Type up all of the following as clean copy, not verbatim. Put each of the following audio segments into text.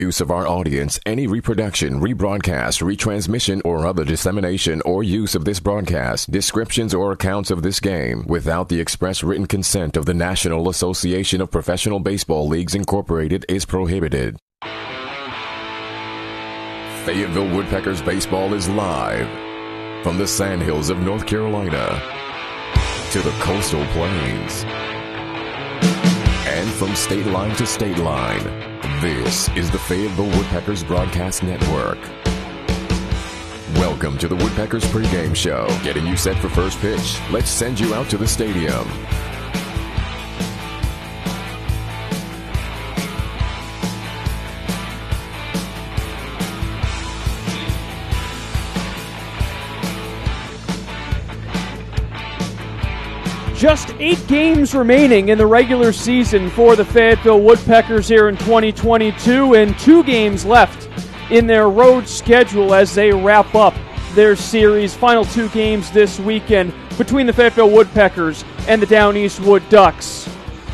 Use of our audience, any reproduction, rebroadcast, retransmission, or other dissemination or use of this broadcast, descriptions or accounts of this game without the express written consent of the National Association of Professional Baseball Leagues Incorporated is prohibited. Fayetteville Woodpeckers baseball is live from the sandhills of North Carolina to the coastal plains and from state line to state line. This is the Fayetteville Woodpeckers Broadcast Network. Welcome to the Woodpeckers pregame show, getting you set for first pitch. Let's send you out to the stadium. Just 8 games remaining in the regular season for the Fayetteville Woodpeckers here in 2022, and 2 games left in their road schedule as they wrap up their series. Final 2 games this weekend between the Fayetteville Woodpeckers and the Down East Wood Ducks.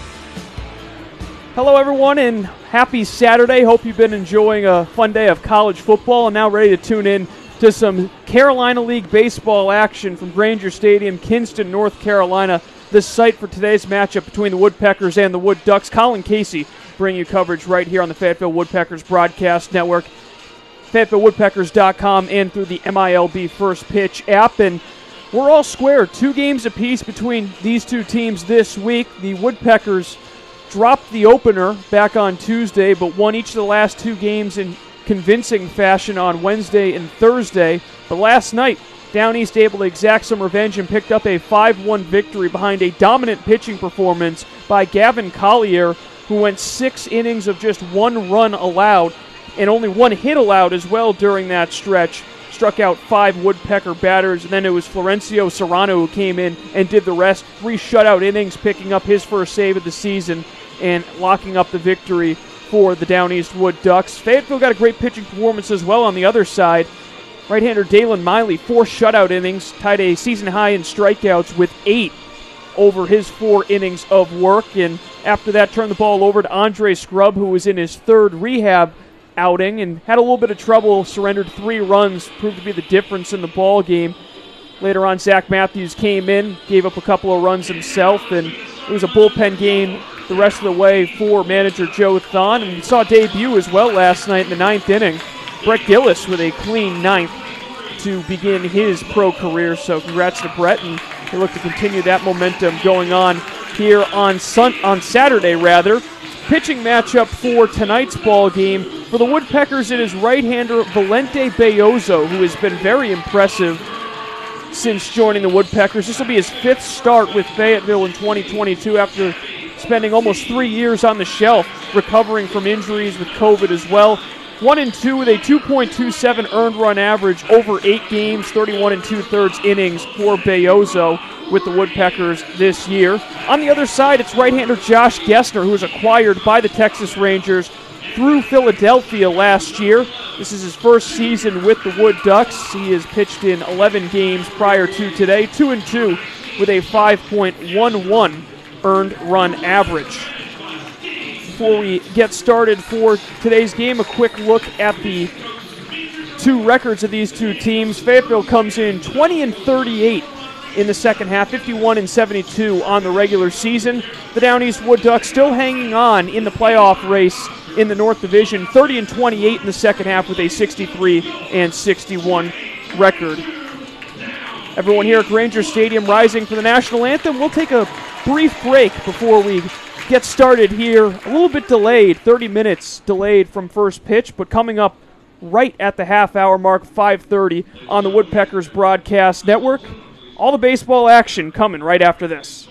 Hello everyone and happy Saturday. Hope you've been enjoying a fun day of college football and now ready to tune in to some Carolina League baseball action from Granger Stadium, Kinston, North Carolina. The site for today's matchup between the Woodpeckers and the Wood Ducks. Colin Casey bringing you coverage right here on the Fayetteville Woodpeckers Broadcast Network, FayettevilleWoodpeckers.com, and through the MILB First Pitch app. And we're all square. 2 games apiece between these 2 teams this week. The Woodpeckers dropped the opener back on Tuesday, but won each of the last 2 games in convincing fashion on Wednesday and Thursday. But last night, Down East able to exact some revenge and picked up a 5-1 victory behind a dominant pitching performance by Gavin Collier, who went 6 innings of just 1 run allowed and only 1 hit allowed as well during that stretch. Struck out 5 Woodpecker batters, and then it was Florencio Serrano who came in and did the rest. 3 shutout innings, picking up his first save of the season and locking up the victory for the Down East Wood Ducks. Fayetteville got a great pitching performance as well on the other side. Right-hander Dalen Miley, 4 shutout innings, tied a season high in strikeouts with 8 over his 4 innings of work. And after that, turned the ball over to Andre Scrub, who was in his 3rd rehab outing and had a little bit of trouble, surrendered 3 runs, proved to be the difference in the ball game. Later on, Zach Matthews came in, gave up a couple of runs himself, and it was a bullpen game the rest of the way for manager Joe Thon. And we saw a debut as well last night in the 9th inning. Brett Gillis with a clean 9th to begin his pro career, so congrats to Brett, and they look to continue that momentum going on here on Saturday. Pitching matchup for tonight's ball game. For the Woodpeckers, it is right-hander Valente Bellozo, who has been very impressive since joining the Woodpeckers. This will be his 5th start with Fayetteville in 2022 after spending almost 3 years on the shelf, recovering from injuries with COVID as well. 1-2 with a 2.27 earned run average over 8 games, 31 2/3 innings for Bellozo with the Woodpeckers this year. On the other side, it's right-hander Josh Gessner, who was acquired by the Texas Rangers through Philadelphia last year. This is his first season with the Wood Ducks. He has pitched in 11 games prior to today, 2-2 with a 5.11 earned run average. Before we get started for today's game, a quick look at the 2 records of these 2 teams. Fayetteville comes in 20-38 in the second half, 51-72 on the regular season. The Down East Wood Ducks still hanging on in the playoff race in the North Division, 30-28 in the second half with a 63-61 record. Everyone here at Granger Stadium rising for the national anthem. We'll take a brief break before we get started here. A little bit delayed, 30 minutes delayed from first pitch, but coming up right at the half-hour mark, 5:30 on the Woodpeckers Broadcast Network. All the baseball action coming right after this.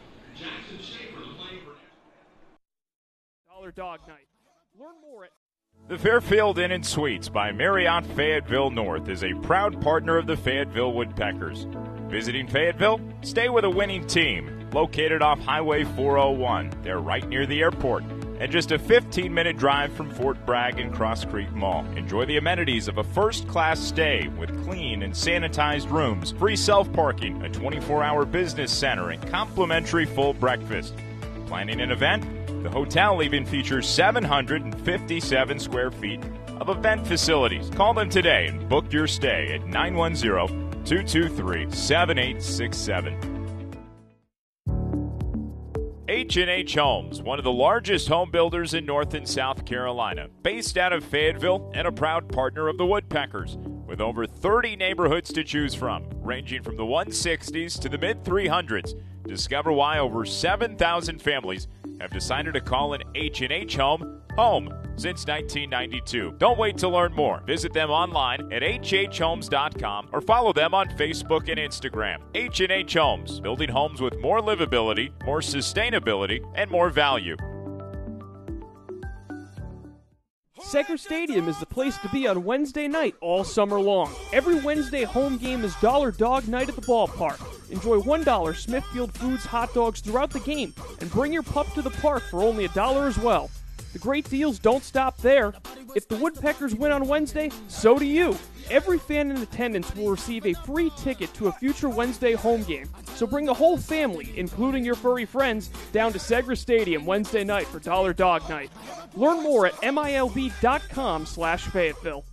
Dollar Dog Night. Learn more at The Fairfield Inn and Suites by Marriott Fayetteville North is a proud partner of the Fayetteville Woodpeckers. Visiting Fayetteville? Stay with a winning team. Located off Highway 401. They're right near the airport and just a 15-minute drive from Fort Bragg and Cross Creek Mall. Enjoy the amenities of a first-class stay with clean and sanitized rooms, free self-parking, a 24-hour business center, and complimentary full breakfast. Planning an event? The hotel even features 757 square feet of event facilities. Call them today and book your stay at 910-223-7867. H&H Homes, one of the largest home builders in North and South Carolina, based out of Fayetteville and a proud partner of the Woodpeckers, with over 30 neighborhoods to choose from, ranging from the 160s to the mid-300s. Discover why over 7,000 families have decided to call an H&H home home since 1992. Don't wait to learn more. Visit them online at hhhomes.com or follow them on Facebook and Instagram. H&H Homes, building homes with more livability, more sustainability, and more value. Sager Stadium is the place to be on Wednesday night all summer long. Every Wednesday home game is Dollar Dog Night at the ballpark. Enjoy $1 Smithfield Foods hot dogs throughout the game and bring your pup to the park for only $1 as well. The great deals don't stop there. If the Woodpeckers win on Wednesday, so do you. Every fan in attendance will receive a free ticket to a future Wednesday home game. So bring the whole family, including your furry friends, down to Sager Stadium Wednesday night for Dollar Dog Night. Learn more at milb.com/Fayetteville.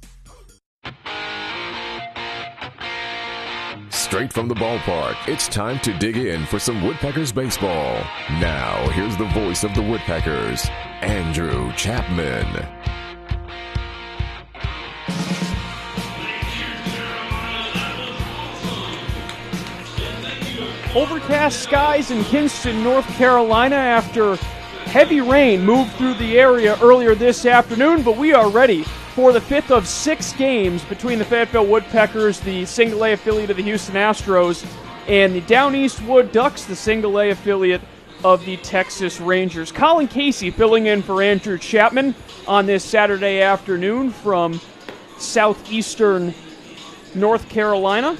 Straight from the ballpark, it's time to dig in for some Woodpeckers baseball. Now, here's the voice of the Woodpeckers, Andrew Chapman. Overcast skies in Kinston, North Carolina after heavy rain moved through the area earlier this afternoon, but we are ready for the fifth of 6 games between the Fayetteville Woodpeckers, the single-A affiliate of the Houston Astros, and the Down East Wood Ducks, the single-A affiliate of the Texas Rangers. Colin Casey filling in for Andrew Chapman on this Saturday afternoon from southeastern North Carolina.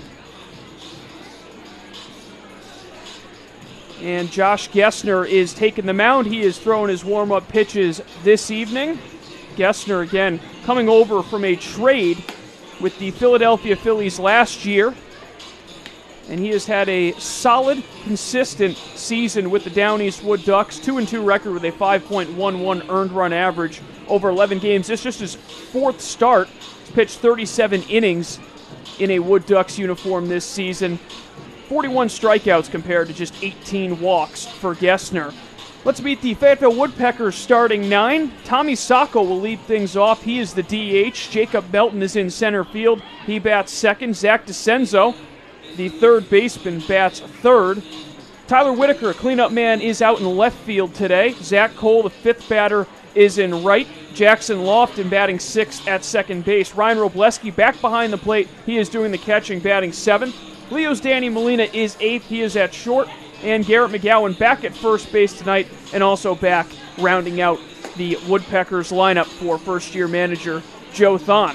And Josh Gessner is taking the mound. He is throwing his warm-up pitches this evening. Gessner, again, coming over from a trade with the Philadelphia Phillies last year. And he has had a solid, consistent season with the Down East Wood Ducks. 2-2 record with a 5.11 earned run average over 11 games. This is just his 4th start. He's pitched 37 innings in a Wood Ducks uniform this season. 41 strikeouts compared to just 18 walks for Gessner. Let's meet the Fayetteville Woodpeckers starting 9. Tommy Sacco will lead things off. He is the DH. Jacob Melton is in center field. He bats second. Zach DeCenzo, the third baseman, bats third. Tyler Whitaker, a cleanup man, is out in left field today. Zach Cole, the 5th batter, is in right. Jackson Lofton batting 6th at second base. Ryan Robleski back behind the plate. He is doing the catching, batting 7th. Leo's Danny Molina is 8th. He is at short. And Garrett McGowan back at first base tonight and also back rounding out the Woodpeckers lineup for first-year manager Joe Thon.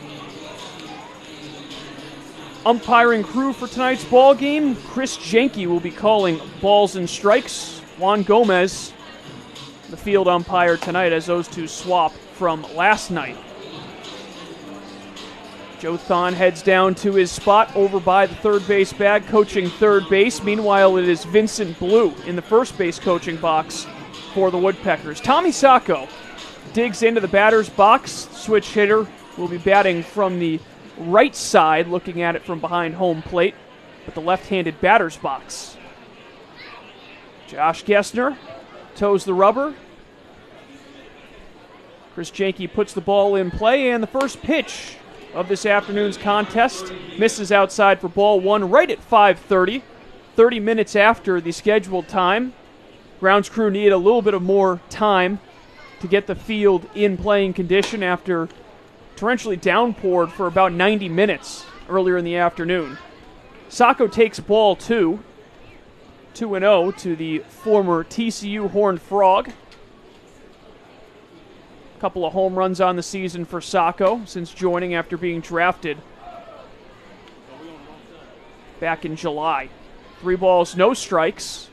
Umpiring crew for tonight's ball game, Chris Jenke will be calling balls and strikes. Juan Gomez, the field umpire tonight, as those two swap from last night. Joe Thon heads down to his spot over by the third base bag, coaching third base. Meanwhile, it is Vincent Blue in the first base coaching box for the Woodpeckers. Tommy Sacco digs into the batter's box. Switch hitter will be batting from the right side, looking at it from behind home plate, with the left-handed batter's box. Josh Gessner toes the rubber. Chris Jenke puts the ball in play, and the first pitch of this afternoon's contest misses outside for ball 1 right at 5:30, 30 minutes after the scheduled time. Grounds crew need a little bit of more time to get the field in playing condition after torrentially downpoured for about 90 minutes earlier in the afternoon. Sacco takes ball 2, 2-0 to the former TCU Horned Frog. Couple of home runs on the season for Sacco since joining after being drafted back in July. 3 balls, no strikes.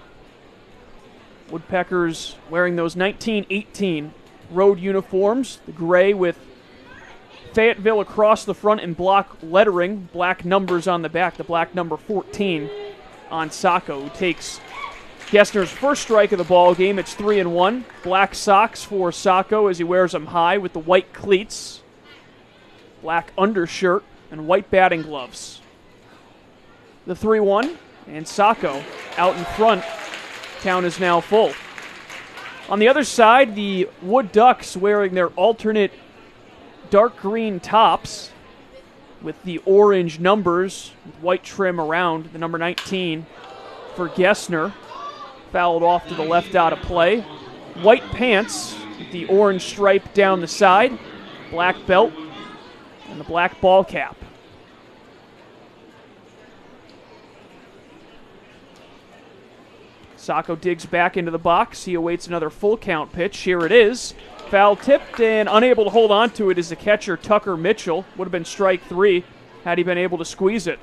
Woodpeckers wearing those 1918 road uniforms, the gray with Fayetteville across the front in block lettering, black numbers on the back, the black number 14 on Sacco, who takes Gessner's first strike of the ball game. It's 3-1. Black socks for Sacco as he wears them high with the white cleats, black undershirt, and white batting gloves. The 3-1, and Sacco out in front. Count is now full. On the other side, the Wood Ducks wearing their alternate dark green tops with the orange numbers, with white trim around, the number 19 for Gessner. Fouled off to the left out of play. White pants with the orange stripe down the side, black belt, and the black ball cap. Sacco digs back into the box. He awaits another full count pitch. Here it is. Foul tipped and unable to hold on to it is the catcher Tucker Mitchell. Would have been strike 3 had he been able to squeeze it.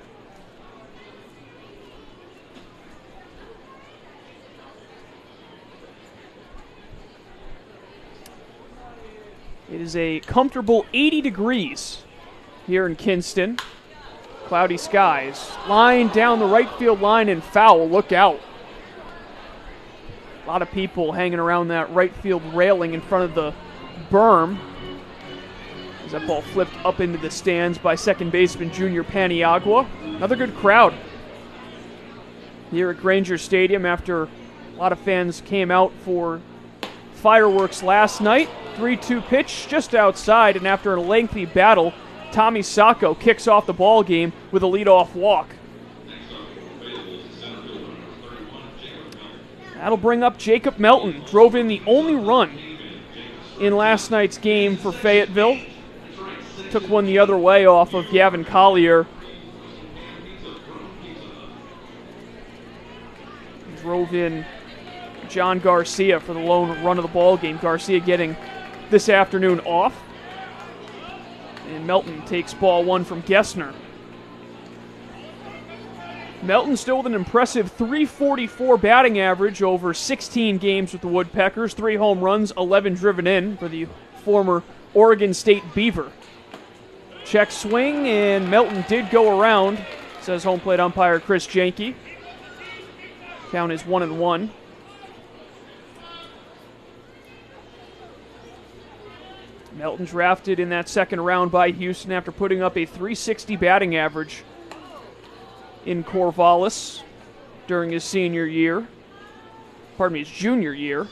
It is a comfortable 80 degrees here in Kinston. Cloudy skies. Line down the right field line and foul. Look out. A lot of people hanging around that right field railing in front of the berm. As that ball flipped up into the stands by second baseman Junior Paniagua. Another good crowd here at Granger Stadium after a lot of fans came out for fireworks last night. 3-2 pitch just outside, and after a lengthy battle, Tommy Sacco kicks off the ball game with a leadoff walk. That'll bring up Jacob Melton. Drove in the only run in last night's game for Fayetteville. Took one the other way off of Gavin Collier. Drove in John Garcia for the lone run of the ball game. Garcia getting this afternoon off. And Melton takes ball 1 from Gessner. Melton still with an impressive .344 batting average over 16 games with the Woodpeckers. 3 home runs, 11 driven in for the former Oregon State Beaver. Check swing, and Melton did go around, says home plate umpire Chris Janke. Count is 1-1. Melton drafted in that second round by Houston after putting up a .360 batting average in Corvallis during his senior year. His junior year.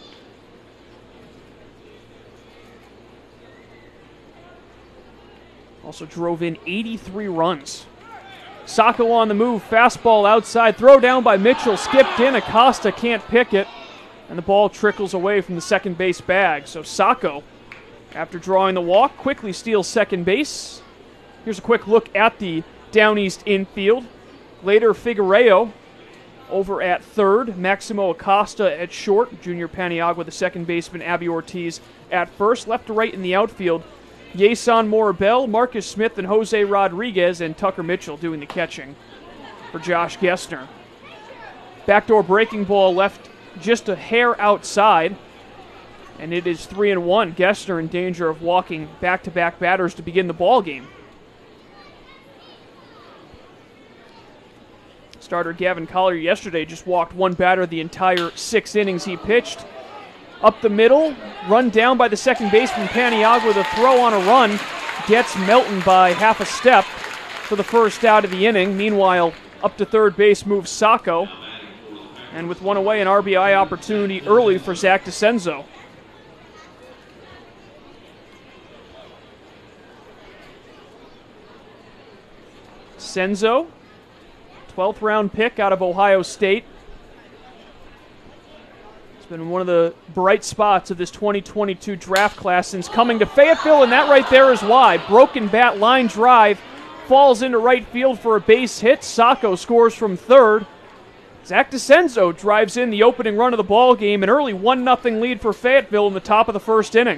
Also drove in 83 runs. Sacco on the move, fastball outside, throw down by Mitchell, skipped in, Acosta can't pick it, and the ball trickles away from the second base bag. So Sacco, after drawing the walk, quickly steals second base. Here's a quick look at the down east infield. Later, Figueiredo over at third. Maximo Acosta at short. Junior Paniagua, the second baseman. Abby Ortiz at first. Left to right in the outfield, Yason Morabel, Marcus Smith, and Jose Rodriguez, and Tucker Mitchell doing the catching for Josh Gessner. Backdoor breaking ball left just a hair outside, and it is 3-1. Gessner in danger of walking back-to-back batters to begin the ball game. Starter Gavin Collier yesterday just walked one batter the entire 6 innings he pitched. Up the middle, run down by the second baseman Paniagua. The throw on a run gets Melton by half a step for the first out of the inning. Meanwhile, up to third base moves Sacco. And with one away, an RBI opportunity early for Zach DeCenzo. Senzo, 12th round pick out of Ohio State. It's been one of the bright spots of this 2022 draft class since coming to Fayetteville, and that right there is why. Broken bat line drive, falls into right field for a base hit. Sacco scores from third. Zach DeCenzo drives in the opening run of the ball game, an early 1-0 lead for Fayetteville in the top of the first inning.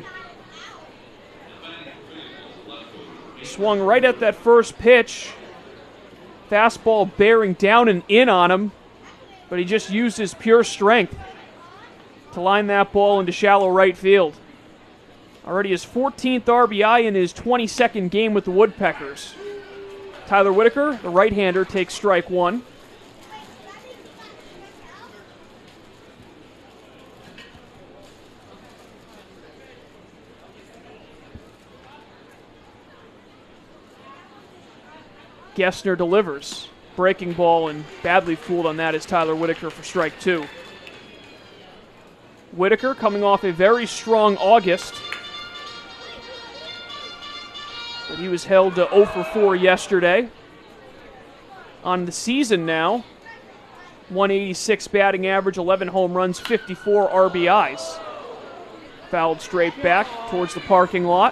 Swung right at that first pitch. Fastball bearing down and in on him, but he just used his pure strength to line that ball into shallow right field. Already his 14th RBI in his 22nd game with the Woodpeckers. Tyler Whitaker, the right-hander, takes strike one. Gessner delivers. Breaking ball, and badly fooled on that is Tyler Whitaker for strike 2. Whitaker coming off a very strong August, but he was held to 0 for 4 yesterday. On the season now, 186 batting average, 11 home runs, 54 RBIs. Fouled straight back towards the parking lot.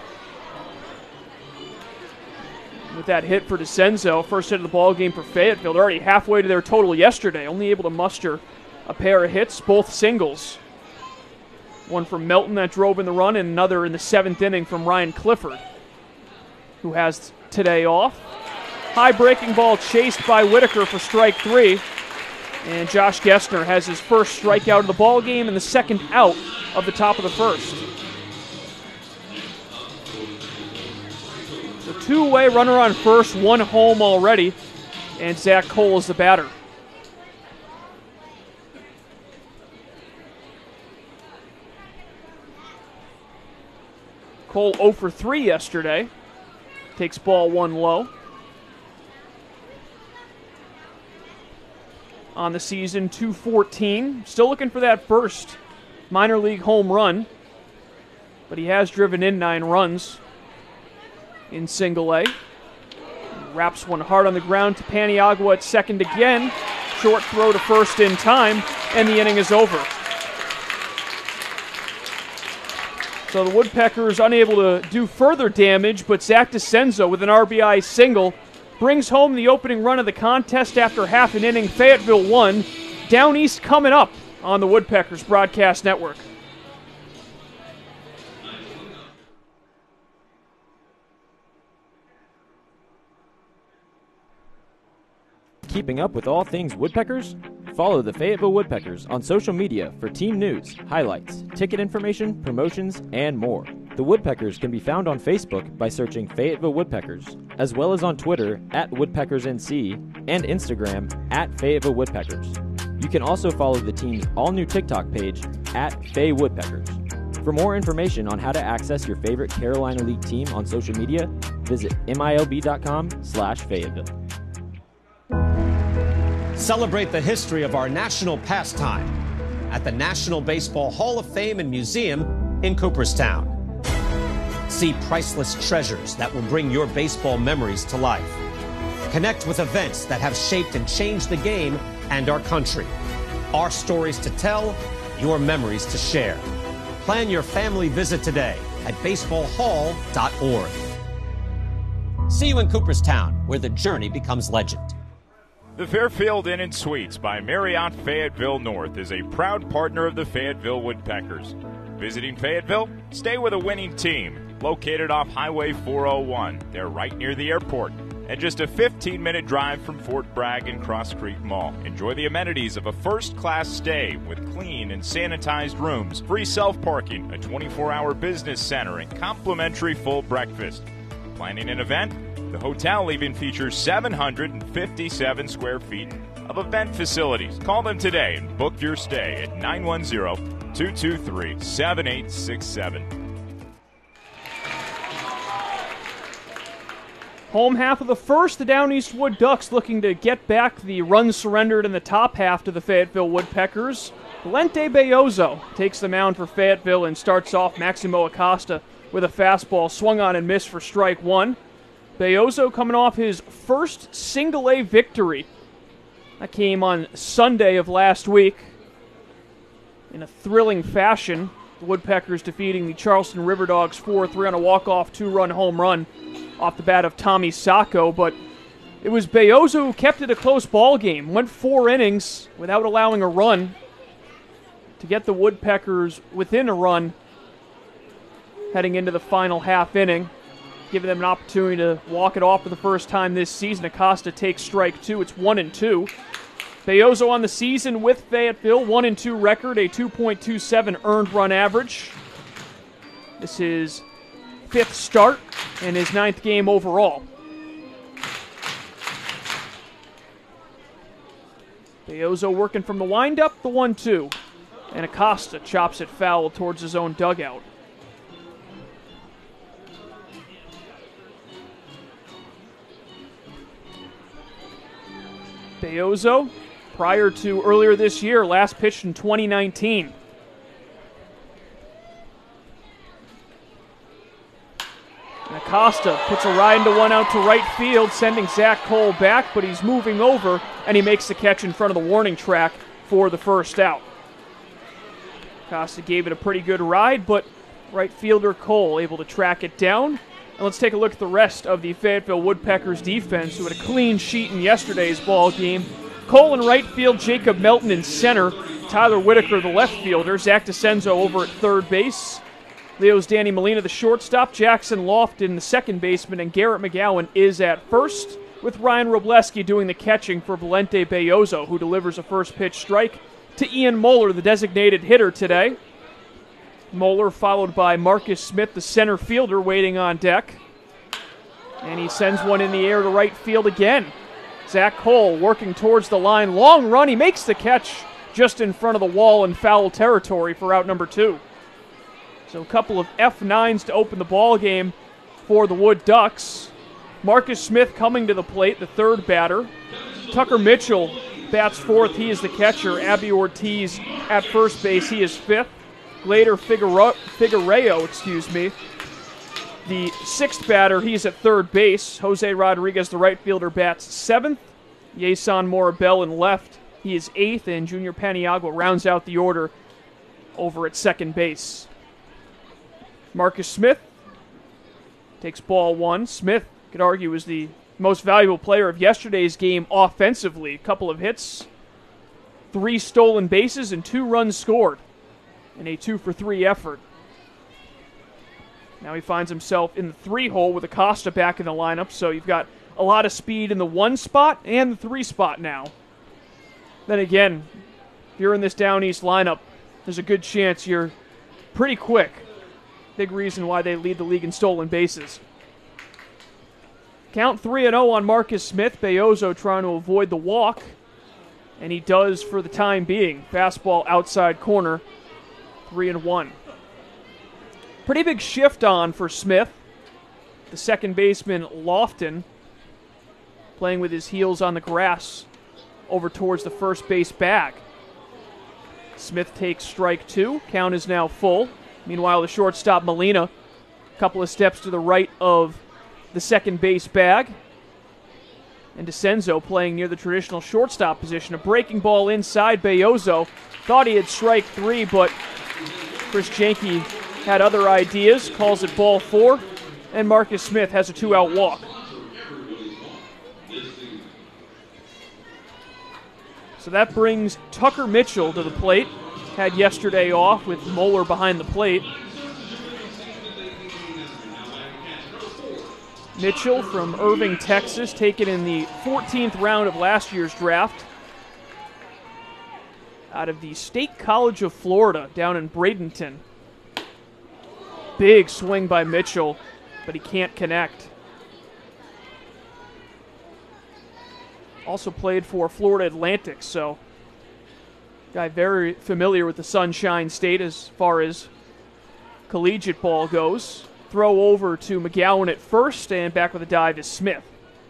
With that hit for DeCenzo, first hit of the ball game for Fayetteville. They're already halfway to their total yesterday, only able to muster a pair of hits, both singles. One from Melton that drove in the run, and another in the 7th inning from Ryan Clifford, who has today off. High breaking ball chased by Whitaker for strike 3. And Josh Gessner has his first strikeout of the ball game and the second out of the top of the first. So two-away, runner on first, one home already, and Zach Cole is the batter. Cole 0 for 3 yesterday. Takes ball 1 low. On the season, 214. Still looking for that first minor league home run, but he has driven in 9 runs in single A. Wraps one hard on the ground to Paniagua at second again. Short throw to first in time, and the inning is over. So the Woodpeckers unable to do further damage, but Zach DeCenzo with an RBI single brings home the opening run of the contest after half an inning. Fayetteville won. Down East coming up on the Woodpeckers Broadcast Network. Keeping up with all things Woodpeckers? Follow the Fayetteville Woodpeckers on social media for team news, highlights, ticket information, promotions, and more. The Woodpeckers can be found on Facebook by searching Fayetteville Woodpeckers, as well as on Twitter at WoodpeckersNC and Instagram at Fayetteville Woodpeckers. You can also follow the team's all-new TikTok page at Faye Woodpeckers. For more information on how to access your favorite Carolina League team on social media, visit milb.com/Fayetteville. Celebrate the history of our national pastime at the National Baseball Hall of Fame and Museum in Cooperstown. See priceless treasures that will bring your baseball memories to life. Connect with events that have shaped and changed the game and our country. Our stories to tell, your memories to share. Plan your family visit today at baseballhall.org. See you in Cooperstown, where the journey becomes legend. The Fairfield Inn and Suites by Marriott Fayetteville North is a proud partner of the Fayetteville Woodpeckers. Visiting Fayetteville? Stay with a winning team. Located off Highway 401. They're right near the airport and just a 15-minute drive from Fort Bragg and Cross Creek Mall. Enjoy the amenities of a first-class stay with clean and sanitized rooms, free self-parking, a 24-hour business center, and complimentary full breakfast. Planning an event? The hotel even features 757 square feet of event facilities. Call them today and book your stay at 910-223-7867. Home half of the first, the Down East Wood Ducks looking to get back the runs surrendered in the top half to the Fayetteville Woodpeckers. Valente Bellozo takes the mound for Fayetteville and starts off Maximo Acosta with a fastball swung on and missed for strike 1. Bellozo coming off his first single-A victory. That came on Sunday of last week in a thrilling fashion. The Woodpeckers defeating the Charleston River Dogs 4-3 on a walk-off 2-run home run off the bat of Tommy Sacco. But it was Bellozo who kept it a close ball game. Went 4 innings without allowing a run to get the Woodpeckers within a run heading into the final half inning, giving them an opportunity to walk it off for the first time this season. Acosta takes strike 2. It's 1-2. Bellozo on the season with Fayetteville, 1-2 record, a 2.27 earned run average. This is 5th start and his 9th game overall. Bellozo working from the windup, the 1-2. And Acosta chops it foul towards his own dugout. Beyozo, prior to earlier this year, last pitched in 2019. And Acosta puts a ride into one out to right field, sending Zach Cole back, but he's moving over, and he makes the catch in front of the warning track for the first out. Acosta gave it a pretty good ride, but right fielder Cole able to track it down. And let's take a look at the rest of the Fayetteville Woodpeckers defense, who had a clean sheet in yesterday's ball game. Cole in right field, Jacob Melton in center, Tyler Whitaker the left fielder, Zach DeCenzo over at third base, Leo's Danny Molina the shortstop, Jackson Lofton the second baseman, and Garrett McGowan is at first, with Ryan Robleski doing the catching for Valente Beyozo, who delivers a first pitch strike to Ian Moeller, the designated hitter today. Moeller followed by Marcus Smith, the center fielder, waiting on deck. And he sends one in the air to right field again. Zach Cole working towards the line. Long run. He makes the catch just in front of the wall in foul territory for out number 2. So a couple of F9s to open the ball game for the Wood Ducks. Marcus Smith coming to the plate, the third batter. Tucker Mitchell bats fourth. He is the catcher. Abby Ortiz at first base. He is fifth. Glader Figuereo, the sixth batter, he's at third base. Jose Rodriguez, the right fielder, bats seventh. Yason Morabel in left, he is eighth, and Junior Paniagua rounds out the order over at second base. Marcus Smith takes ball one. Smith, could argue, was the most valuable player of yesterday's game offensively. A couple of hits, 3 stolen bases, and 2 runs scored in a 2-for-3 effort. Now he finds himself in the 3-hole with Acosta back in the lineup, so you've got a lot of speed in the 1 spot and the 3 spot now. Then again, if you're in this Down East lineup, there's a good chance you're pretty quick. Big reason why they lead the league in stolen bases. Count 3-0 on Marcus Smith. Beyozo trying to avoid the walk, and he does for the time being. Fastball outside corner. 3-1. Pretty big shift on for Smith. The second baseman, Lofton, playing with his heels on the grass over towards the first base bag. Smith takes strike 2. Count is now full. Meanwhile, the shortstop, Molina, a couple of steps to the right of the second base bag. And DeCenzo playing near the traditional shortstop position. A breaking ball inside. Beyozo thought he had strike 3, but Chris Janke had other ideas, calls it ball 4, and Marcus Smith has a 2-out walk. So that brings Tucker Mitchell to the plate. Had yesterday off with Moeller behind the plate. Mitchell from Irving, Texas, taken in the 14th round of last year's draft. Out of the State College of Florida down in Bradenton. Big swing by Mitchell, but he can't connect. Also played for Florida Atlantic, so guy very familiar with the Sunshine State as far as collegiate ball goes. Throw over to McGowan at first, and back with a dive is Smith.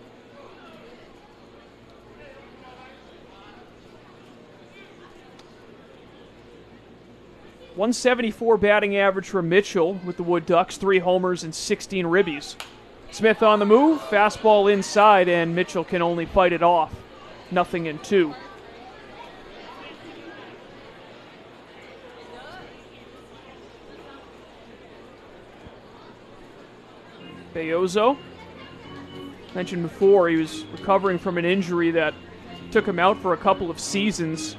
.174 batting average for Mitchell with the Wood Ducks, 3 homers and 16 ribbies. Smith on the move, fastball inside, and Mitchell can only fight it off. 0-2. Beyozo, mentioned before, he was recovering from an injury that took him out for a couple of seasons.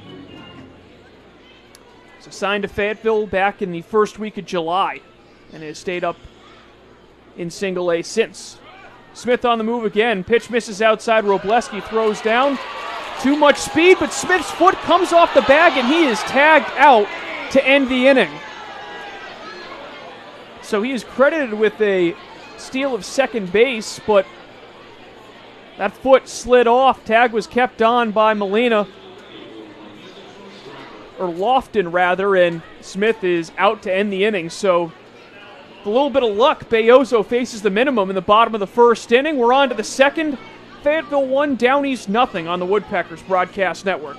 He's assigned to Fayetteville back in the first week of July and has stayed up in single A since. Smith on the move again. Pitch misses outside. Robleski throws down. Too much speed, but Smith's foot comes off the bag and he is tagged out to end the inning. So he is credited with a steal of second base, but that foot slid off. Tag was kept on by Molina, or Lofton rather, and Smith is out to end the inning. So with a little bit of luck, Beyozo faces the minimum in the bottom of the first inning. We're on to the second. Fayetteville 1, Down East nothing on the Woodpeckers Broadcast Network.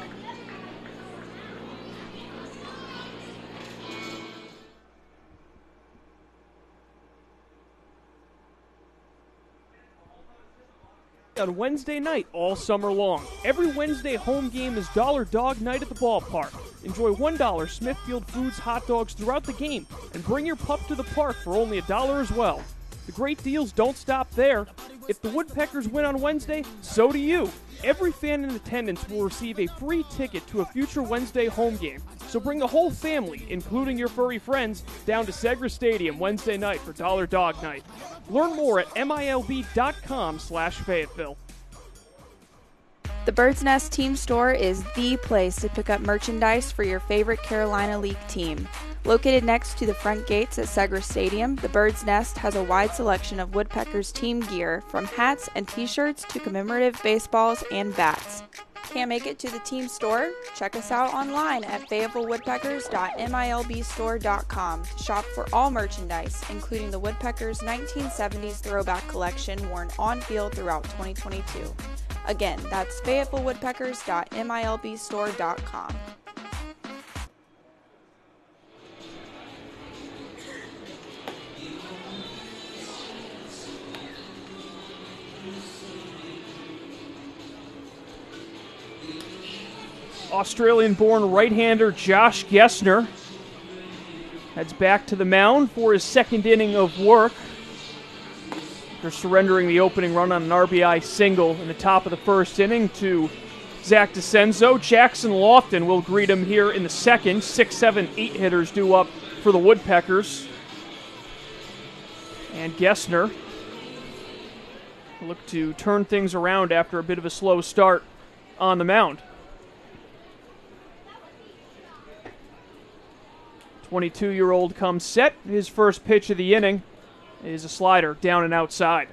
On Wednesday night all summer long. Every Wednesday home game is Dollar Dog Night at the ballpark. Enjoy $1 Smithfield Foods hot dogs throughout the game and bring your pup to the park for only $1 as well. The great deals don't stop there. If the Woodpeckers win on Wednesday, so do you. Every fan in attendance will receive a free ticket to a future Wednesday home game. So bring the whole family, including your furry friends, down to Segra Stadium Wednesday night for Dollar Dog Night. Learn more at milb.com/Fayetteville. The Bird's Nest Team Store is the place to pick up merchandise for your favorite Carolina League team. Located next to the front gates at Segra Stadium, the Bird's Nest has a wide selection of Woodpeckers team gear, from hats and t-shirts to commemorative baseballs and bats. Can't make it to the team store? Check us out online at fayettevillewoodpeckers.milbstore.com. Shop for all merchandise, including the Woodpeckers 1970s throwback collection worn on field throughout 2022. Again, that's fayettevillewoodpeckers.milbstore.com. Australian-born right-hander Josh Gessner heads back to the mound for his second inning of work. After surrendering the opening run on an RBI single in the top of the first inning to Zach DeCenzo, Jackson Lofton will greet him here in the second. 6, 7, 8 hitters due up for the Woodpeckers. And Gessner will look to turn things around after a bit of a slow start on the mound. 22-year-old comes set. His first pitch of the inning is a slider down and outside.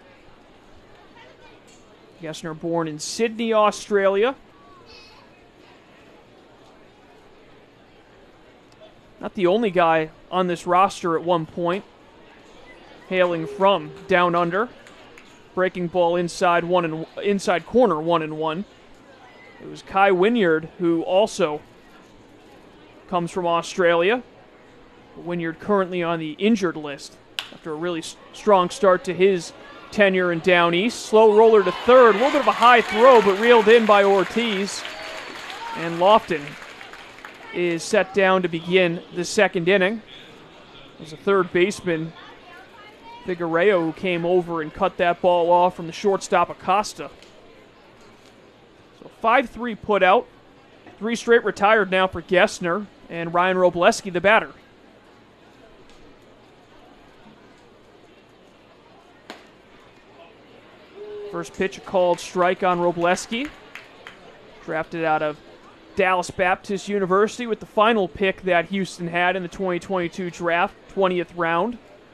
Gessner born in Sydney, Australia. Not the only guy on this roster at one point hailing from down under. Breaking ball inside corner 1-1. It was Kai Wynyard who also comes from Australia. Wynyard currently on the injured list after a really strong start to his tenure in Down East. Slow roller to third. A little bit of a high throw, but reeled in by Ortiz. And Lofton is set down to begin the second inning. There's a third baseman, Figueroa, who came over and cut that ball off from the shortstop Acosta. So 5-3 put out. 3 straight retired now for Gessner and Ryan Robleski, the batter. First pitch, a called strike on Robleski. Drafted out of Dallas Baptist University with the final pick that Houston had in the 2022 draft, 20th round.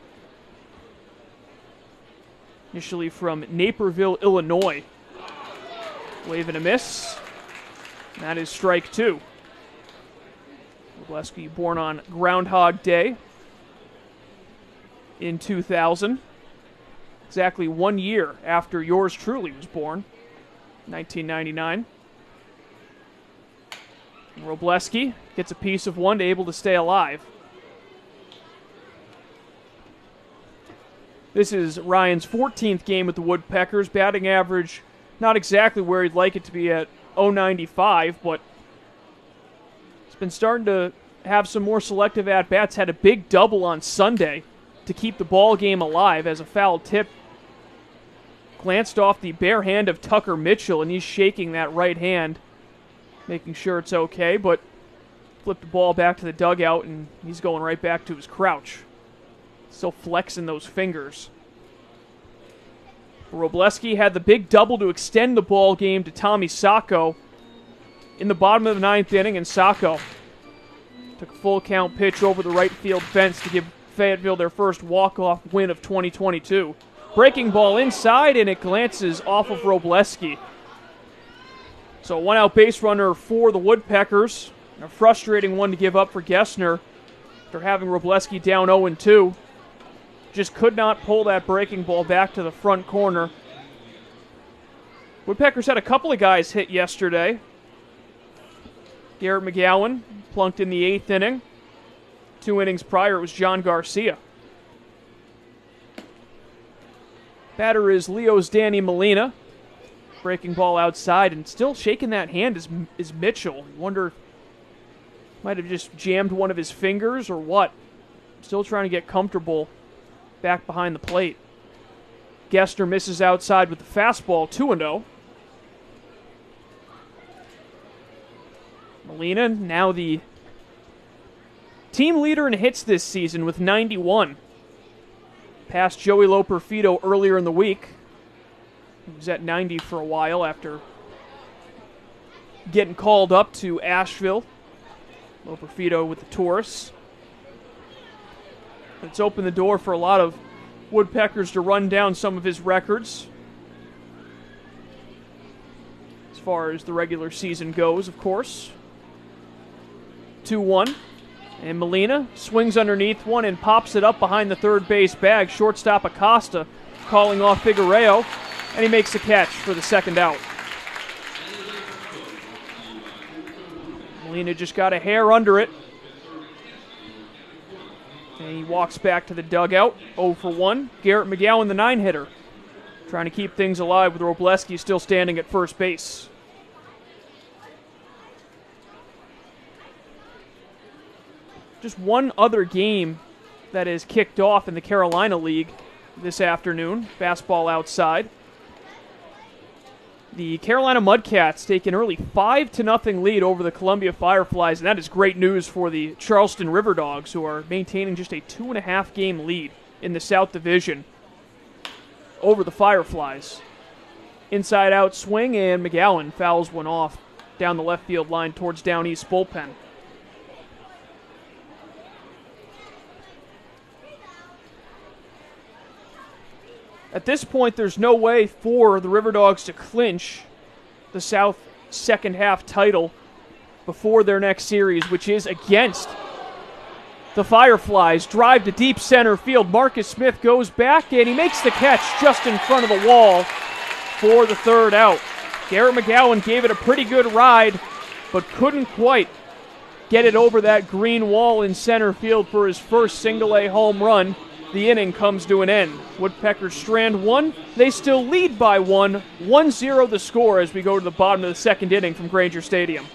Initially from Naperville, Illinois. Wave and a miss. That is strike 2. Robleski born on Groundhog Day in 2000. Exactly 1 year after yours truly was born, 1999. Robleski gets a piece of one, able to stay alive. This is Ryan's 14th game with the Woodpeckers. Batting average not exactly where he'd like it to be at .095, but he's been starting to have some more selective at-bats. Had a big double on Sunday to keep the ball game alive as a foul tip glanced off the bare hand of Tucker Mitchell, and he's shaking that right hand, making sure it's okay, but flipped the ball back to the dugout, and he's going right back to his crouch. Still flexing those fingers. Robleski had the big double to extend the ball game to Tommy Sacco in the bottom of the 9th inning, and Sacco took a full count pitch over the right field fence to give Fayetteville their first walk-off win of 2022. Breaking ball inside, and it glances off of Robleski. So a one-out base runner for the Woodpeckers. A frustrating one to give up for Gessner after having Robleski down 0-2. Just could not pull that breaking ball back to the front corner. Woodpeckers had a couple of guys hit yesterday. Garrett McGowan plunked in the 8th inning. 2 innings prior, it was John Garcia. Batter is Leo's Danny Molina. Breaking ball outside, and still shaking that hand is Mitchell. You wonder, might have just jammed one of his fingers or what. Still trying to get comfortable back behind the plate. Gessner misses outside with the fastball, 2-0. Molina, now the team leader in hits this season with 91. Passed Joey Loperfido earlier in the week. He was at 90 for a while after getting called up to Asheville. Loperfido with the Taurus. It's opened the door for a lot of Woodpeckers to run down some of his records. As far as the regular season goes, of course. 2-1. And Molina swings underneath one and pops it up behind the third base bag. Shortstop Acosta calling off Figueroa, and he makes the catch for the second out. Molina just got a hair under it. And he walks back to the dugout, 0 for 1. Garrett McGowan, the 9-hitter, trying to keep things alive with Robleski still standing at first base. Just one other game that is kicked off in the Carolina League this afternoon. Fastball outside. The Carolina Mudcats take an early 5-0 lead over the Columbia Fireflies, and that is great news for the Charleston River Dogs, who are maintaining just a 2.5 game lead in the South Division over the Fireflies. Inside out swing, and McGowan fouls one off down the left field line towards Down East bullpen. At this point, there's no way for the River Dogs to clinch the South second half title before their next series, which is against the Fireflies. Drive to deep center field. Marcus Smith goes back, and he makes the catch just in front of the wall for the third out. Garrett McGowan gave it a pretty good ride, but couldn't quite get it over that green wall in center field for his first single-A home run. The inning comes to an end. Woodpeckers strand one. They still lead by 1. 1-0 the score as we go to the bottom of the second inning from Granger Stadium.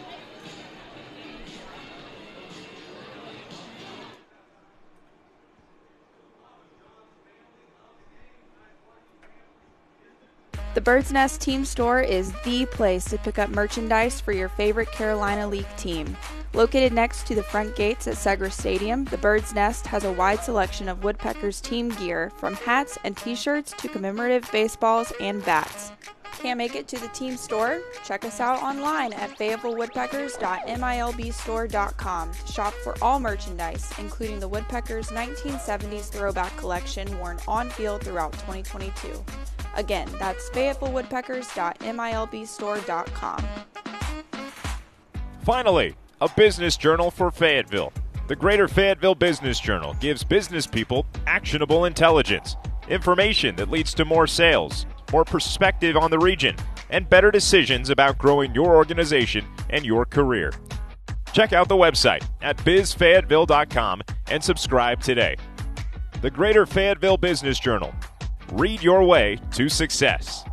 The Bird's Nest Team Store is the place to pick up merchandise for your favorite Carolina League team. Located next to the front gates at Segra Stadium, the Bird's Nest has a wide selection of Woodpeckers team gear, from hats and t-shirts to commemorative baseballs and bats. Can't make it to the team store? Check us out online at fayettevillewoodpeckers.milbstore.com to shop for all merchandise, including the Woodpeckers 1970s throwback collection worn on field throughout 2022. Again, that's fayettevillewoodpeckers.milbstore.com. Finally, a business journal for Fayetteville. The Greater Fayetteville Business Journal gives business people actionable intelligence, information that leads to more sales, more perspective on the region, and better decisions about growing your organization and your career. Check out the website at bizfayetteville.com and subscribe today. The Greater Fayetteville Business Journal. Read your way to success.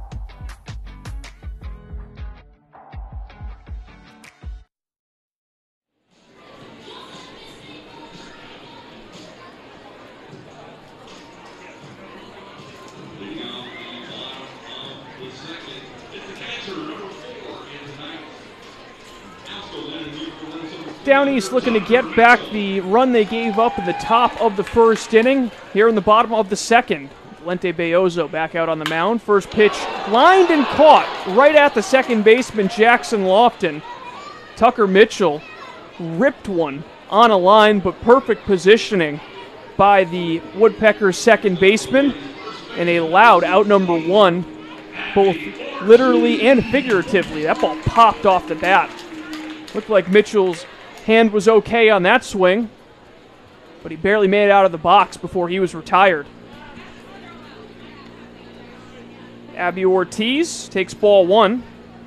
Down East looking to get back the run they gave up in the top of the first inning. Here in the bottom of the second, Valente Beozo back out on the mound. First pitch lined and caught right at the second baseman, Jackson Lofton. Tucker Mitchell ripped one on a line, but perfect positioning by the Woodpeckers second baseman. And a loud out number one, both literally and figuratively. That ball popped off the bat. Looked like Mitchell's hand was okay on that swing, but he barely made it out of the box before he was retired. Abby Ortiz takes ball one.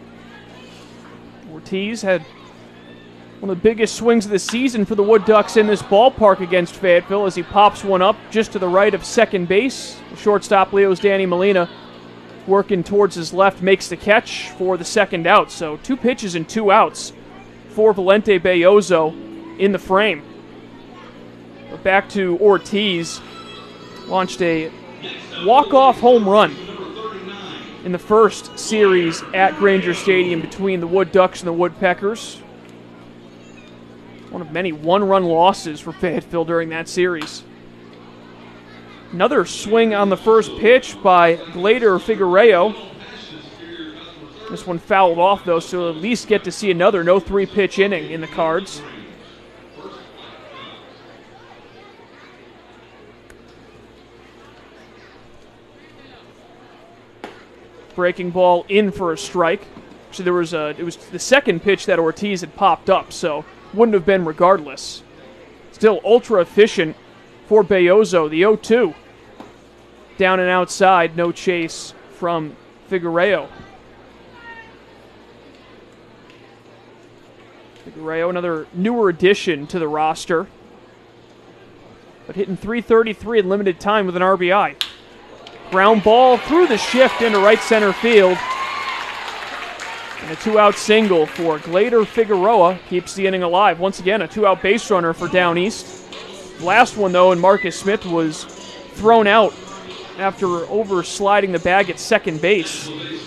Ortiz had one of the biggest swings of the season for the Wood Ducks in this ballpark against Fayetteville as he pops one up just to the right of second base. The shortstop, Leo's Danny Molina, working towards his left, makes the catch for the second out. So 2 pitches and 2 outs for Valente Belloso in the frame. But back to Ortiz. Launched a walk-off home run in the first series at Granger Stadium between the Wood Ducks and the Woodpeckers. One of many one-run losses for Fayetteville during that series. Another swing on the first pitch by Glader Figueroa. This one fouled off, though, so at least get to see another no 3-pitch inning in the cards. Breaking ball in for a strike. So it was the second pitch that Ortiz had popped up, so wouldn't have been regardless. Still ultra efficient for Belloso, the 0-2. Down and outside, no chase from Figueroa. Figueroa, another newer addition to the roster, but hitting .333 in limited time with an RBI. Ground ball through the shift into right center field. And a 2-out single for Glader Figueroa keeps the inning alive. Once again, a 2-out base runner for Down East. Last one, though, and Marcus Smith was thrown out after over-sliding the bag at second base.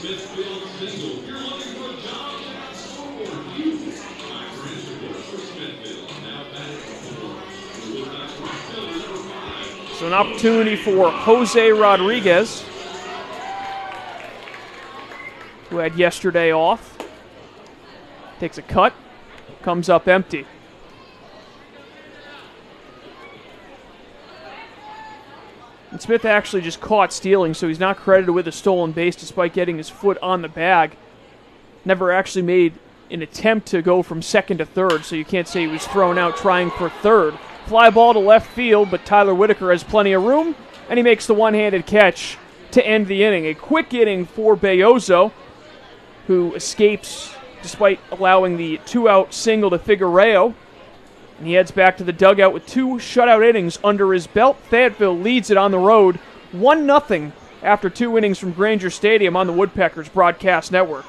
So an opportunity for Jose Rodriguez, who had yesterday off. Takes a cut, comes up empty. And Smith actually just caught stealing, so he's not credited with a stolen base despite getting his foot on the bag. Never actually made an attempt to go from second to third, so you can't say he was thrown out trying for third. Fly ball to left field, but Tyler Whitaker has plenty of room, and he makes the one-handed catch to end the inning. A quick inning for Belloso, who escapes despite allowing the 2-out single to Figueroa. And he heads back to the dugout with 2 shutout innings under his belt. Fayetteville leads it on the road 1-0 after 2 innings from Granger Stadium on the Woodpeckers Broadcast Network.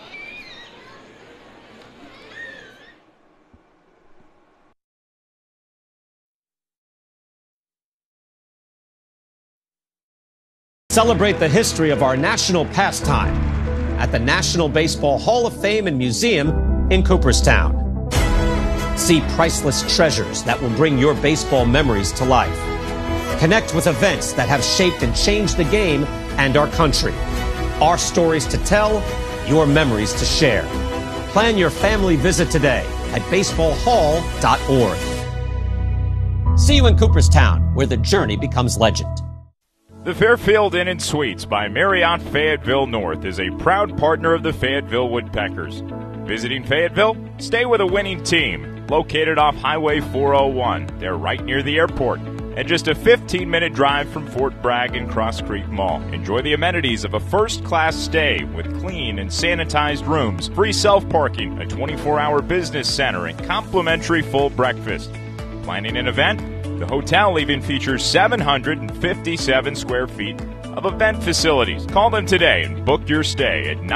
Celebrate the history of our national pastime at the National Baseball Hall of Fame and Museum in Cooperstown. See priceless treasures that will bring your baseball memories to life. Connect with events that have shaped and changed the game and our country. Our stories to tell, your memories to share. Plan your family visit today at baseballhall.org. See you in Cooperstown, where the journey becomes legend. The Fairfield Inn & Suites by Marriott Fayetteville North is a proud partner of the Fayetteville Woodpeckers. Visiting Fayetteville? Stay with a winning team. Located off Highway 401. They're right near the airport and just a 15-minute drive from Fort Bragg and Cross Creek Mall. Enjoy the amenities of a first-class stay with clean and sanitized rooms, free self-parking, a 24-hour business center, and complimentary full breakfast. Planning an event? The hotel even features 757 square feet of event facilities. Call them today and book your stay at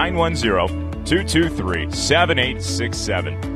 910-223-7867.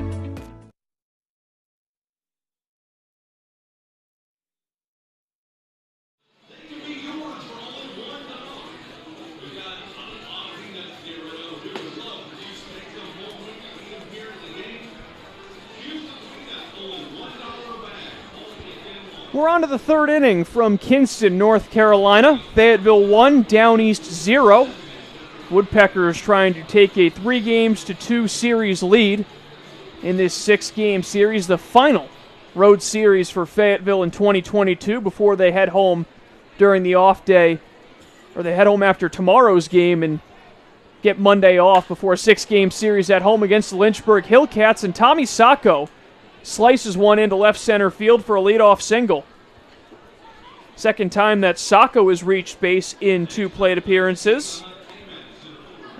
We're on to the third inning from Kinston, North Carolina. Fayetteville 1, Down East 0. Woodpeckers trying to take a 3-2 series lead in this 6-game series, the final road series for Fayetteville in 2022 before they head home during the off day, or they head home after tomorrow's game and get Monday off before a 6-game series at home against the Lynchburg Hillcats. And Tommy Sacco slices one into left center field for a leadoff single. Second time that Sacco has reached base in 2 plate appearances.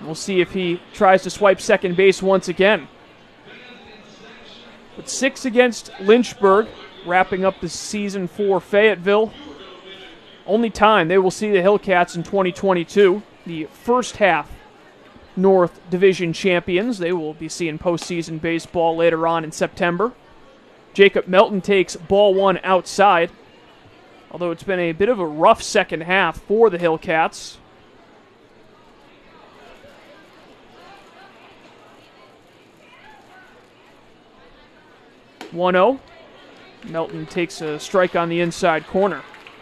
We'll see if he tries to swipe second base once again. But 6 against Lynchburg, wrapping up the season for Fayetteville. Only time they will see the Hillcats in 2022, the first half North Division champions. They will be seeing postseason baseball later on in September. Jacob Melton takes ball 1 outside, although it's been a bit of a rough second half for the Hillcats. (1-0). Melton takes a strike on the inside corner.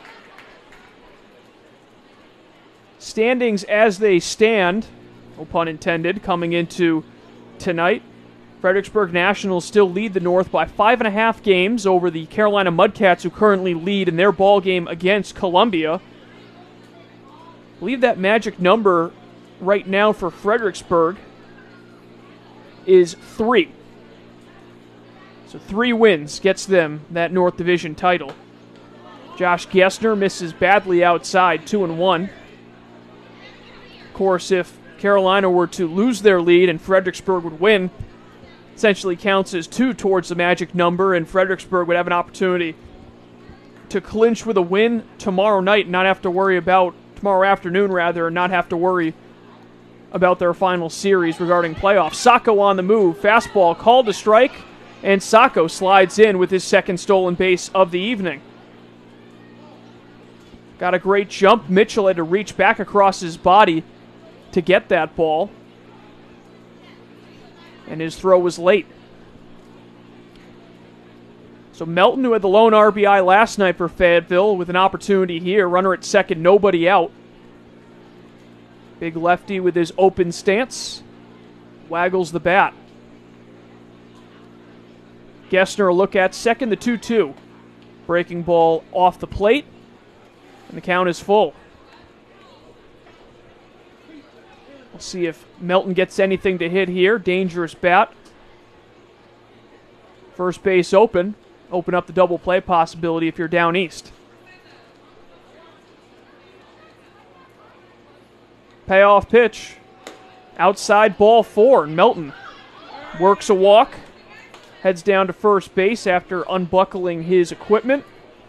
Standings as they stand, no pun intended, coming into tonight. Fredericksburg Nationals still lead the North by 5.5 games over the Carolina Mudcats, who currently lead in their ball game against Columbia. I believe that magic number right now for Fredericksburg is 3. So 3 wins gets them that North Division title. Josh Gessner misses badly outside, 2-1. Of course, if Carolina were to lose their lead and Fredericksburg would win, essentially counts as 2 towards the magic number, and Fredericksburg would have an opportunity to clinch with a win tomorrow night and not have to worry about, tomorrow afternoon rather, and not have to worry about their final series regarding playoffs. Sacco on the move, fastball called to strike, and Sacco slides in with his second stolen base of the evening. Got a great jump. Mitchell had to reach back across his body to get that ball, and his throw was late. So Melton, who had the lone RBI last night for Fayetteville, with an opportunity here, runner at second, nobody out. Big lefty with his open stance, waggles the bat. Gessner a look at second, the 2-2. Breaking ball off the plate, and the count is full. We'll see if Melton gets anything to hit here. Dangerous bat. First base open. Open up the double play possibility if you're down east. Payoff pitch. Outside ball 4. Melton works a walk. Heads down to first base after unbuckling his equipment.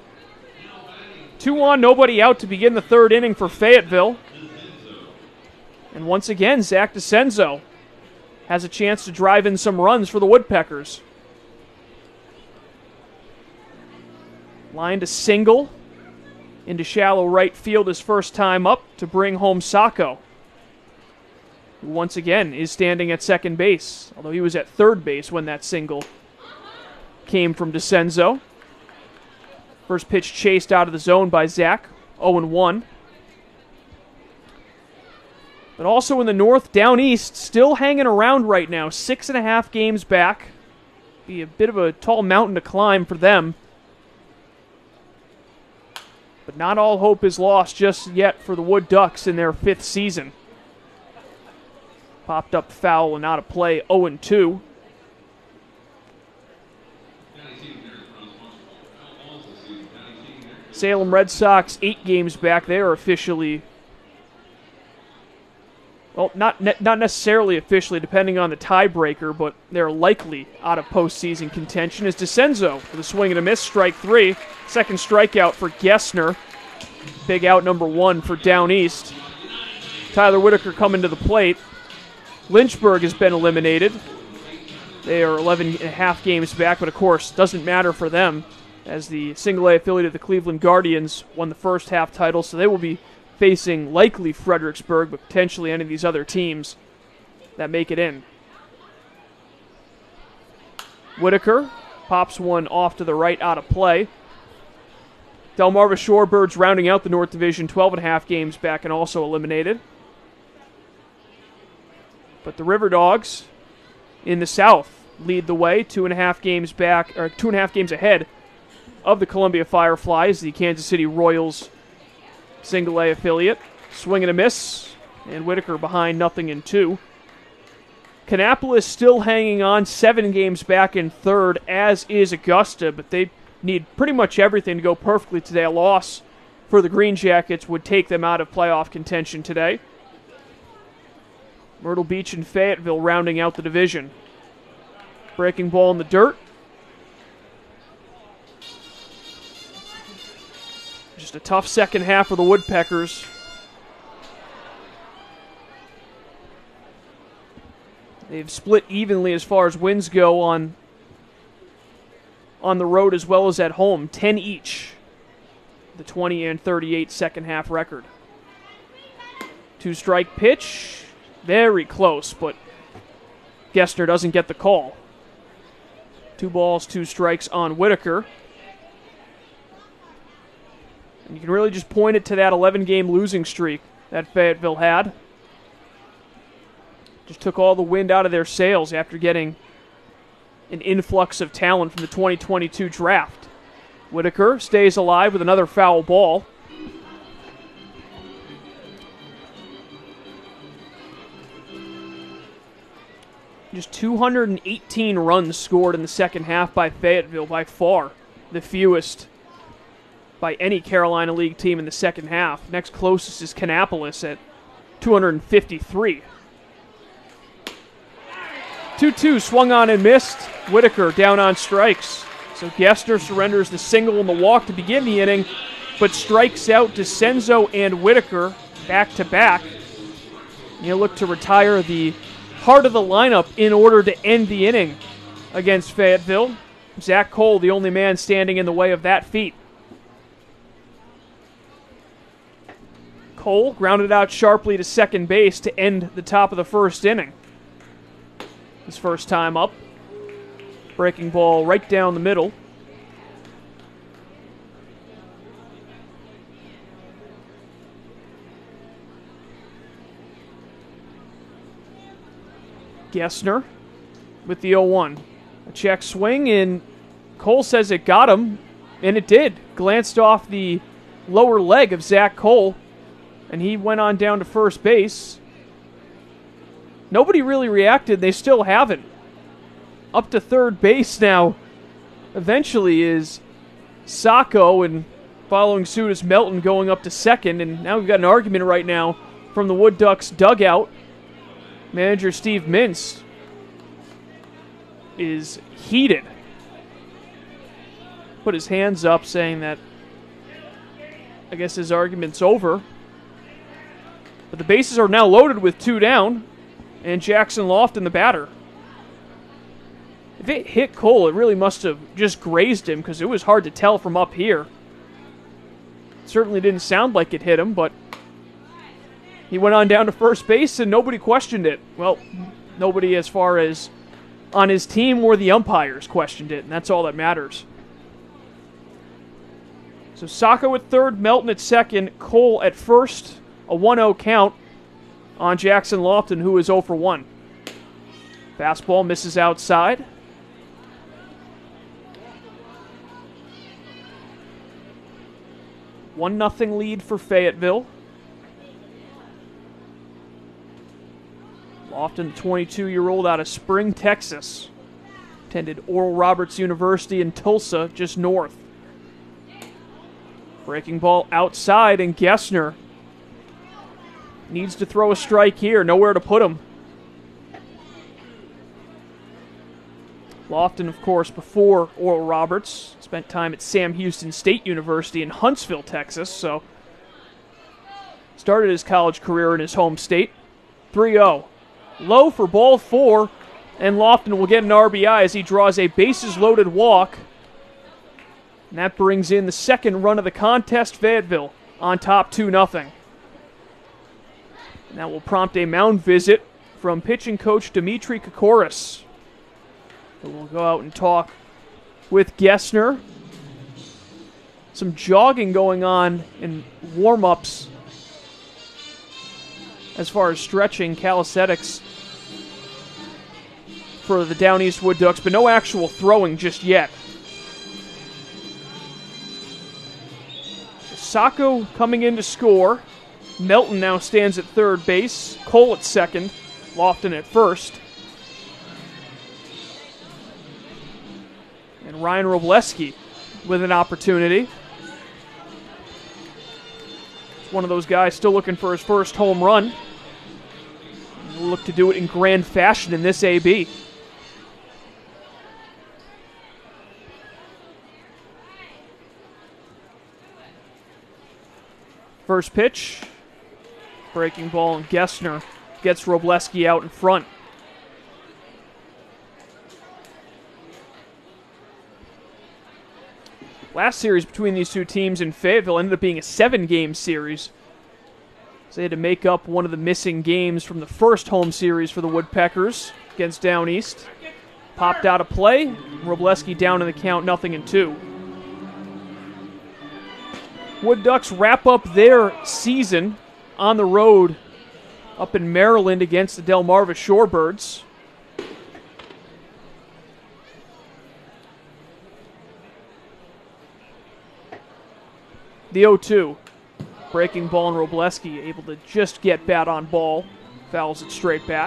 2 on, nobody out to begin the third inning for Fayetteville. And once again, Zach DeCenzo has a chance to drive in some runs for the Woodpeckers. Lined a single into shallow right field his first time up to bring home Sacco, who once again is standing at second base, although he was at third base when that single came from DeCenzo. First pitch chased out of the zone by Zach, 0-1. But also in the North, down east, still hanging around right now. 6.5 games back. Be a bit of a tall mountain to climb for them. But not all hope is lost just yet for the Wood Ducks in their 5th season. Popped up foul and out of play, 0-2. Salem Red Sox, 8 games back. They are officially... Well, not necessarily officially, depending on the tiebreaker, but they're likely out of postseason contention. Is DeCenzo with a swing and a miss, strike 3. Second strikeout for Gessner. Big out number 1 for down east. Tyler Whitaker coming to the plate. Lynchburg has been eliminated. They are 11.5 games back, but of course, doesn't matter for them, as the single-A affiliate of the Cleveland Guardians won the first half title, so they will be facing likely Fredericksburg, but potentially any of these other teams that make it in. Whitaker pops one off to the right, out of play. Delmarva Shorebirds rounding out the North Division, 12.5 games back and also eliminated. But the River Dogs in the South lead the way, 2.5 games back, or 2.5 games ahead of the Columbia Fireflies, the Kansas City Royals single-A affiliate. Swing and a miss, and Whitaker behind 0-2. Kannapolis still hanging on, 7 games back in third, as is Augusta, but they need pretty much everything to go perfectly today. A loss for the Green Jackets would take them out of playoff contention today. Myrtle Beach and Fayetteville rounding out the division. Breaking ball in the dirt. Just a tough second half for the Woodpeckers. They've split evenly as far as wins go on the road as well as at home. 10 each. The 20 and 38 second half record. 2-strike pitch. Very close, but Gessner doesn't get the call. 2 balls, 2 strikes on Whitaker. And you can really just point it to that 11-game losing streak that Fayetteville had. Just took all the wind out of their sails after getting an influx of talent from the 2022 draft. Whitaker stays alive with another foul ball. Just 218 runs scored in the second half by Fayetteville, by far the fewest by any Carolina League team in the second half. Next closest is Kannapolis at 253. 2-2 swung on and missed. Whitaker down on strikes. So Gessner surrenders the single and the walk to begin the inning, but strikes out DeCenzo and Whitaker back-to-back. He'll look to retire the heart of the lineup in order to end the inning against Fayetteville. Zach Cole, the only man standing in the way of that feat. Cole grounded out sharply to second base to end the top of the first inning. His first time up. Breaking ball right down the middle. Gessner with the 0-1. A check swing, and Cole says it got him, and it did. Glanced off the lower leg of Zach Cole, and he went on down to first base. Nobody really reacted. They still haven't. Up to third base now eventually is Sacco, and following suit is Melton going up to second, and now we've got an argument right now from the Wood Ducks dugout. Manager Steve Mintz is heated. Put his hands up saying that I guess his argument's over. But the bases are now loaded with 2 down, and Jackson Lofton the batter. If it hit Cole, it really must have just grazed him because it was hard to tell from up here. It certainly didn't sound like it hit him, but he went on down to first base and nobody questioned it. Well, nobody as far as on his team or the umpires questioned it, and that's all that matters. So Sacco at third, Melton at second, Cole at first. A 1-0 count on Jackson Lofton, who is 0 for 1. Fastball misses outside. One 1-0 lead for Fayetteville. Lofton, the 22-year-old out of Spring, Texas. Attended Oral Roberts University in Tulsa, just north. Breaking ball outside, and Gessner needs to throw a strike here. Nowhere to put him. Lofton, of course, before Oral Roberts, spent time at Sam Houston State University in Huntsville, Texas, so started his college career in his home state. 3-0. Low for ball 4, and Lofton will get an RBI as he draws a bases-loaded walk. And that brings in the second run of the contest. Fayetteville on top 2-0. And that will prompt a mound visit from pitching coach Dimitri Kokoris. We'll go out and talk with Gessner. Some jogging going on in warm-ups as far as stretching, calisthenics for the Down East Wood Ducks, but no actual throwing just yet. Sacco coming in to score. Melton now stands at third base. Cole at second. Lofton at first. And Ryan Robleski with an opportunity. One of those guys still looking for his first home run. We'll look to do it in grand fashion in this AB. First pitch, breaking ball, and Gessner gets Robleski out in front. Last series between these two teams in Fayetteville ended up being a 7-game series. So they had to make up one of the missing games from the first home series for the Woodpeckers against Down East. Popped out of play. Robleski down in the count, 0-2. Wood Ducks wrap up their season on the road up in Maryland against the Delmarva Shorebirds. The 0-2. Breaking ball, and Robleski able to just get bat on ball. Fouls it straight back.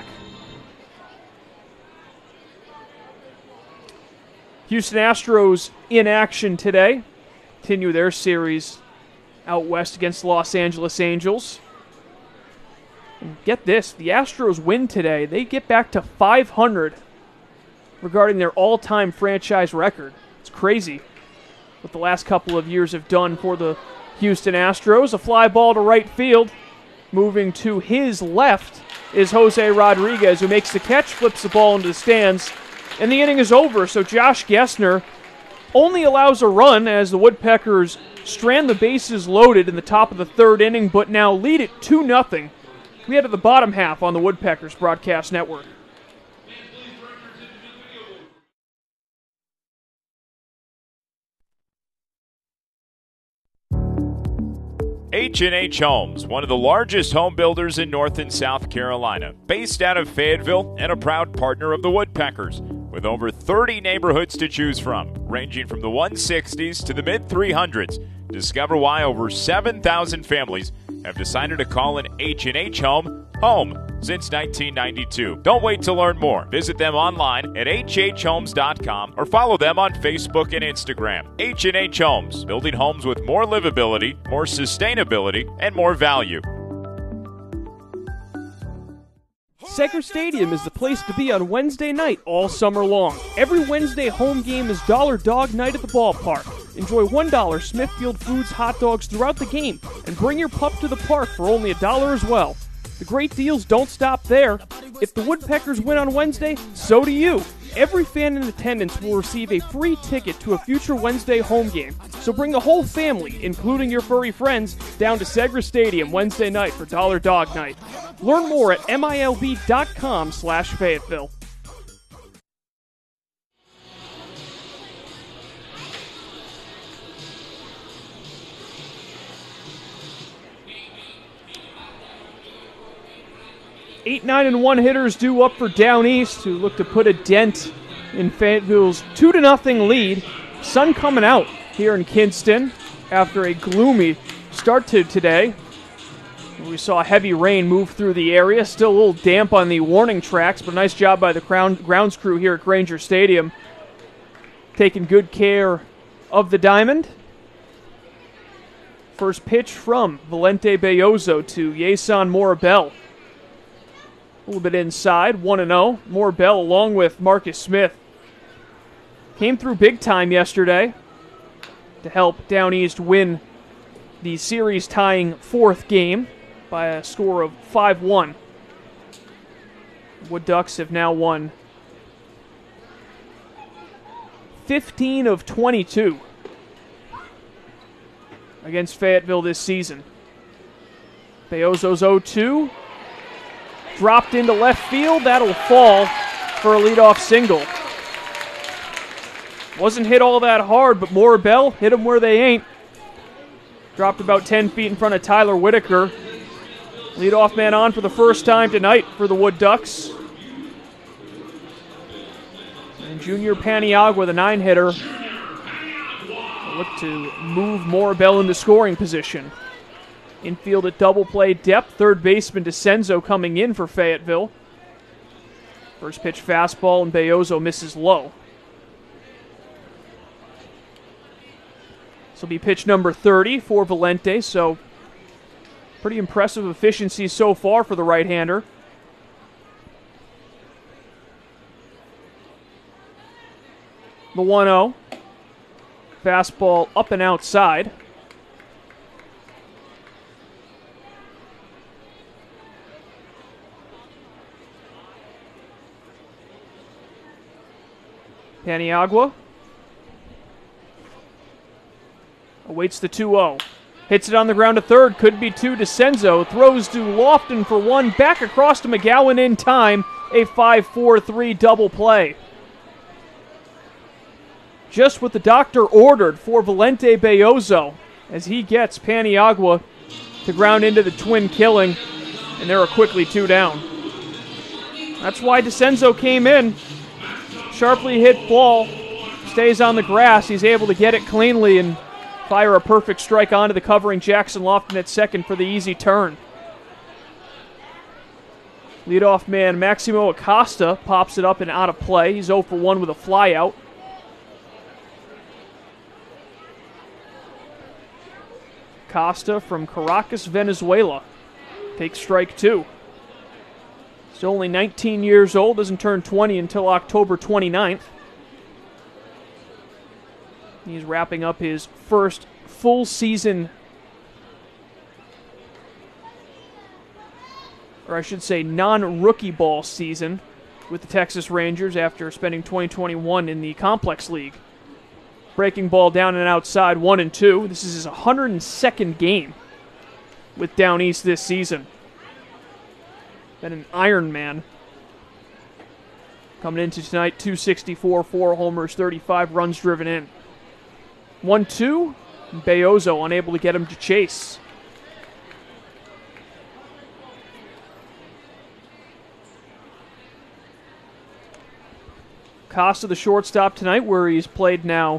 Houston Astros in action today. Continue their series out west against the Los Angeles Angels. And get this, the Astros win today. They get back to 500 regarding their all-time franchise record. It's crazy what the last couple of years have done for the Houston Astros. A fly ball to right field. Moving to his left is Jose Rodriguez, who makes the catch, flips the ball into the stands, and the inning is over. So Josh Gessner only allows a run as the Woodpeckers strand the bases loaded in the top of the third inning, but now lead it 2-0. We head to the bottom half on the Woodpeckers Broadcast Network. H&H Homes, one of the largest home builders in North and South Carolina, based out of Fayetteville and a proud partner of the Woodpeckers, with over 30 neighborhoods to choose from, ranging from the 160s to the mid-300s. Discover why over 7,000 families have decided to call an H&H home since 1992. Don't wait to learn more. Visit them online at hhhomes.com or follow them on Facebook and Instagram. H&H Homes, building homes with more livability, more sustainability, and more value. Segra Stadium is the place to be on Wednesday night all summer long. Every Wednesday home game is Dollar Dog Night at the ballpark. Enjoy $1 Smithfield Foods hot dogs throughout the game and bring your pup to the park for only $1 as well. The great deals don't stop there. If the Woodpeckers win on Wednesday, so do you. Every fan in attendance will receive a free ticket to a future Wednesday home game. So bring the whole family, including your furry friends, down to Segra Stadium Wednesday night for Dollar Dog Night. Learn more at milb.com/Fayetteville. Eight, 9, and 1 hitters due up for Down East, who look to put a dent in Fayetteville's 2-0 lead. Sun coming out here in Kinston after a gloomy start to today. We saw heavy rain move through the area. Still a little damp on the warning tracks, but nice job by the grounds crew here at Granger Stadium, taking good care of the diamond. First pitch from Valente Belloso to Yason Morabel. A little bit inside, 1-0. Morabel along with Marcus Smith came through big time yesterday to help Down East win the series-tying fourth game by a score of 5-1. Wood Ducks have now won 15 of 22 against Fayetteville this season. Belloso's 0-2. Dropped into left field. That'll fall for a leadoff single. Wasn't hit all that hard, but Morabel hit them where they ain't. Dropped about 10 feet in front of Tyler Whitaker. Leadoff man on for the first time tonight for the Wood Ducks. And Junior Paniagua, the 9-hitter, look to move Morabel into scoring position. Infield at double play depth. Third baseman DeCenzo coming in for Fayetteville. First pitch fastball, and Belloso misses low. This will be pitch number 30 for Valente, so pretty impressive efficiency so far for the right-hander. The 1-0. Fastball up and outside. Paniagua awaits the 2-0. Hits it on the ground to third. Could be two. DeCenzo throws to Lofton for one. Back across to McGowan in time. A 5-4-3 double play. Just what the doctor ordered for Valente Belloso as he gets Paniagua to ground into the twin killing, and there are quickly two down. That's why DeCenzo came in. Sharply hit ball, stays on the grass. He's able to get it cleanly and fire a perfect strike onto the covering Jackson Lofton at second for the easy turn. Leadoff man Maximo Acosta pops it up and out of play. He's 0 for 1 with a flyout. Acosta from Caracas, Venezuela takes strike two. He's only 19 years old, doesn't turn 20 until October 29th. He's wrapping up his first full season, or I should say non-rookie ball season with the Texas Rangers after spending 2021 in the Complex League. Breaking ball down and outside, 1-2. This is his 102nd game with Down East this season. Been an Iron Man. Coming into tonight, 264, 4 homers, 35 runs driven in. 1-2, Belloso unable to get him to chase. Costa, the shortstop tonight, where he's played now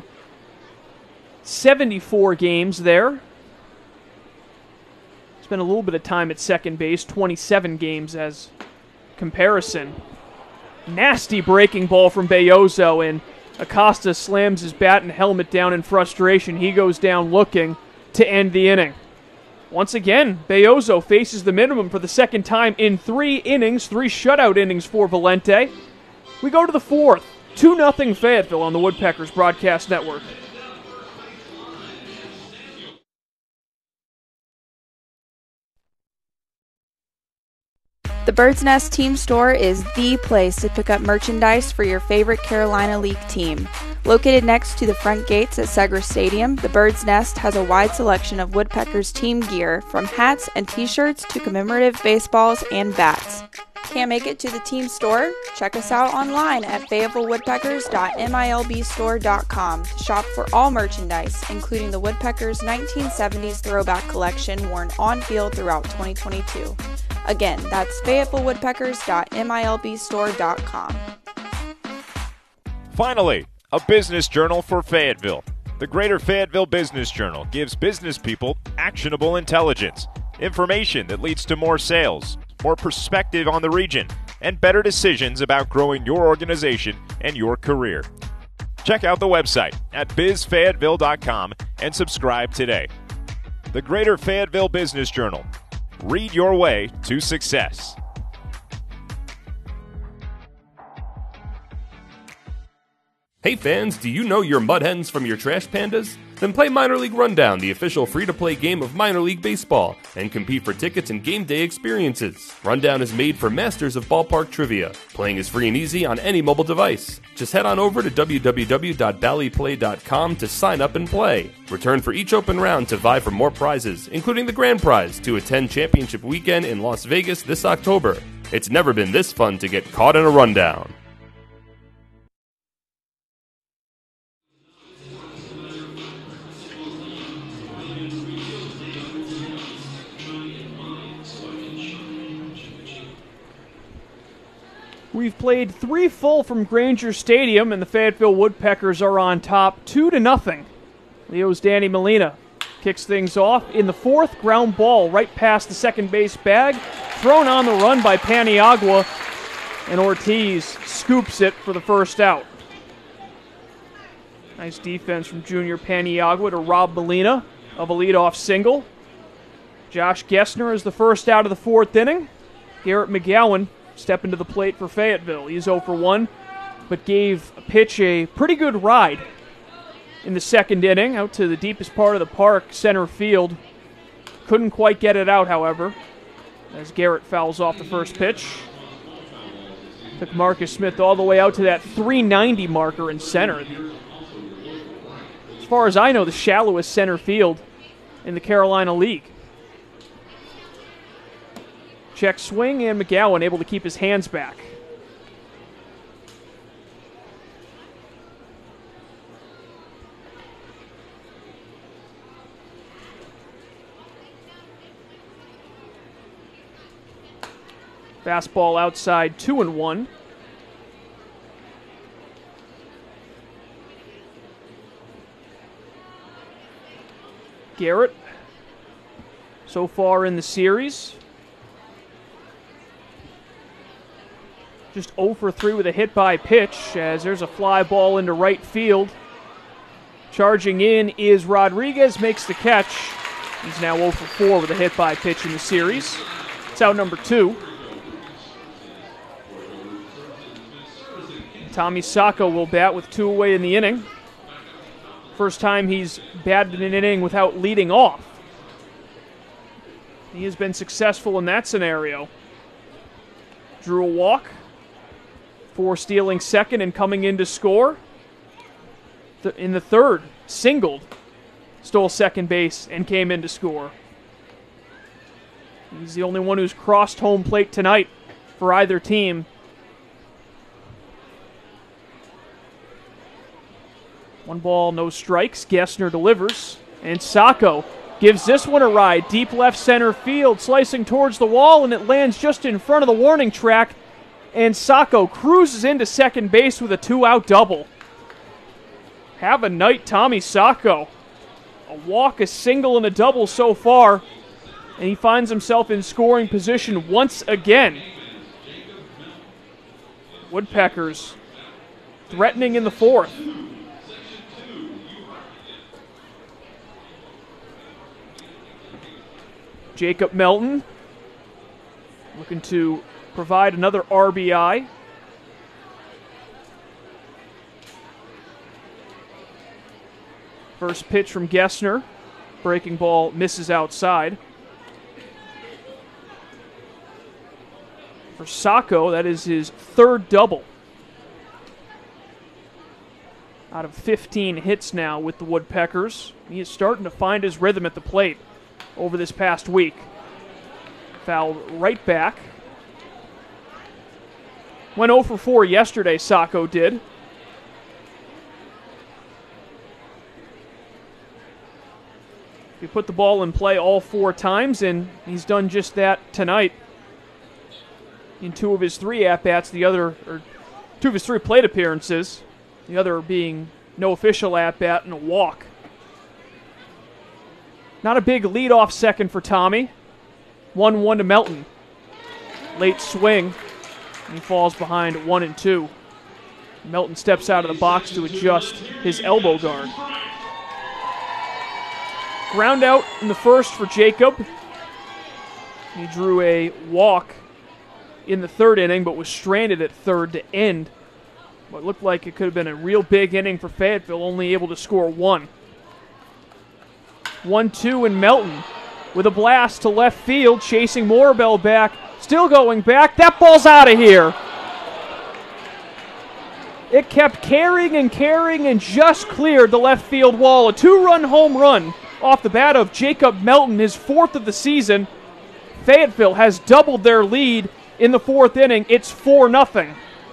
74 games there. Spent a little bit of time at second base, 27 games as comparison. Nasty breaking ball from Belloso, and Acosta slams his bat and helmet down in frustration. He goes down looking to end the inning. Once again, Belloso faces the minimum for the second time in 3 innings, 3 shutout innings for Valente. We go to the fourth. 2-0 Fayetteville on the Woodpeckers Broadcast Network. The Bird's Nest Team Store is the place to pick up merchandise for your favorite Carolina League team. Located next to the front gates at Segra Stadium, the Bird's Nest has a wide selection of Woodpeckers team gear, from hats and t-shirts to commemorative baseballs and bats. Can't make it to the team store? Check us out online at FayettevilleWoodpeckers.milbstore.com to shop for all merchandise, including the Woodpeckers 1970s throwback collection worn on field throughout 2022. Again, that's FayettevilleWoodpeckers.milbstore.com. Finally, a business journal for Fayetteville. The Greater Fayetteville Business Journal gives business people actionable intelligence, information that leads to more sales, more perspective on the region, and better decisions about growing your organization and your career. Check out the website at bizfayetteville.com and subscribe today. The Greater Fayetteville Business Journal. Read your way to success. Hey fans, do you know your Mud Hens from your Trash Pandas? Then play Minor League Rundown, the official free-to-play game of minor league baseball, and compete for tickets and game day experiences. Rundown is made for masters of ballpark trivia. Playing is free and easy on any mobile device. Just head on over to www.ballyplay.com to sign up and play. Return for each open round to vie for more prizes, including the grand prize to attend Championship Weekend in Las Vegas this October. It's never been this fun to get caught in a rundown. We've played 3 full from Granger Stadium, and the Fayetteville Woodpeckers are on top 2-0. Leo's Danny Molina kicks things off in the fourth. Ground ball right past the second base bag. Thrown on the run by Paniagua, and Ortiz scoops it for the first out. Nice defense from junior Paniagua to rob Molina of a leadoff single. Josh Gessner is the first out of the fourth inning. Garrett McGowan step into the plate for Fayetteville. He's 0 for 1 but gave a pitch a pretty good ride in the second inning, out to the deepest part of the park, center field. Couldn't quite get it out, however, as Garrett fouls off the first pitch. Took Marcus Smith all the way out to that 390 marker in center. As far as I know, the shallowest center field in the Carolina League. Check swing, and McGowan able to keep his hands back. Fastball outside, 2-1. Garrett, so far in the series, just 0 for 3 with a hit by pitch, as there's a fly ball into right field. Charging in is Rodriguez, makes the catch. He's now 0 for 4 with a hit by pitch in the series. It's out number 2. Tommy Sacco will bat with 2 away in the inning. First time he's batted an inning without leading off. He has been successful in that scenario. Drew a walk for stealing second and coming in to score. In the third, singled, stole second base, and came in to score. He's the only one who's crossed home plate tonight for either team. One ball, no strikes. Gessner delivers, and Sacco gives this one a ride. Deep left center field, slicing towards the wall, and it lands just in front of the warning track. And Sacco cruises into second base with a 2-out double. Have a night, Tommy Sacco. A walk, a single, and a double so far, and he finds himself in scoring position once again. Woodpeckers threatening in the fourth. Jacob Melton looking to provide another RBI. First pitch from Gessner. Breaking ball misses outside. For Sacco, that is his third double out of 15 hits now with the Woodpeckers. He is starting to find his rhythm at the plate over this past week. Fouled right back. Went 0 for 4 yesterday, Sacco did. He put the ball in play all 4 times, and he's done just that tonight. In 2 of his 3 at-bats, 2 of his 3 plate appearances, the other being no official at-bat and a walk. Not a big lead-off second for Tommy. 1-1 to Melton. Late swing. And he falls behind 1-2. Melton steps out of the box to adjust his elbow guard. Ground out in the first for Jacob. He drew a walk in the third inning, but was stranded at third to end what looked like it could have been a real big inning for Fayetteville, only able to score 1. 1-2, and Melton with a blast to left field, chasing Morabel back, still going back. That ball's out of here. It kept carrying and just cleared the left field wall. A 2-run home run off the bat of Jacob Melton, his 4th of the season. Fayetteville has doubled their lead in the 4th inning. It's 4-0.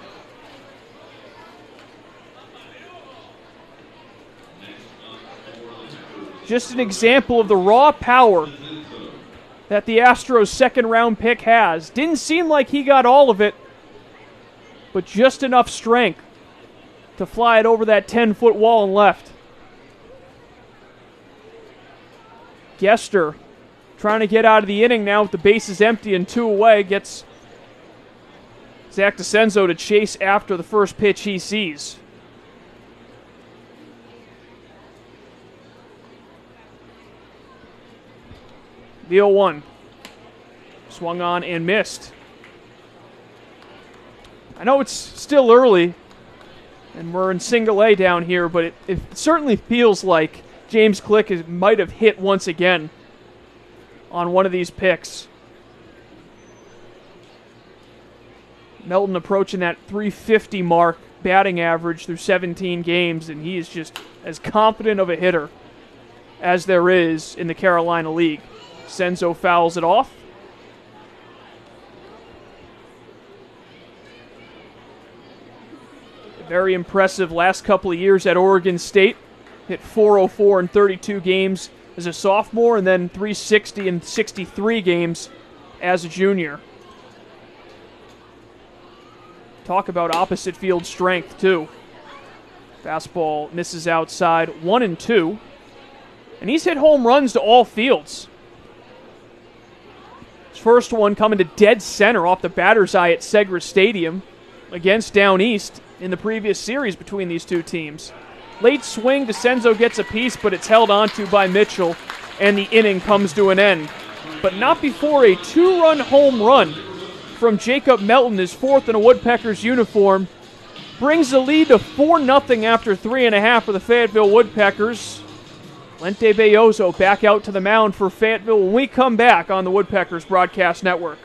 Just an example of the raw power that the Astros' second-round pick has. Didn't seem like he got all of it, but just enough strength to fly it over that 10-foot wall and left. Gester trying to get out of the inning now with the bases empty and 2 away. Gets Zach DeCenzo to chase after the first pitch he sees. The 0-1. Swung on and missed. I know it's still early, And we're in single A down here, but it certainly feels like James Click might have hit once again on one of these picks. Melton approaching that 350 mark batting average through 17 games, and he is just as confident of a hitter as there is in the Carolina League. Senzo fouls it off. Very impressive last couple of years at Oregon State. Hit .404 in 32 games as a sophomore, and then .360 in 63 games as a junior. Talk about opposite field strength, too. Fastball misses outside, 1-2. And he's hit home runs to all fields. His first one coming to dead center off the batter's eye at Segra Stadium against Down East in the previous series between these two teams. Late swing, DeCenzo gets a piece, but it's held onto by Mitchell, and the inning comes to an end. But not before a 2-run home run from Jacob Melton, his fourth in a Woodpeckers uniform, brings the lead to 4-0 after 3.5 for the Fayetteville Woodpeckers. Lente Belloso back out to the mound for Fayetteville when we come back on the Woodpeckers Broadcast Network.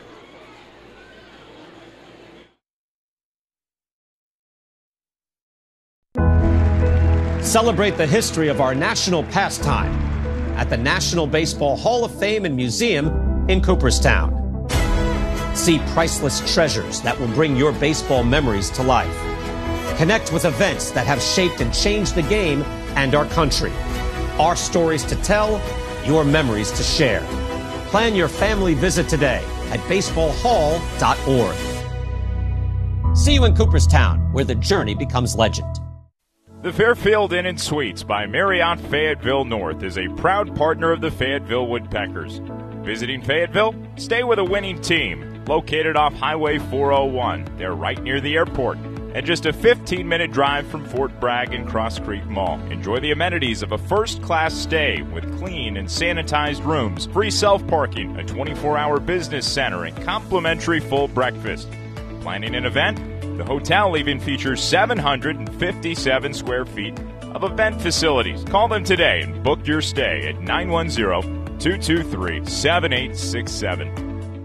Celebrate the history of our national pastime at the National Baseball Hall of Fame and Museum in Cooperstown. See priceless treasures that will bring your baseball memories to life. Connect with events that have shaped and changed the game and our country. Our stories to tell, your memories to share. Plan your family visit today at baseballhall.org. See you in Cooperstown, where the journey becomes legend. The Fairfield Inn and Suites by Marriott Fayetteville North is a proud partner of the Fayetteville Woodpeckers. Visiting Fayetteville? Stay with a winning team. Located off Highway 401. They're right near the airport. And just a 15-minute drive from Fort Bragg and Cross Creek Mall. Enjoy the amenities of a first-class stay with clean and sanitized rooms, free self-parking, a 24-hour business center, and complimentary full breakfast. Planning an event? The hotel even features 757 square feet of event facilities. Call them today and book your stay at 910-223-7867.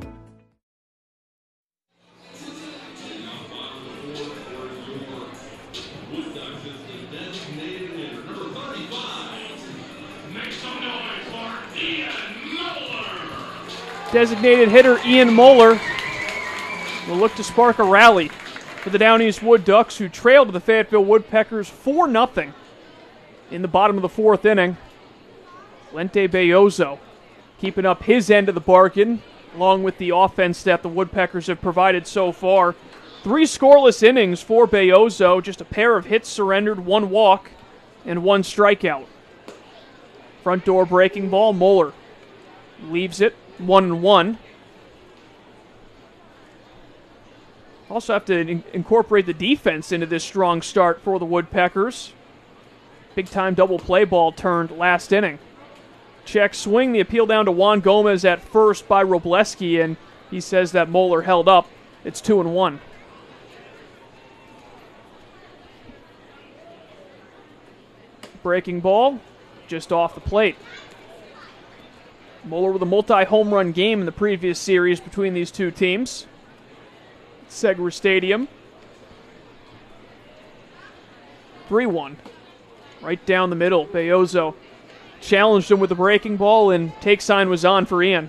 Designated hitter Ian Moeller will look to spark a rally for the Down East Wood Ducks, who trailed the Fayetteville Woodpeckers 4-0 in the bottom of the fourth inning. Lente Belloso keeping up his end of the bargain, along with the offense that the Woodpeckers have provided so far. 3 scoreless innings for Belloso, just a pair of hits surrendered, 1 walk, and 1 strikeout. Front door breaking ball, Moeller leaves it 1-1. Also have to incorporate the defense into this strong start for the Woodpeckers. Big-time double play ball turned last inning. Check swing, the appeal down to Juan Gomez at first by Robleski, and he says that Moeller held up. It's 2-1. Breaking ball, just off the plate. Moeller with a multi-home run game in the previous series between these two teams. Segra Stadium. 3-1. Right down the middle. Belloso challenged him with the breaking ball, and take sign was on for Ian.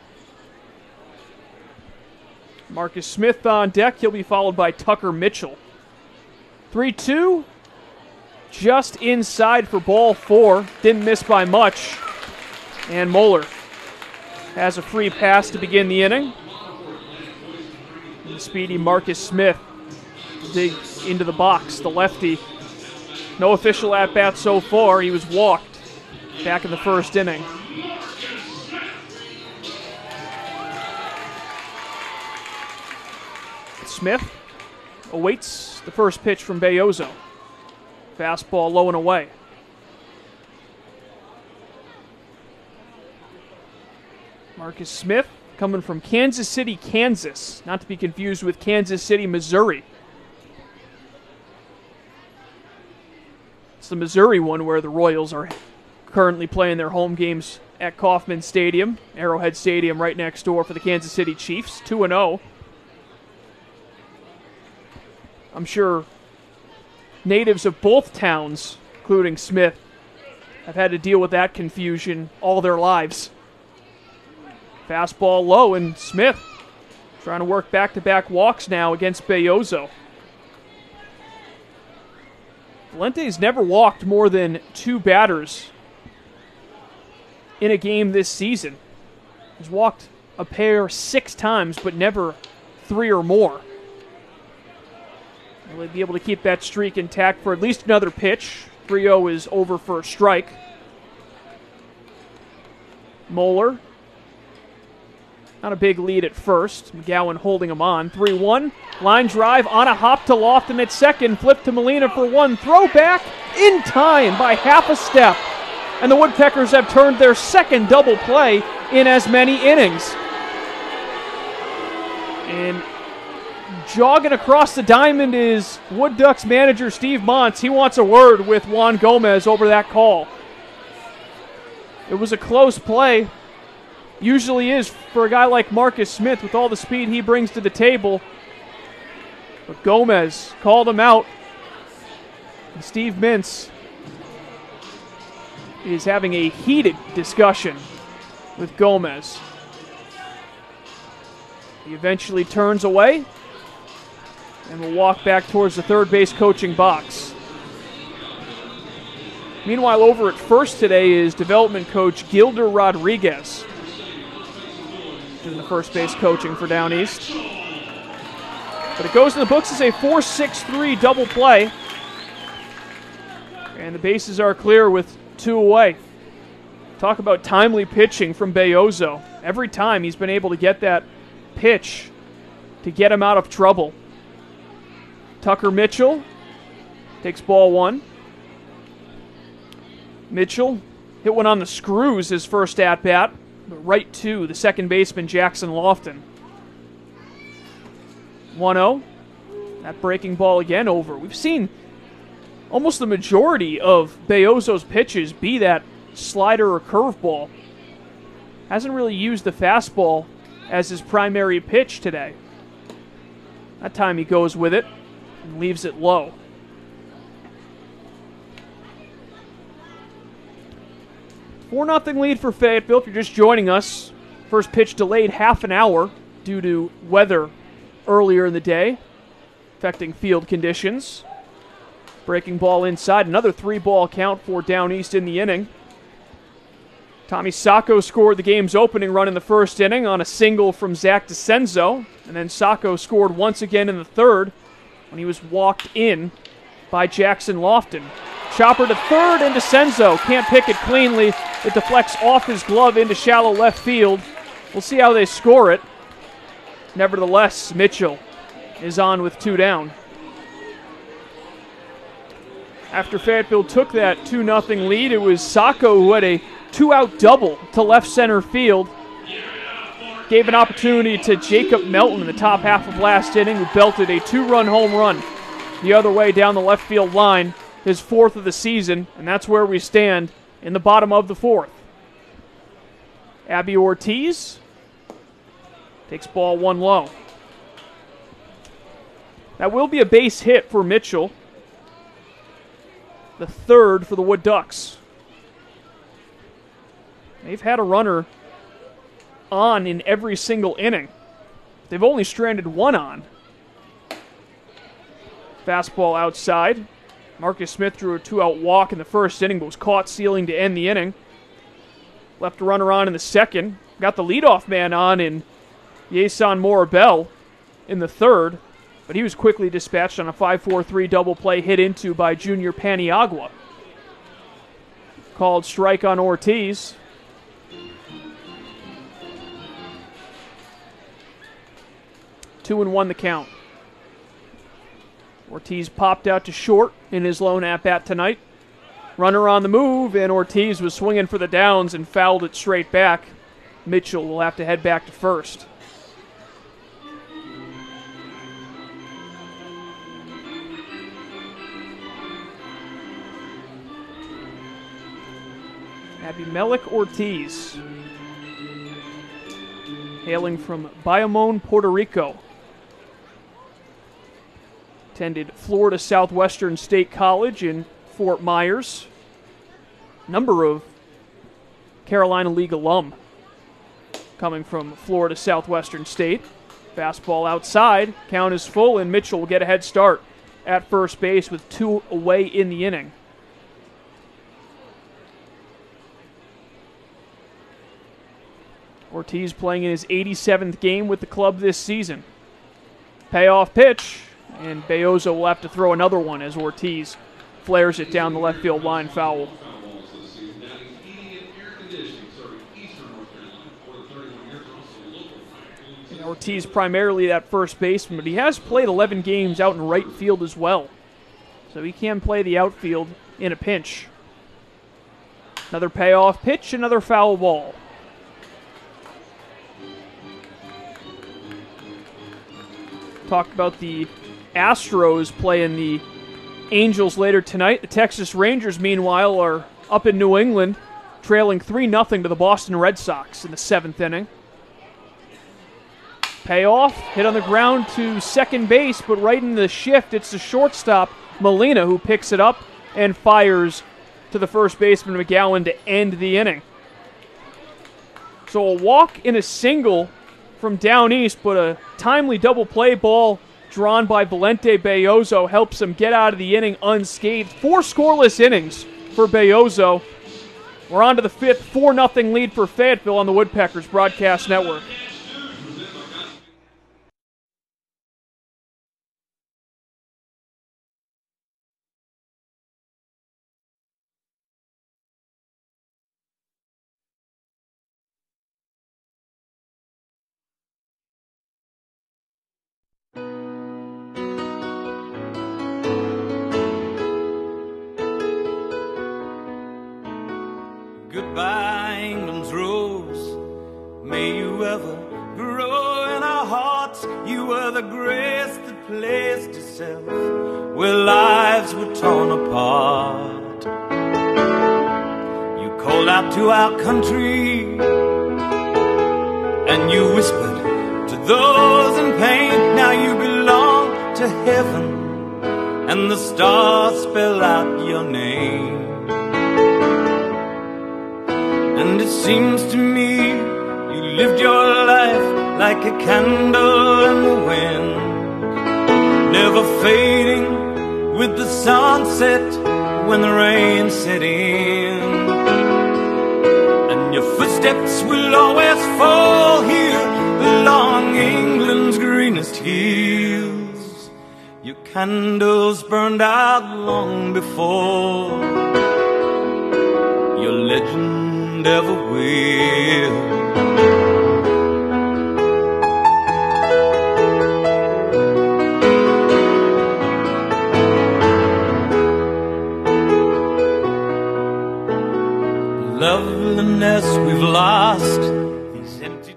Marcus Smith on deck. He'll be followed by Tucker Mitchell. 3-2. Just inside for ball 4. Didn't miss by much. And Moeller has a free pass to begin the inning. And the speedy Marcus Smith digs into the box. The lefty, no official at-bat so far. He was walked back in the first inning. Smith awaits the first pitch from Belloso. Fastball low and away. Marcus Smith coming from Kansas City, Kansas. Not to be confused with Kansas City, Missouri. It's the Missouri one where the Royals are currently playing their home games at Kauffman Stadium, Arrowhead Stadium right next door for the Kansas City Chiefs, 2-0. I'm sure natives of both towns, including Smith, have had to deal with that confusion all their lives. Fastball low, and Smith trying to work back-to-back walks now against Belloso. Valente's never walked more than 2 batters in a game this season. He's walked a pair 6 times, but never 3 or more. Will he be able to keep that streak intact for at least another pitch? 3-0 is over for a strike. Moeller. Not a big lead at first. McGowan holding him on. 3-1. Line drive on a hop to Lofton at second. Flip to Molina for 1. Throw back in time by half a step. And the Woodpeckers have turned their second double play in as many innings. And jogging across the diamond is Wood Ducks manager Steve Montz. He wants a word with Juan Gomez over that call. It was a close play. Usually is for a guy like Marcus Smith with all the speed he brings to the table. But Gomez called him out. And Steve Mintz is having a heated discussion with Gomez. He eventually turns away and will walk back towards the third base coaching box. Meanwhile, over at first today is development coach Gilder Rodriguez, doing the first base coaching for Down East. But it goes in the books as a 4-6-3 double play. And the bases are clear with 2 away. Talk about timely pitching from Belloso. Every time he's been able to get that pitch to get him out of trouble. Tucker Mitchell takes ball 1. Mitchell hit one on the screws his first at-bat, but right to the second baseman Jackson Lofton. 1-0. That breaking ball again over. We've seen almost the majority of Belloso's pitches be that slider or curveball. Hasn't really used the fastball as his primary pitch today. That time he goes with it and leaves it low. Four 4-0 lead for Fayetteville. If you're just joining us, first pitch delayed half an hour due to weather earlier in the day, affecting field conditions. Breaking ball inside, another 3-ball count for Down East in the inning. Tommy Sacco scored the game's opening run in the first inning on a single from Zach DeCenzo, and then Sacco scored once again in the third when he was walked in by Jackson Lofton. Chopper to third, and DeCenzo can't pick it cleanly. It deflects off his glove into shallow left field. We'll see how they score it. Nevertheless, Mitchell is on with 2 down. After Fayetteville took that 2-0 lead, it was Sacco who had a 2-out double to left center field. Gave an opportunity to Jacob Melton in the top half of last inning, who belted a 2-run home run the other way down the left field line, his 4th of the season, and that's where we stand in the bottom of the 4th. Abby Ortiz takes ball 1 low. That will be a base hit for Mitchell, the 3rd for the Wood Ducks. They've had a runner on in every single inning. They've only stranded 1 on. Fastball outside. Marcus Smith drew a 2-out walk in the first inning, but was caught stealing to end the inning. Left a runner on in the second. Got the leadoff man on in Yason Morabel in the third, but he was quickly dispatched on a 5-4-3 double play hit into by Junior Paniagua. Called strike on Ortiz. Two and 1 the count. Ortiz popped out to short in his lone at-bat tonight. Runner on the move, and Ortiz was swinging for the downs and fouled it straight back. Mitchell will have to head back to first. Abimelech Ortiz, hailing from Bayamon, Puerto Rico. Attended Florida Southwestern State College in Fort Myers. Number of Carolina League alum coming from Florida Southwestern State. Fastball outside, count is full, and Mitchell will get a head start at first base with 2 away in the inning. Ortiz playing in his 87th game with the club this season. Payoff pitch, and Beozo will have to throw another one as Ortiz flares it down the left field line, foul. And Ortiz primarily that first baseman, but he has played 11 games out in right field as well. So he can play the outfield in a pinch. Another payoff pitch, another foul ball. Talk about the Astros playing the Angels later tonight. The Texas Rangers, meanwhile, are up in New England, trailing 3-0 to the Boston Red Sox in the 7th inning. Payoff, hit on the ground to second base, but right in the shift, it's the shortstop, Molina, who picks it up and fires to the first baseman, McGowan, to end the inning. So a walk and a single from down east, but a timely double play ball drawn by Valente Beozo helps him get out of the inning unscathed. 4 scoreless innings for Beozo. We're on to the 5th, 4-0 lead for Fayetteville on the Woodpeckers Broadcast Network. Goodbye, England's rose. May you ever grow in our hearts. You were the grace that placed itself where lives were torn apart. You called out to our country and you whispered to those in pain. Now you belong to heaven and the stars spell out your name. And it seems to me you lived your life like a candle in the wind, never fading with the sunset when the rain set in. And your footsteps will always fall here along England's greenest hills. Your candles burned out long before your legend ever will. Loveliness we've lost, these empty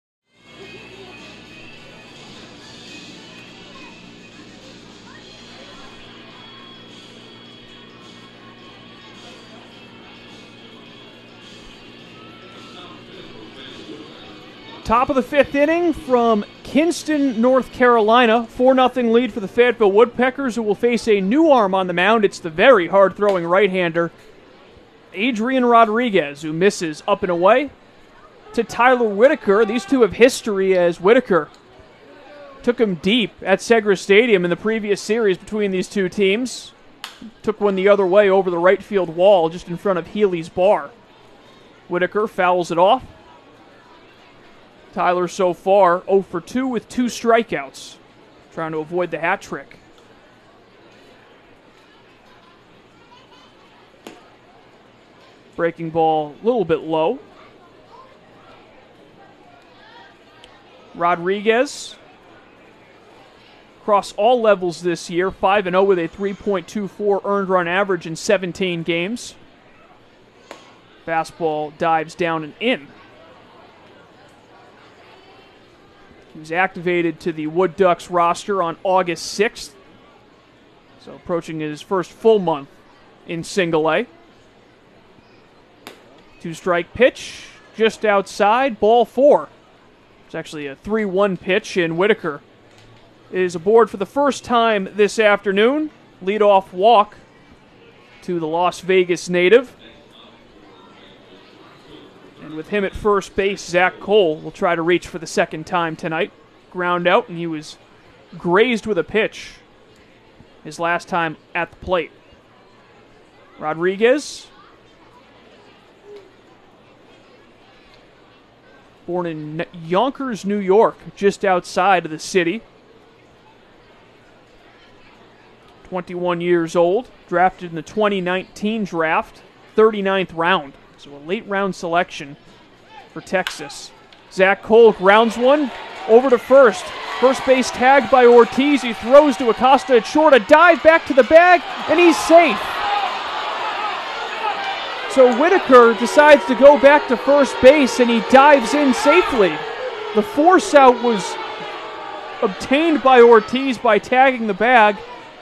Top of the 5th inning from Kinston, North Carolina. 4-0 lead for the Fayetteville Woodpeckers, who will face a new arm on the mound. It's the very hard-throwing right-hander, Adrian Rodriguez, who misses up and away to Tyler Whitaker. These two have history, as Whitaker took him deep at Segra Stadium in the previous series between these two teams. Took one the other way over the right field wall just in front of Healy's bar. Whitaker fouls it off. Tyler so far 0 for 2 with 2 strikeouts, trying to avoid the hat trick. Breaking ball a little bit low. Rodriguez, across all levels this year, 5-0 with a 3.24 earned run average in 17 games. Fastball dives down and in. He was activated to the Wood Ducks roster on August 6th, so approaching his first full month in Single A. 2-strike pitch, just outside, ball 4. It's actually a 3-1 pitch, and Whitaker is aboard for the first time this afternoon. Leadoff walk to the Las Vegas native. And with him at first base, Zach Cole will try to reach for the second time tonight. Ground out, and he was grazed with a pitch his last time at the plate. Rodriguez, born in Yonkers, New York, just outside of the city. 21 years old, drafted in the 2019 draft, 39th round. So a late round selection for Texas. Zach Cole grounds one over to first. First base tagged by Ortiz. He throws to Acosta at short. A dive back to the bag, and he's safe. So Whitaker decides to go back to first base, and he dives in safely. The force out was obtained by Ortiz by tagging the bag.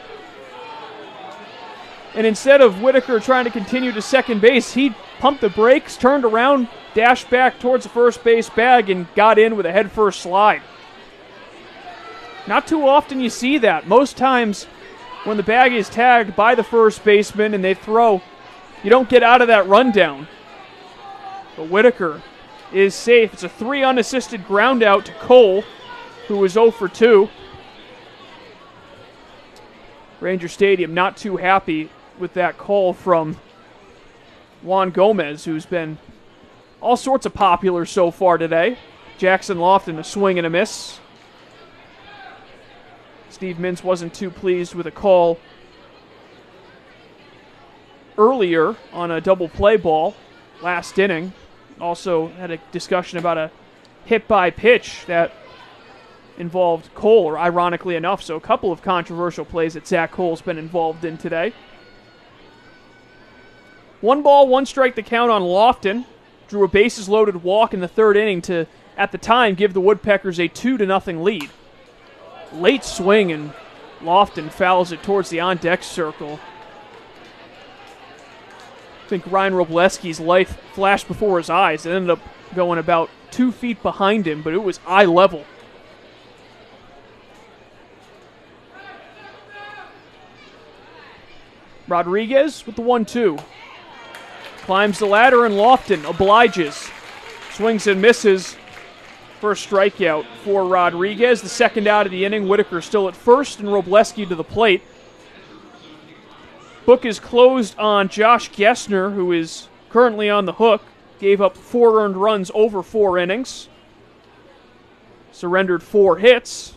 And instead of Whitaker trying to continue to second base, he pumped the brakes, turned around, dashed back towards the first base bag, and got in with a head-first slide. Not too often you see that. Most times when the bag is tagged by the first baseman and they throw, you don't get out of that rundown. But Whitaker is safe. It's a 3 unassisted ground out to Cole, who was 0 for 2. Ranger Stadium not too happy with that call from Juan Gomez, who's been all sorts of popular so far today. Jackson Lofton, a swing and a miss. Steve Mintz wasn't too pleased with a call earlier on a double play ball last inning. Also had a discussion about a hit by pitch that involved Cole, or ironically enough. So a couple of controversial plays that Zach Cole's been involved in today. 1 ball, 1 strike the count on Lofton. Drew a bases-loaded walk in the 3rd inning to, at the time, give the Woodpeckers a 2-0 lead. Late swing, and Lofton fouls it towards the on-deck circle. I think Ryan Robleski's life flashed before his eyes. It ended up going about 2 feet behind him, but it was eye level. Rodriguez with the 1-2. Climbs the ladder, and Lofton obliges. Swings and misses. First strikeout for Rodriguez. The second out of the inning. Whitaker still at first, and Robleski to the plate. Book is closed on Josh Gessner, who is currently on the hook. Gave up 4 earned runs over 4 innings. Surrendered 4 hits.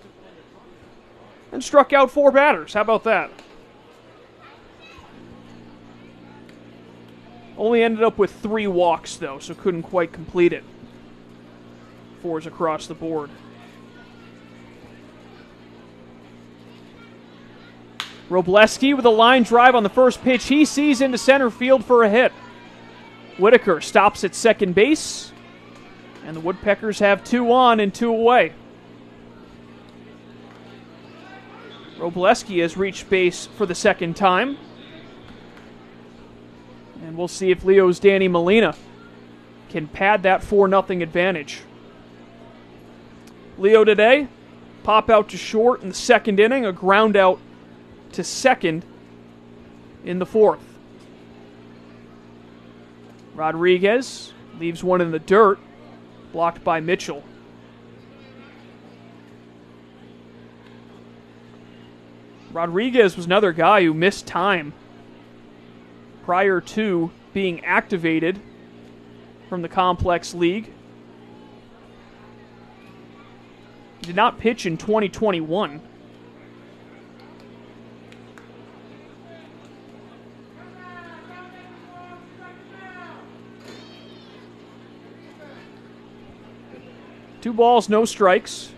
And struck out 4 batters. How about that? Only ended up with 3 walks, though, so couldn't quite complete it. 4s across the board. Robleski with a line drive on the first pitch. He sees into center field for a hit. Whitaker stops at second base, and the Woodpeckers have 2 on and 2 away. Robleski has reached base for the second time. And we'll see if Leo's Danny Molina can pad that 4-0 advantage. Leo today, pop out to short in the 2nd inning, a ground out to second in the 4th. Rodriguez leaves one in the dirt, blocked by Mitchell. Rodriguez was another guy who missed time prior to being activated from the Complex League. He did not pitch in 2021. Two balls, no strikes.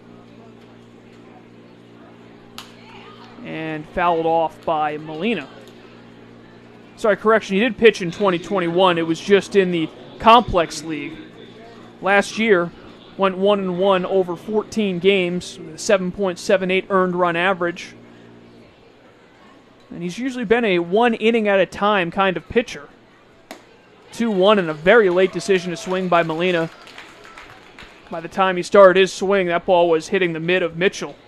And fouled off by Molina. Sorry, correction, he did pitch in 2021. It was just in the Complex League. Last year, went 1-1 over 14 games, with a 7.78 earned run average. And he's usually been a 1 inning at a time kind of pitcher. 2-1 and a very late decision to swing by Molina. By the time he started his swing, that ball was hitting the mid of Mitchell.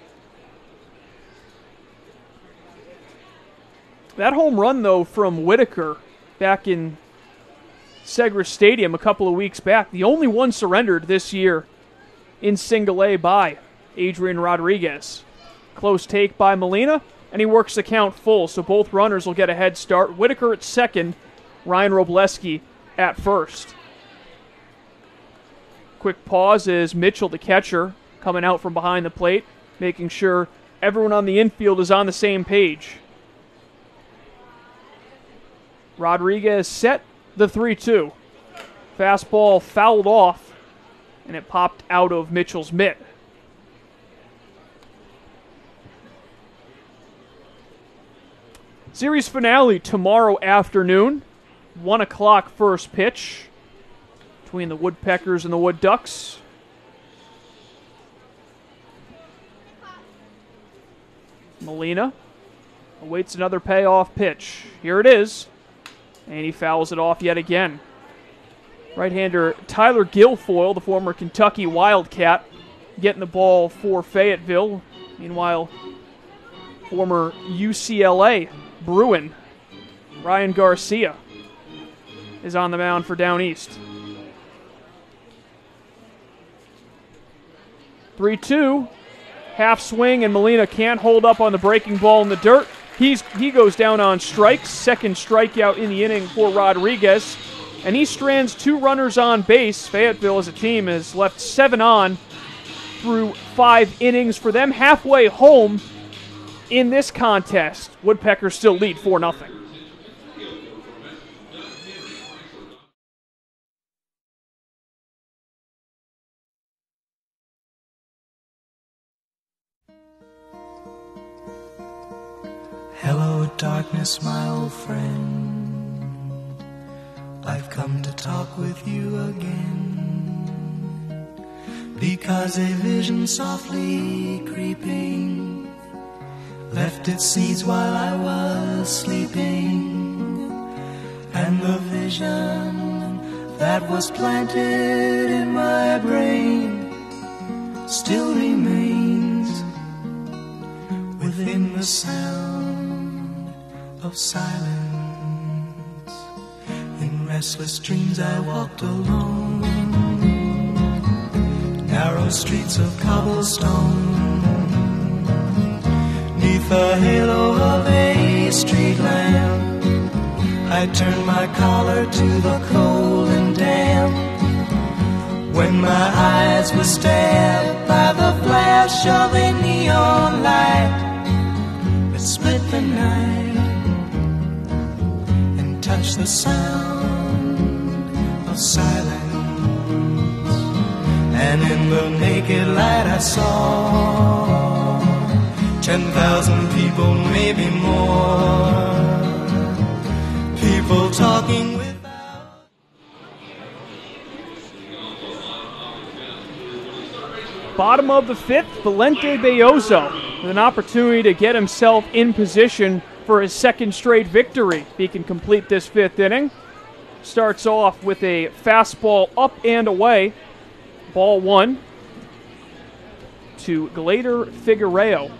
That home run, though, from Whitaker back in Segra Stadium a couple of weeks back, the only one surrendered this year in single A by Adrian Rodriguez. Close take by Molina, and he works the count full, so both runners will get a head start. Whitaker at second, Ryan Robleski at first. Quick pause as Mitchell, the catcher, coming out from behind the plate, making sure everyone on the infield is on the same page. Rodriguez set the 3-2. Fastball fouled off, and it popped out of Mitchell's mitt. Series finale tomorrow afternoon, 1 o'clock first pitch between the Woodpeckers and the Wood Ducks. Molina awaits another payoff pitch. Here it is, and he fouls it off yet again. Right-hander Tyler Guilfoyle, the former Kentucky Wildcat, getting the ball for Fayetteville. Meanwhile, former UCLA Bruin Ryan Garcia is on the mound for Down East. 3-2, half swing, and Molina can't hold up on the breaking ball in the dirt. He goes down on strikes, second strikeout in the inning for Rodriguez, and he strands 2 runners on base. Fayetteville as a team has left 7 on through 5 innings. For them, halfway home in this contest, Woodpeckers still lead 4-0. Hello, darkness, my old friend. I've come to talk with you again, because a vision softly creeping left its seeds while I was sleeping, and the vision that was planted in my brain still remains within the sound of silence. In restless dreams I walked alone, narrow streets of cobblestone, neath the halo of a street lamp. I turned my collar to the cold and damp, when my eyes were stabbed by the flash of a neon light that split the night and touched the sound of silence. And in the naked light I saw 10,000 people, maybe more, people talking without. Bottom of the 5th, Valente Belloso with an opportunity to get himself in position for his second straight victory. If he can complete this 5th inning. Starts off with a fastball up and away. Ball 1 to Glader Figueroa.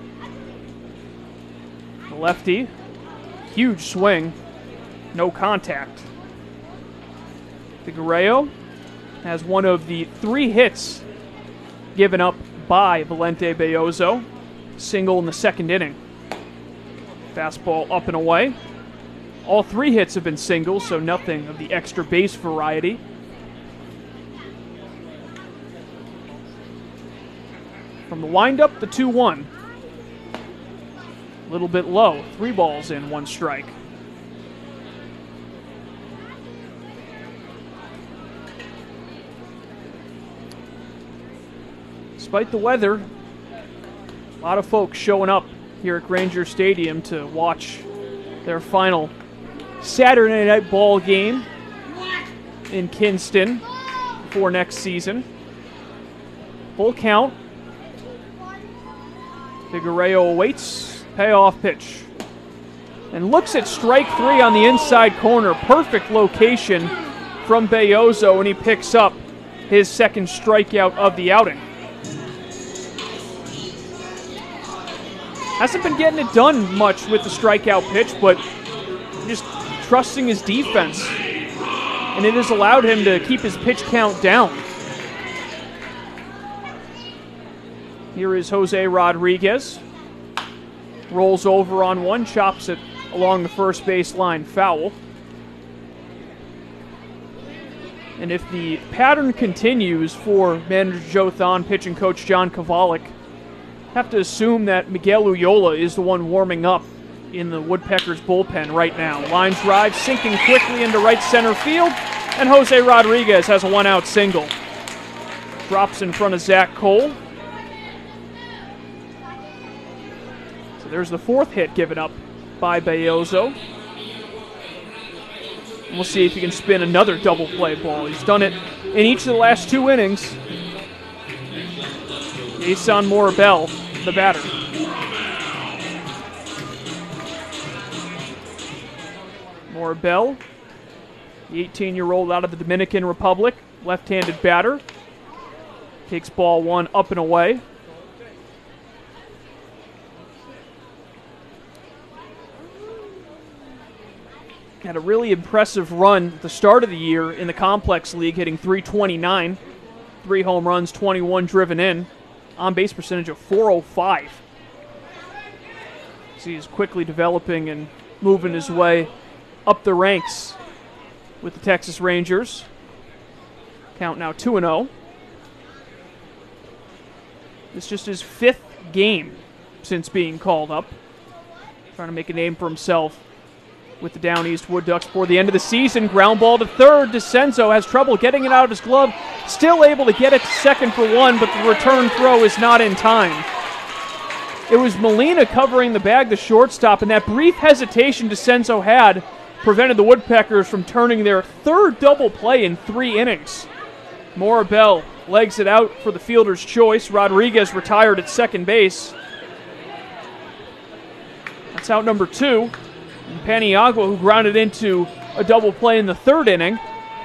The lefty, huge swing, no contact. Figueroa has one of the 3 hits given up by Valente Belloso. Single in the 2nd inning. Fastball up and away. All 3 hits have been singles, so nothing of the extra base variety. From the windup, the 2-1. A little bit low. 3 balls in, 1 strike. Despite the weather, a lot of folks showing up here at Granger Stadium to watch their final Saturday night ball game in Kinston for next season. Full count. Figueroa awaits. Payoff pitch. and looks at strike 3 on the inside corner. Perfect location from Belloso, and he picks up his second strikeout of the outing. Hasn't been getting it done much with the strikeout pitch, but just trusting his defense. And it has allowed him to keep his pitch count down. Here is Jose Rodriguez. Rolls over on one, chops it along the first base line, foul. And if the pattern continues for manager Joe Thon, pitching coach John Kovalik, have to assume that Miguel Ullola is the one warming up in the Woodpeckers bullpen right now. Line drive sinking quickly into right center field, and Jose Rodriguez has a one-out single. Drops in front of Zach Cole. So there's the fourth hit given up by Belloso. And we'll see if he can spin another double play ball. He's done it in each of the last 2 innings. Jason Morabel, the batter. Morabel, the 18-year-old out of the Dominican Republic, left-handed batter. Takes ball 1 up and away. Had a really impressive run at the start of the year in the Complex League, hitting .329, 3 home runs, 21 driven in, on-base percentage of .405. So he's quickly developing and moving his way up the ranks with the Texas Rangers. Count now 2-0. This is just his 5th game since being called up. Trying to make a name for himself with the Down East Wood Ducks for the end of the season. Ground ball to third. DeCenzo has trouble getting it out of his glove. Still able to get it to second for 1, but the return throw is not in time. It was Molina covering the bag, the shortstop, and that brief hesitation DeCenzo had prevented the Woodpeckers from turning their 3rd double play in 3 innings. Morabel legs it out for the fielder's choice. Rodriguez retired at second base. That's out number 2. And Paniagua, who grounded into a double play in the 3rd inning,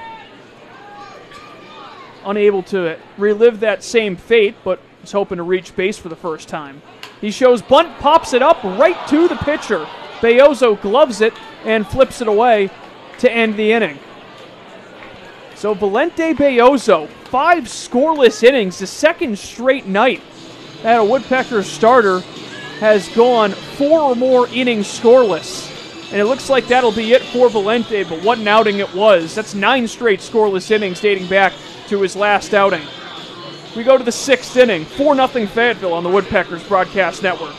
unable to relive that same fate, but is hoping to reach base for the first time. He shows bunt, pops it up right to the pitcher. Belloso gloves it and flips it away to end the inning. So Valente Belloso, 5 scoreless innings, the 2nd straight night that a Woodpeckers starter has gone 4 or more innings scoreless. And it looks like that'll be it for Valente, but what an outing it was. That's 9 straight scoreless innings dating back to his last outing. We go to the 6th inning, 4-0 Fayetteville on the Woodpeckers Broadcast Network.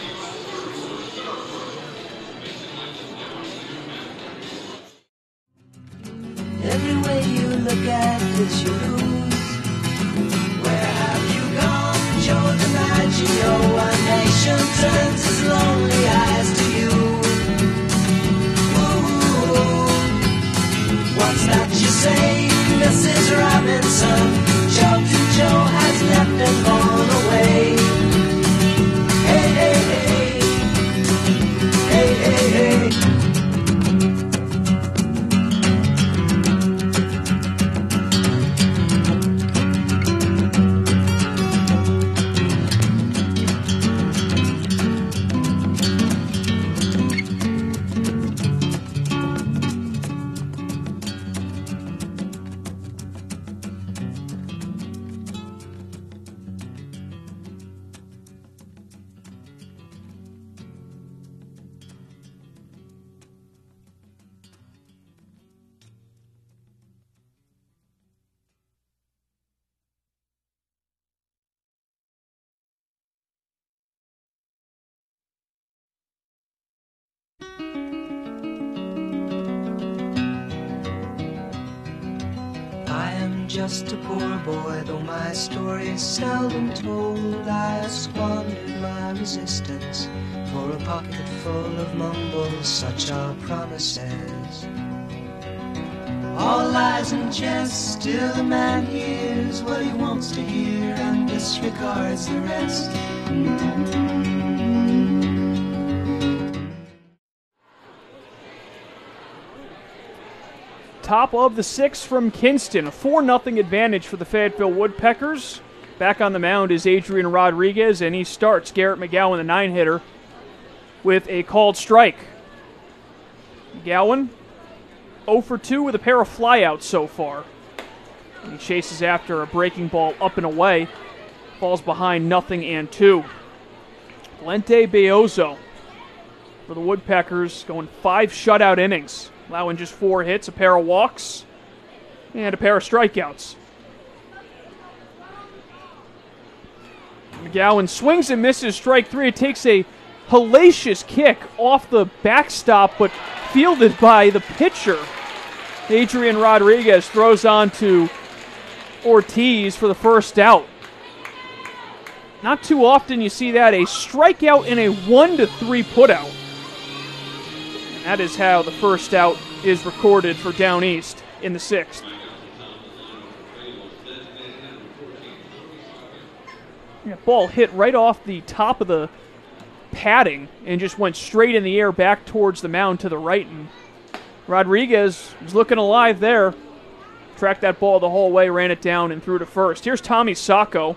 Every way you look at it, you lose. Where have you gone, Joe DiMaggio? Our nation turns its lonely eyes to you. Ooh, what's that you say, Mrs. Robinson? Joe has left and gone away. Hey, hey, hey. Hey, hey, hey. Just a poor boy, though my story is seldom told. I squandered my resistance for a pocket full of mumbles, such are promises. All lies and jest, still a man hears what he wants to hear and disregards the rest. top of the 6th from Kinston. A 4-0 advantage for the Fayetteville Woodpeckers. Back on the mound is Adrian Rodriguez, and he starts Garrett McGowan, the 9-hitter, with a called strike. McGowan 0 for 2 with a pair of flyouts so far. And he chases after a breaking ball up and away. Falls behind 0-2. Valente Beozo for the Woodpeckers going 5 shutout innings, allowing just 4 hits, a pair of walks, and a pair of strikeouts. McGowan swings and misses strike 3. It takes a hellacious kick off the backstop, but fielded by the pitcher. Adrian Rodriguez throws on to Ortiz for the first out. Not too often you see that, a strikeout in a 1-3 putout. And that is how the first out is recorded for Down East in the 6th. That ball hit right off the top of the padding and just went straight in the air back towards the mound to the right. And Rodriguez was looking alive there. Tracked that ball the whole way, ran it down, and threw to first. Here's Tommy Sacco,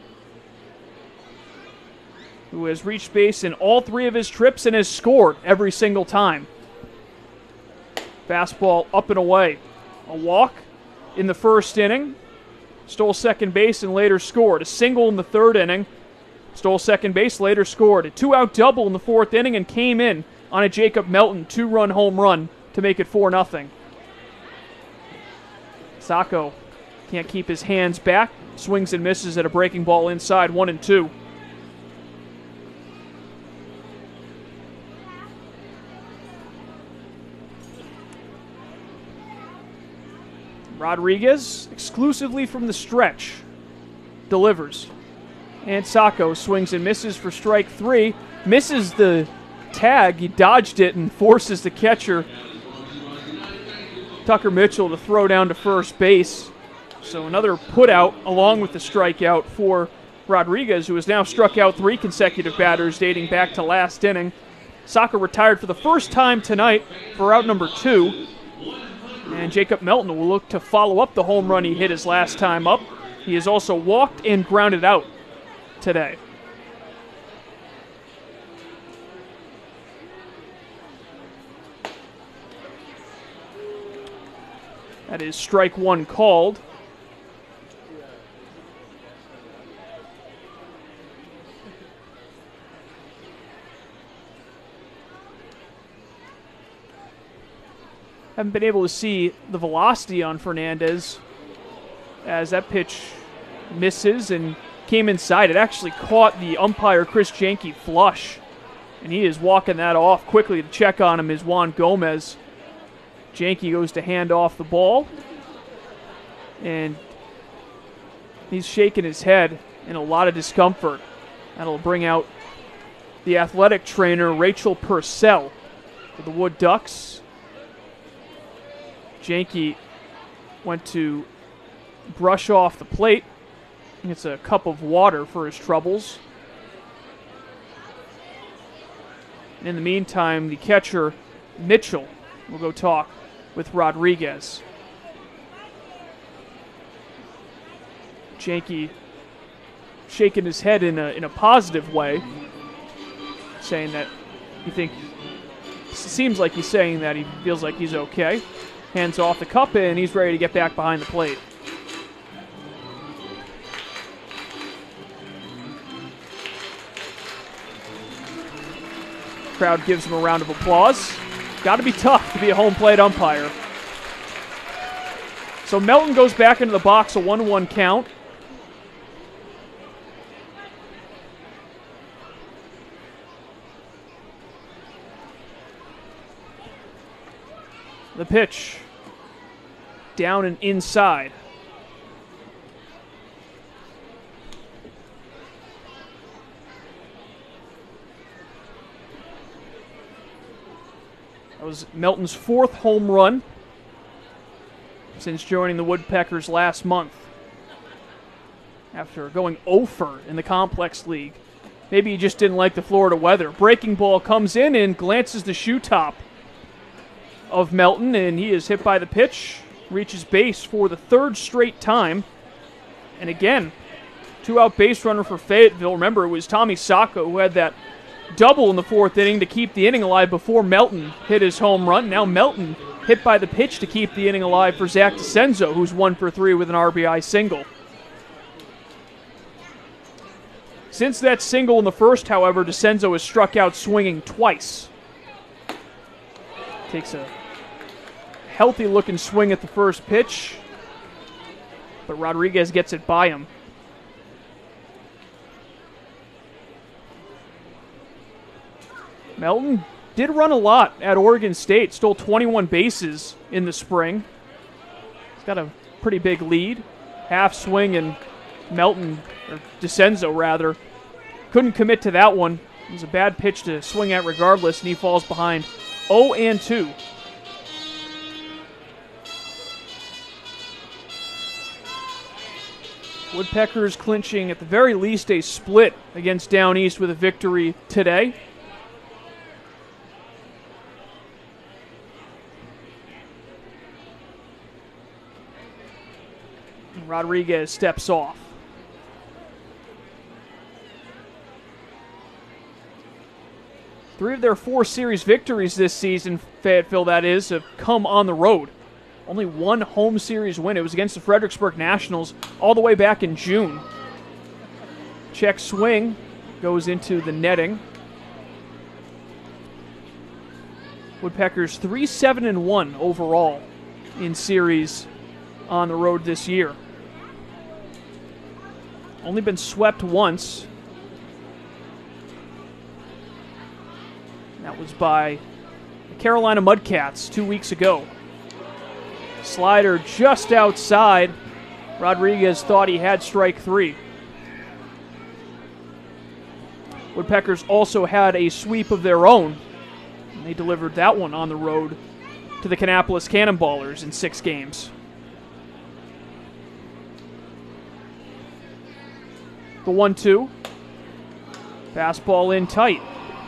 who has reached base in all 3 of his trips and has scored every single time. Fastball up and away. A walk in the first inning. Stole second base and later scored. A single in the 3rd inning. Stole second base, later scored. A 2-out double in the 4th inning and came in on a Jacob Melton 2-run home run to make it 4-0. Sacco can't keep his hands back. Swings and misses at a breaking ball inside, 1-2. Rodriguez, exclusively from the stretch, delivers. And Sacco swings and misses for strike 3. Misses the tag. He dodged it and forces the catcher, Tucker Mitchell, to throw down to first base. So another putout along with the strikeout for Rodriguez, who has now struck out 3 consecutive batters dating back to last inning. Sacco retired for the first time tonight for out number 2. And Jacob Melton will look to follow up the home run he hit his last time up. He has also walked and grounded out today. That is strike 1 called. Haven't been able to see the velocity on Fernandez as that pitch misses and came inside. It actually caught the umpire Chris Janke flush, and he is walking that off. Quickly to check on him is Juan Gomez. Janke goes to hand off the ball, and he's shaking his head in a lot of discomfort. That'll bring out the athletic trainer Rachel Purcell for the Wood Ducks. Janke went to brush off the plate. It's a cup of water for his troubles. In the meantime, the catcher, Mitchell, will go talk with Rodriguez. Janke shaking his head in a positive way, saying that seems like he's saying that he feels like he's okay. Hands off the cup, and he's ready to get back behind the plate. Crowd gives him a round of applause. Got to be tough to be a home plate umpire. So Melton goes back into the box, a 1-1 count. The pitch down and inside. That was Melton's 4th home run since joining the Woodpeckers last month. After going 0-for in the Complex League. Maybe he just didn't like the Florida weather. Breaking ball comes in and glances the shoe top. of Melton, and he is hit by the pitch, reaches base for the third straight time. And again, two-out base runner for Fayetteville. Remember, it was Tommy Sacco who had that double in the fourth inning to keep the inning alive before Melton hit his home run. Now Melton hit by the pitch to keep the inning alive for Zach DeCenzo, who's 1 for 3 with an RBI single. Since that single in the first, however, DeCenzo has struck out swinging twice. Takes a healthy-looking swing at the first pitch, but Rodriguez gets it by him. Melton did run a lot at Oregon State, stole 21 bases in the spring. He's got a pretty big lead. Half swing, and Melton, or DeCenzo rather, couldn't commit to that one. It was a bad pitch to swing at regardless, and he falls behind 0-2. Woodpeckers clinching at the very least a split against Down East with a victory today. Rodriguez steps off. Three of their 4 series victories this season, Fayetteville that is, have come on the road. Only one home series win. It was against the Fredericksburg Nationals all the way back in June. Check swing goes into the netting. Woodpeckers 3-7-1 overall in series on the road this year. Only been swept once. That was by the Carolina Mudcats 2 weeks ago. Slider just outside. Rodriguez thought he had strike 3. Woodpeckers also had a sweep of their own, and they delivered that one on the road to the Kannapolis Cannonballers in 6 games. The 1-2. Fastball in tight.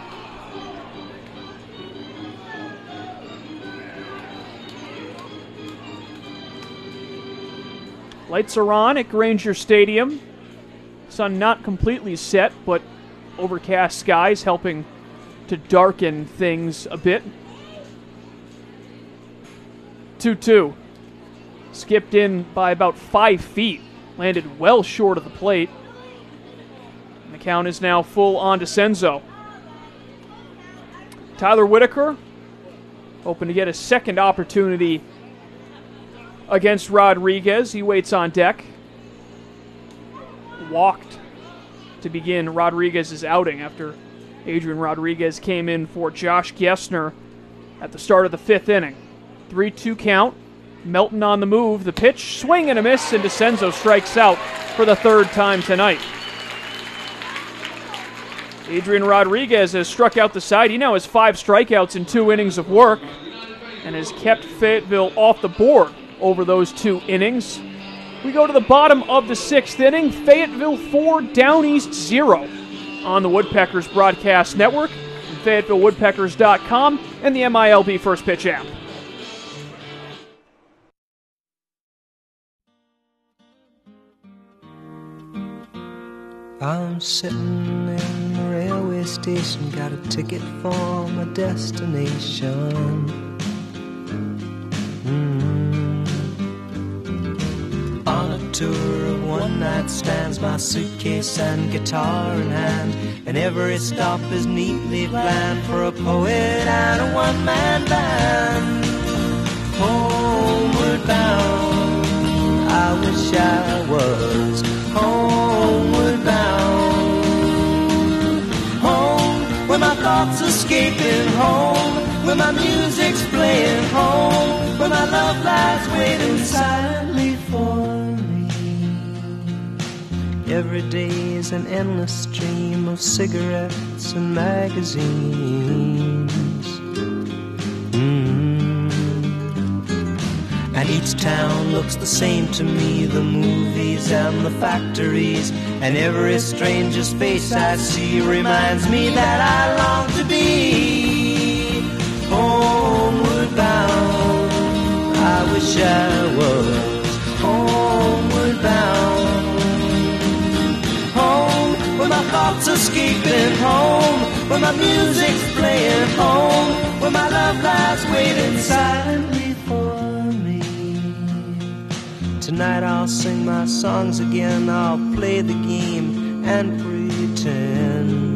Lights are on at Granger Stadium. Sun not completely set, but overcast skies helping to darken things a bit. 2-2. Skipped in by about 5 feet. Landed well short of the plate. And the count is now full on DeCenzo. Tyler Whitaker hoping to get a second opportunity against Rodriguez. He waits on deck. Walked to begin Rodriguez's outing after Adrian Rodriguez came in for Josh Gessner at the start of the 5th inning. 3-2 count. Melton on the move. The pitch, swing and a miss, and DeCenzo strikes out for the 3rd time tonight. Adrian Rodriguez has struck out the side. He now has 5 strikeouts in 2 innings of work and has kept Fayetteville off the board over those 2 innings. We go to the bottom of the 6th inning. Fayetteville 4, Down East 0 on the Woodpeckers Broadcast Network, FayettevilleWoodpeckers.com, and the MILB First Pitch app. I'm sitting in the railway station, got a ticket for my destination. On a tour of one-night stands, my suitcase and guitar in hand, and every stop is neatly planned for a poet and a one-man band. Homeward bound, I wish I was homeward bound. Home, where my thoughts escaping, home, where my music's playing, home, where my love lies waiting silently for me. Every day is an endless stream of cigarettes and magazines. And each town looks the same to me, the movies and the factories, and every stranger's face I see reminds me that I long to be homeward bound. the music's playing home, where my love lies waiting silently for me. Tonight I'll sing my songs again, I'll play the game and pretend.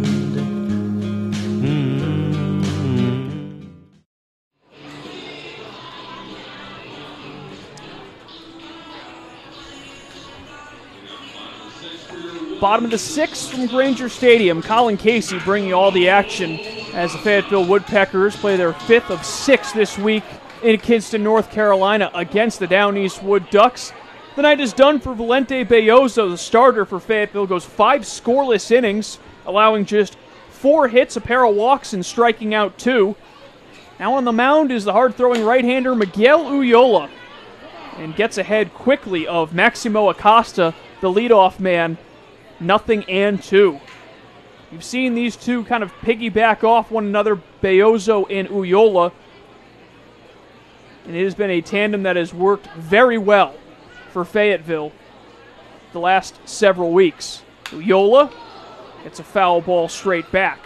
Bottom of the sixth from Granger Stadium. Colin Casey bringing all the action as the Fayetteville Woodpeckers play their 5th of 6 this week in Kinston, North Carolina against the Down East Wood Ducks. The night is done for Valente Belloso. The starter for Fayetteville goes 5 scoreless innings, allowing just 4 hits, a pair of walks, and striking out 2. Now on the mound is the hard-throwing right-hander Miguel Ullola, and gets ahead quickly of Maximo Acosta, the leadoff man. 0-2. You've seen these two kind of piggyback off one another, Belloso and Ullola, and it has been a tandem that has worked very well for Fayetteville the last several weeks. Ullola gets a foul ball straight back.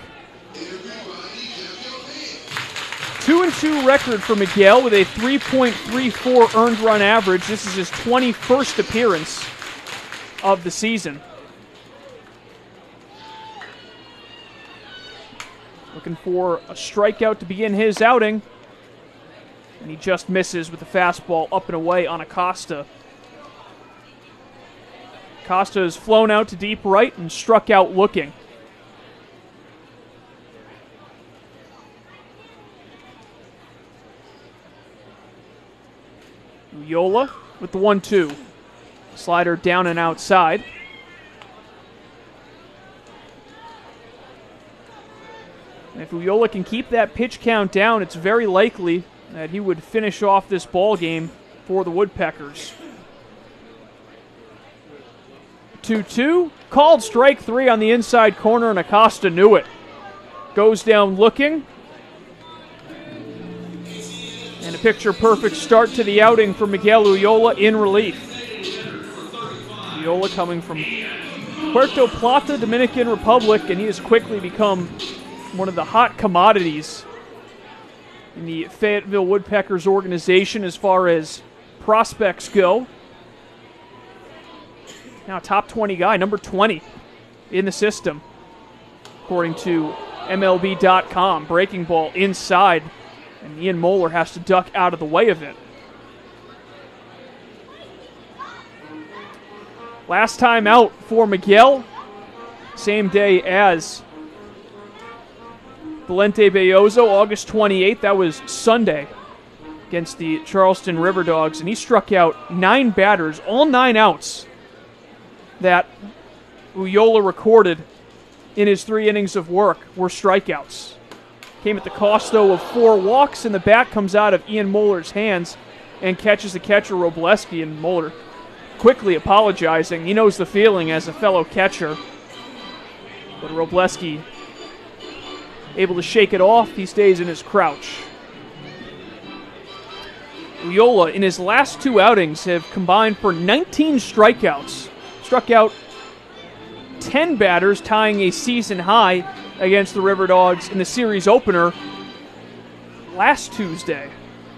2-2 record for Miguel with a 3.34 earned run average. This is his 21st appearance of the season. Looking for a strikeout to begin his outing. And he just misses with the fastball up and away on Acosta. Acosta has flown out to deep right and struck out looking. Ullola with the 1-2. Slider down and outside. And if Ullola can keep that pitch count down, it's very likely that he would finish off this ball game for the Woodpeckers. 2-2, called strike 3 on the inside corner, and Acosta knew it. Goes down looking. And a picture-perfect start to the outing for Miguel Ullola in relief. Ullola coming from Puerto Plata, Dominican Republic, and he has quickly become one of the hot commodities in the Fayetteville Woodpeckers organization as far as prospects go. Now top 20 guy, number 20 in the system, according to MLB.com. Breaking ball inside, and Ian Moeller has to duck out of the way of it. Last time out for Miguel, same day as Valente Belloso, August 28th. That was Sunday against the Charleston River Dogs, and he struck out 9 batters, all 9 outs that Ullola recorded in his 3 innings of work were strikeouts. Came at the cost, though, of 4 walks, and the bat comes out of Ian Moeller's hands and catches the catcher Robleski, and Moeller quickly apologizing. He knows the feeling as a fellow catcher, but Robleski able to shake it off. He stays in his crouch. Ullola, in his last 2 outings, have combined for 19 strikeouts. Struck out 10 batters, tying a season high against the River Dogs in the series opener last Tuesday.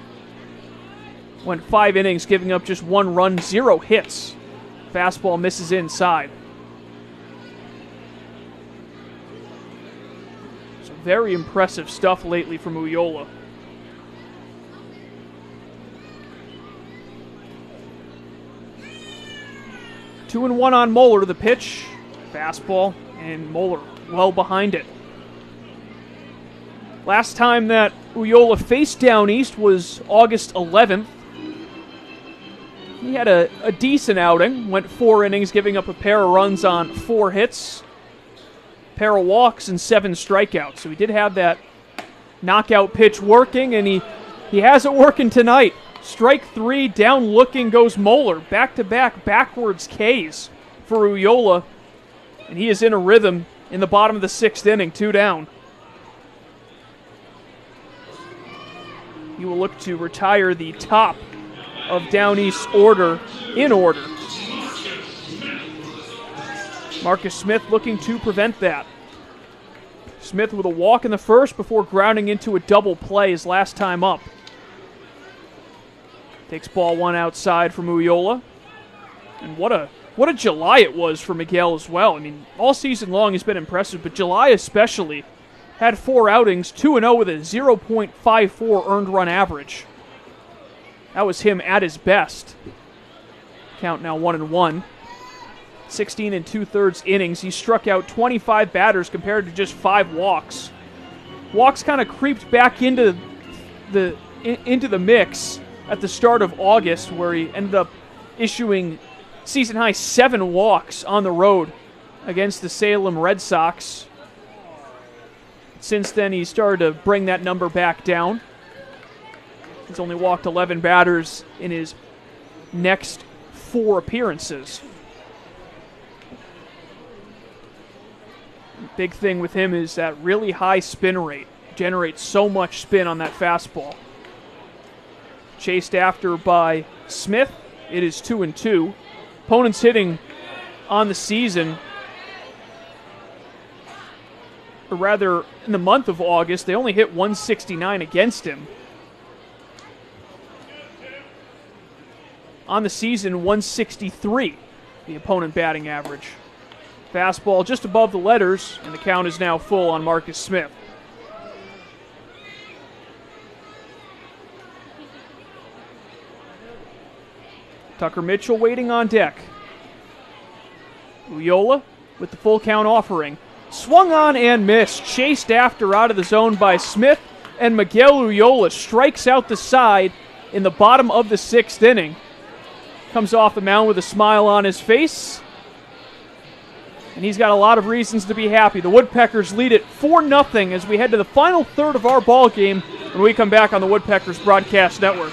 Went 5 innings, giving up just 1 run, 0 hits. Fastball misses inside. So very impressive stuff lately from Ullola. Two and one on Moeller. The pitch, fastball, and Moeller well behind it. Last time that Ullola faced Down East was August 11th. He had a decent outing, went 4 innings, giving up a pair of runs on 4 hits, pair of walks, and 7 strikeouts. So he did have that knockout pitch working, and he has it working tonight. Strike 3, down looking goes Moeller. Back-to-back backwards Ks for Ullola, and he is in a rhythm in the bottom of the 6th inning, 2 down. He will look to retire the top of Down East's order in order. Marcus Smith looking to prevent that. Smith with a walk in the first before grounding into a double play his last time up. Takes ball one outside from Ullola. And what a July it was for Miguel as well. I mean, all season long he's been impressive, but July especially had 4 outings, 2-0 with a 0.54 earned run average. That was him at his best. Count now 1-1. 16 2/3 innings. He struck out 25 batters compared to just 5 walks. Walks kind of creeped back into the mix at the start of August, where he ended up issuing season-high 7 walks on the road against the Salem Red Sox. Since then, he started to bring that number back down. He's only walked 11 batters in his next 4 appearances. Big thing with him is that really high spin rate. Generates so much spin on that fastball. Chased after by Smith. It is 2-2. Opponents hitting on the season, or rather in the month of August, they only hit 169 against him. On the season, 163, the opponent batting average. Fastball just above the letters, and the count is now full on Marcus Smith. Tucker Mitchell waiting on deck. Ullola with the full count offering. Swung on and missed. Chased after out of the zone by Smith, and Miguel Ullola strikes out the side in the bottom of the 6th inning. Comes off the mound with a smile on his face, and he's got a lot of reasons to be happy. The Woodpeckers lead it 4-0 as we head to the final third of our ball game when we come back on the Woodpeckers Broadcast Network.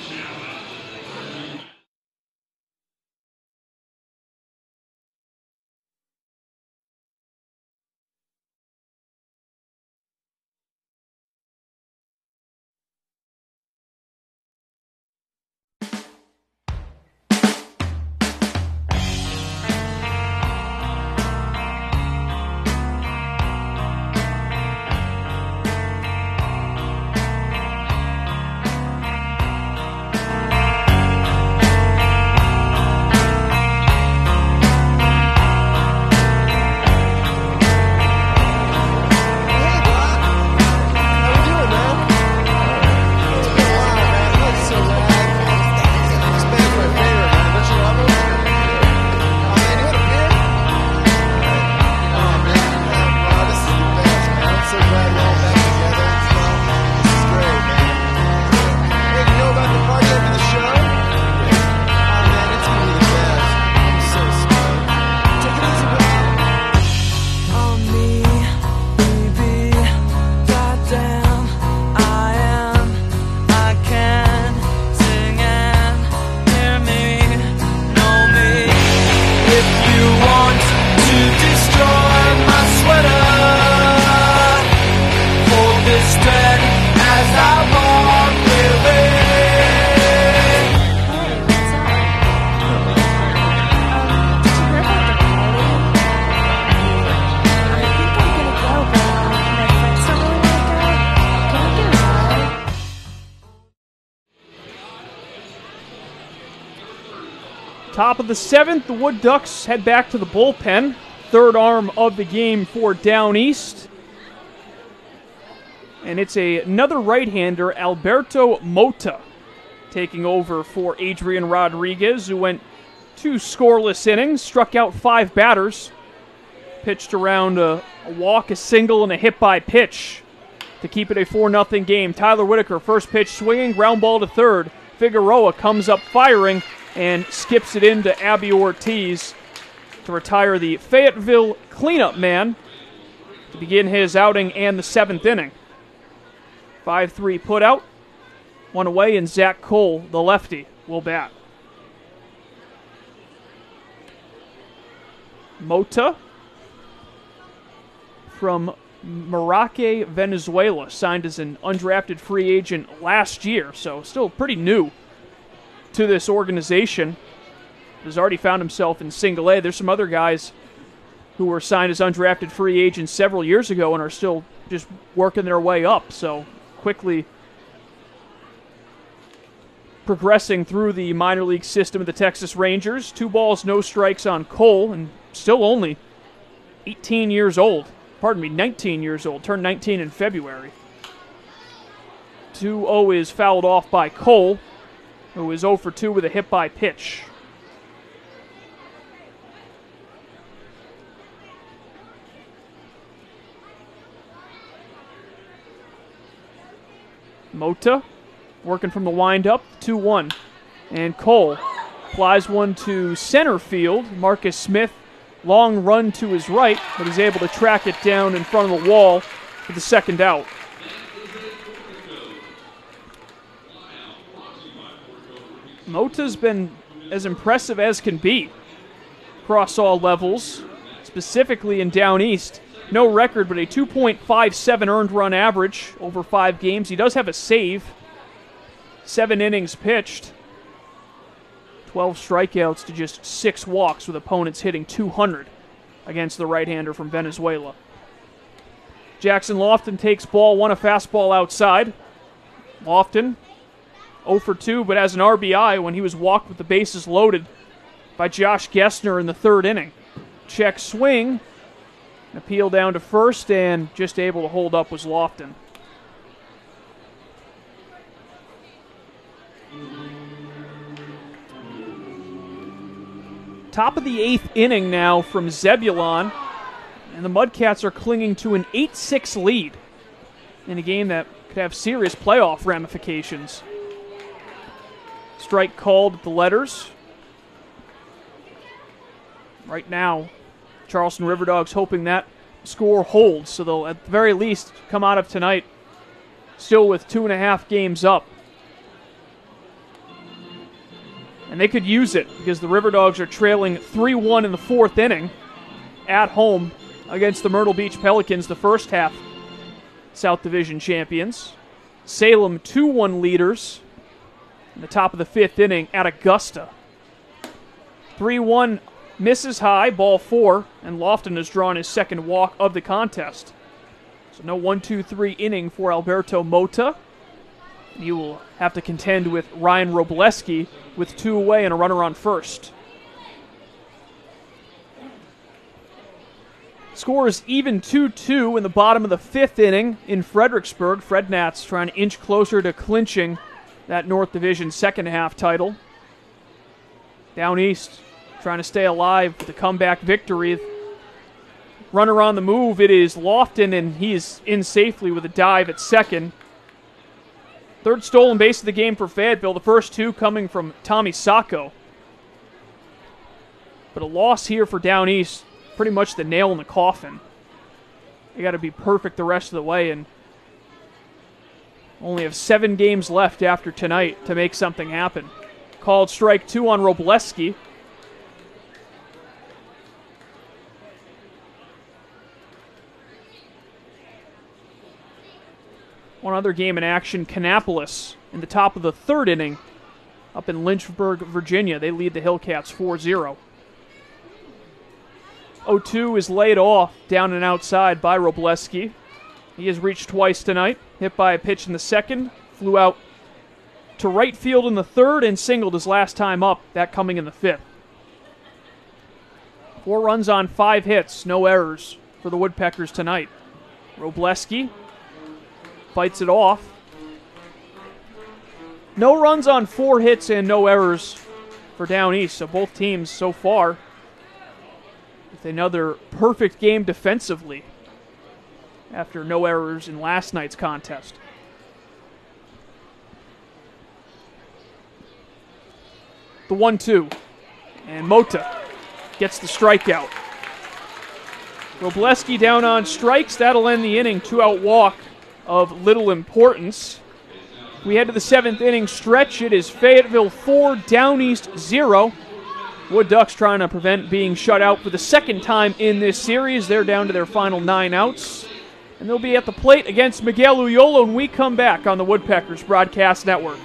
Top of the 7th, the Wood Ducks head back to the bullpen. Third arm of the game for Down East. And it's another right-hander, Alberto Mota, taking over for Adrian Rodriguez, who went 2 scoreless innings, struck out 5 batters, pitched around a walk, a single, and a hit by pitch to keep it a 4-0 game. Tyler Whitaker, first pitch swinging, ground ball to third. Figueroa comes up firing and skips it into Abby Ortiz to retire the Fayetteville cleanup man to begin his outing and the 7th inning. 5-3 put out, 1 away, and Zach Cole, the lefty, will bat. Mota from Maracay, Venezuela, signed as an undrafted free agent last year, so still pretty new to this organization. Has already found himself in single A. There's some other guys who were signed as undrafted free agents several years ago and are still just working their way up. So quickly progressing through the minor league system of the Texas Rangers. 2 balls, no strikes on Cole, and still only 19 years old. Turned 19 in February. 2-0 is fouled off by Cole, who is 0 for 2 with a hit by pitch. Mota working from the windup, 2-1. And Cole flies one to center field. Marcus Smith, long run to his right, but he's able to track it down in front of the wall for the second out. Mota's been as impressive as can be across all levels, specifically in Down East. No record, but a 2.57 earned run average over 5 games. He does have a save. 7 innings pitched. 12 strikeouts to just 6 walks, with opponents hitting 200 against the right-hander from Venezuela. Jackson Lofton takes ball 1, a fastball outside. Lofton 0 for 2, but has an RBI when he was walked with the bases loaded by Josh Gessner in the 3rd inning. Check swing. An appeal down to first, and just able to hold up was Lofton. Top of the 8th inning now from Zebulon, and the Mudcats are clinging to an 8-6 lead in a game that could have serious playoff ramifications. Strike called at the letters. Right now, Charleston River Dogs hoping that score holds, so they'll at the very least come out of tonight still with 2.5 games up. And they could use it because the River Dogs are trailing 3-1 in the 4th inning at home against the Myrtle Beach Pelicans, the first half South Division champions. Salem 2-1 leaders in the top of the 5th inning at Augusta. 3-1 misses high, ball 4, and Lofton has drawn his second walk of the contest. So no 1-2-3 inning for Alberto Mota. He will have to contend with Ryan Robleski with 2 away and a runner on first. Score is even 2-2 in the bottom of the 5th inning in Fredericksburg. Fred Nats trying to inch closer to clinching that North Division second half title. Down East trying to stay alive with a comeback victory. Runner on the move, it is Lofton, and he is in safely with a dive at second. 3rd stolen base of the game for Fayetteville, the first 2 coming from Tommy Sacco. But a loss here for Down East, pretty much the nail in the coffin. They got to be perfect the rest of the way, and only have 7 games left after tonight to make something happen. Called strike 2 on Robleski. One other game in action, Kannapolis in the top of the 3rd inning up in Lynchburg, Virginia. They lead the Hillcats 4-0. 0-2 is laid off down and outside by Robleski. He has reached twice tonight, hit by a pitch in the 2nd, flew out to right field in the 3rd, and singled his last time up, that coming in the 5th. 4 runs on 5 hits, no errors for the Woodpeckers tonight. Robleski fights it off. No runs on 4 hits and no errors for Down East, so both teams so far with another perfect game defensively after no errors in last night's contest. The 1-2, and Mota gets the strikeout. Robleski down on strikes, that'll end the inning, 2-out walk of little importance. We head to the 7th inning stretch. It is Fayetteville 4, Down East 0. Wood Ducks trying to prevent being shut out for the 2nd time in this series. They're down to their final 9 outs. And they'll be at the plate against Miguel Uyolo when we come back on the Woodpeckers Broadcast Network.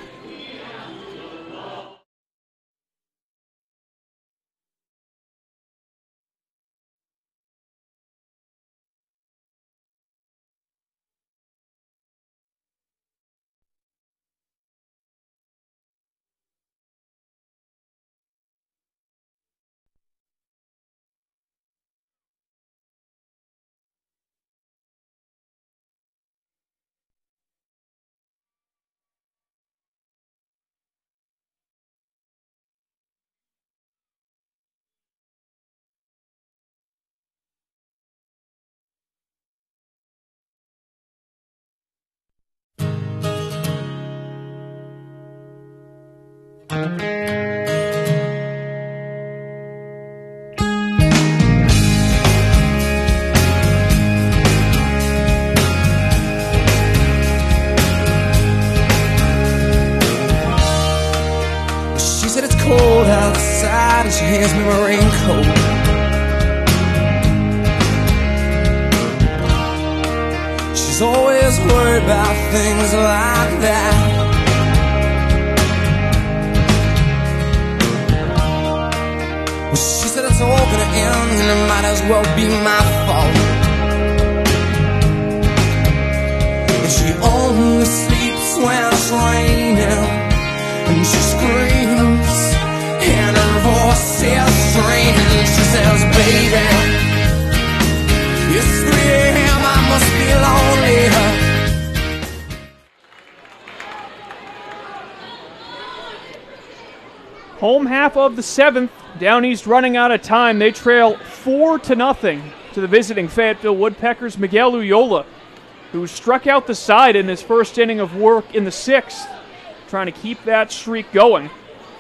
She said it's cold outside and she hands me my raincoat. She's always worried about things like that. Well, she said it's all gonna end and it might as well be my fault. And she only sleeps when it's raining. And she screams, and her voice is strange. She says, baby, it's 3 a.m., I must be lonely. Home half of the 7th. Down East running out of time. They trail 4-0 to the visiting Fayetteville Woodpeckers. Miguel Ullola, who struck out the side in his first inning of work in the 6th. Trying to keep that streak going.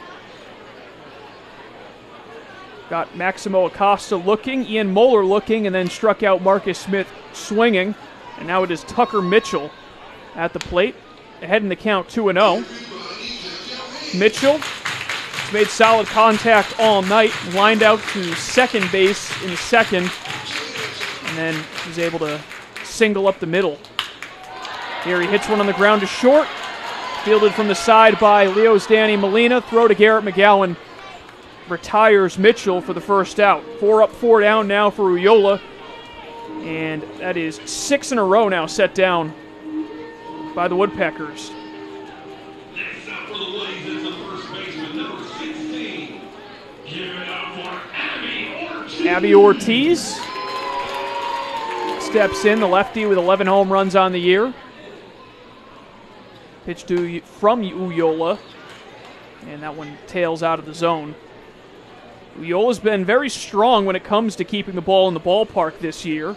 Got Maximo Acosta looking, Ian Moeller looking, and then struck out Marcus Smith swinging. And now it is Tucker Mitchell at the plate, ahead in the count 2-0. Mitchell has made solid contact all night, lined out to second base in the 2nd, and then was able to single up the middle. Here he hits one on the ground to short. Fielded from the side by Leo's Danny Molina. Throw to Garrett McGowan. Retires Mitchell for the first out. 4 up, 4 down now for Ullola. And that is 6 in a row now set down by the Woodpeckers. Next up for the Blaze is the first baseman, number 16. Give it up for Abby Ortiz. Abby Ortiz steps in, the lefty with 11 home runs on the year. Pitch from Ullola, and that one tails out of the zone. Ullola's been very strong when it comes to keeping the ball in the ballpark this year.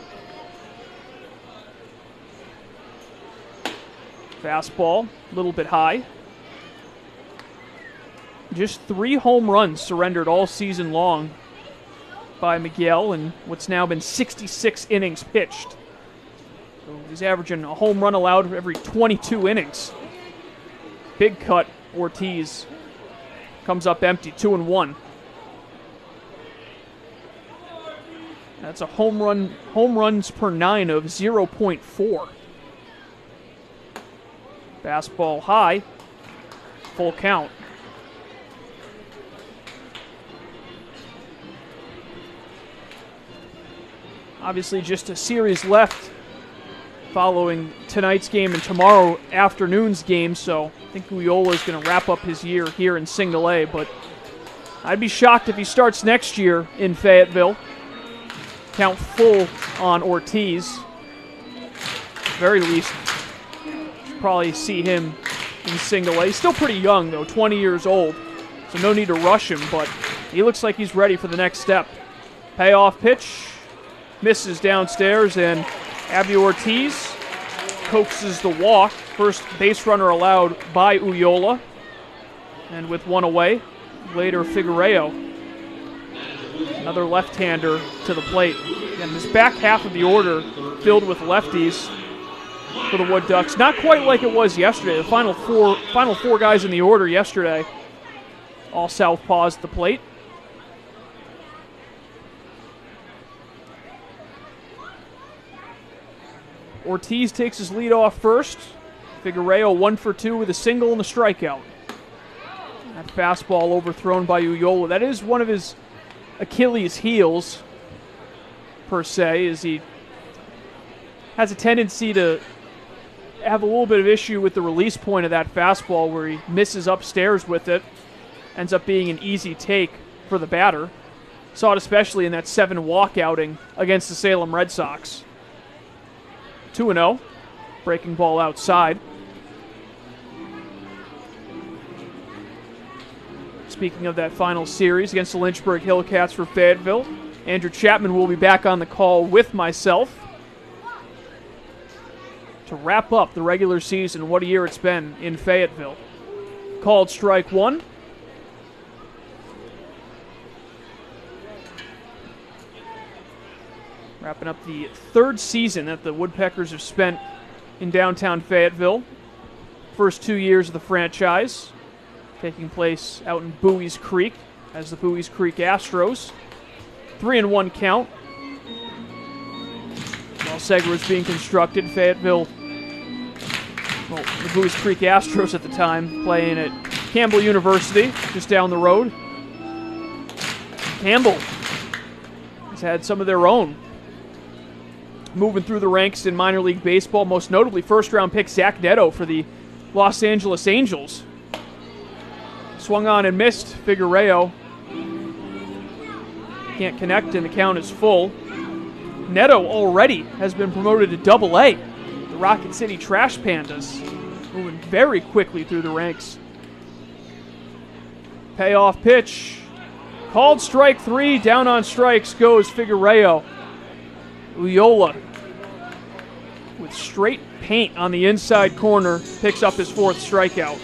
Fastball, a little bit high. Just 3 home runs surrendered all season long by Miguel in what's now been 66 innings pitched. So he's averaging a home run allowed every 22 innings. Big cut, Ortiz comes up empty, 2-1. That's a home runs per 9 of 0.4. Fastball high, full count. Obviously just a series left following tonight's game and tomorrow afternoon's game, so I think Ullola is going to wrap up his year here in Single A, but I'd be shocked if he starts next year in Fayetteville. Count full on Ortiz. At the very least, should probably see him in Single A. He's still pretty young, though, 20 years old, so no need to rush him, but he looks like he's ready for the next step. Payoff pitch, misses downstairs, and Abby Ortiz coaxes the walk. First base runner allowed by Ullola. And with one away, later Figueiredo. Another left-hander to the plate. And this back half of the order filled with lefties for the Wood Ducks. Not quite like it was yesterday. The final four guys in the order yesterday, all southpaws at the plate. Ortiz takes his lead off first. Figueiredo 1 for 2 with a single and a strikeout. That fastball overthrown by Ullola. That is one of his Achilles' heels, per se, as he has a tendency to have a little bit of issue with the release point of that fastball where he misses upstairs with it. Ends up being an easy take for the batter. Saw it especially in that 7-walk outing against the Salem Red Sox. 2-0. Breaking ball outside. Speaking of that final series against the Lynchburg Hillcats for Fayetteville, Andrew Chapman will be back on the call with myself to wrap up the regular season. What a year it's been in Fayetteville. Called strike 1. wrapping up the third season that the Woodpeckers have spent in downtown Fayetteville. First 2 years of the franchise taking place out in Bowie's Creek as the Bowie's Creek Astros. 3-1 count. While Segra was being constructed, Fayetteville, well, the Bowie's Creek Astros at the time, playing at Campbell University, just down the road. Campbell has had some of their own moving through the ranks in minor league baseball, most notably first-round pick Zach Neto for the Los Angeles Angels. Swung on and missed. Figueroa can't connect, and the count is full. Neto already has been promoted to Double-A. The Rocket City Trash Pandas moving very quickly through the ranks. Payoff pitch. Called strike 3. Down on strikes goes Figueroa. Uyola, with straight paint on the inside corner, picks up his 4th strikeout.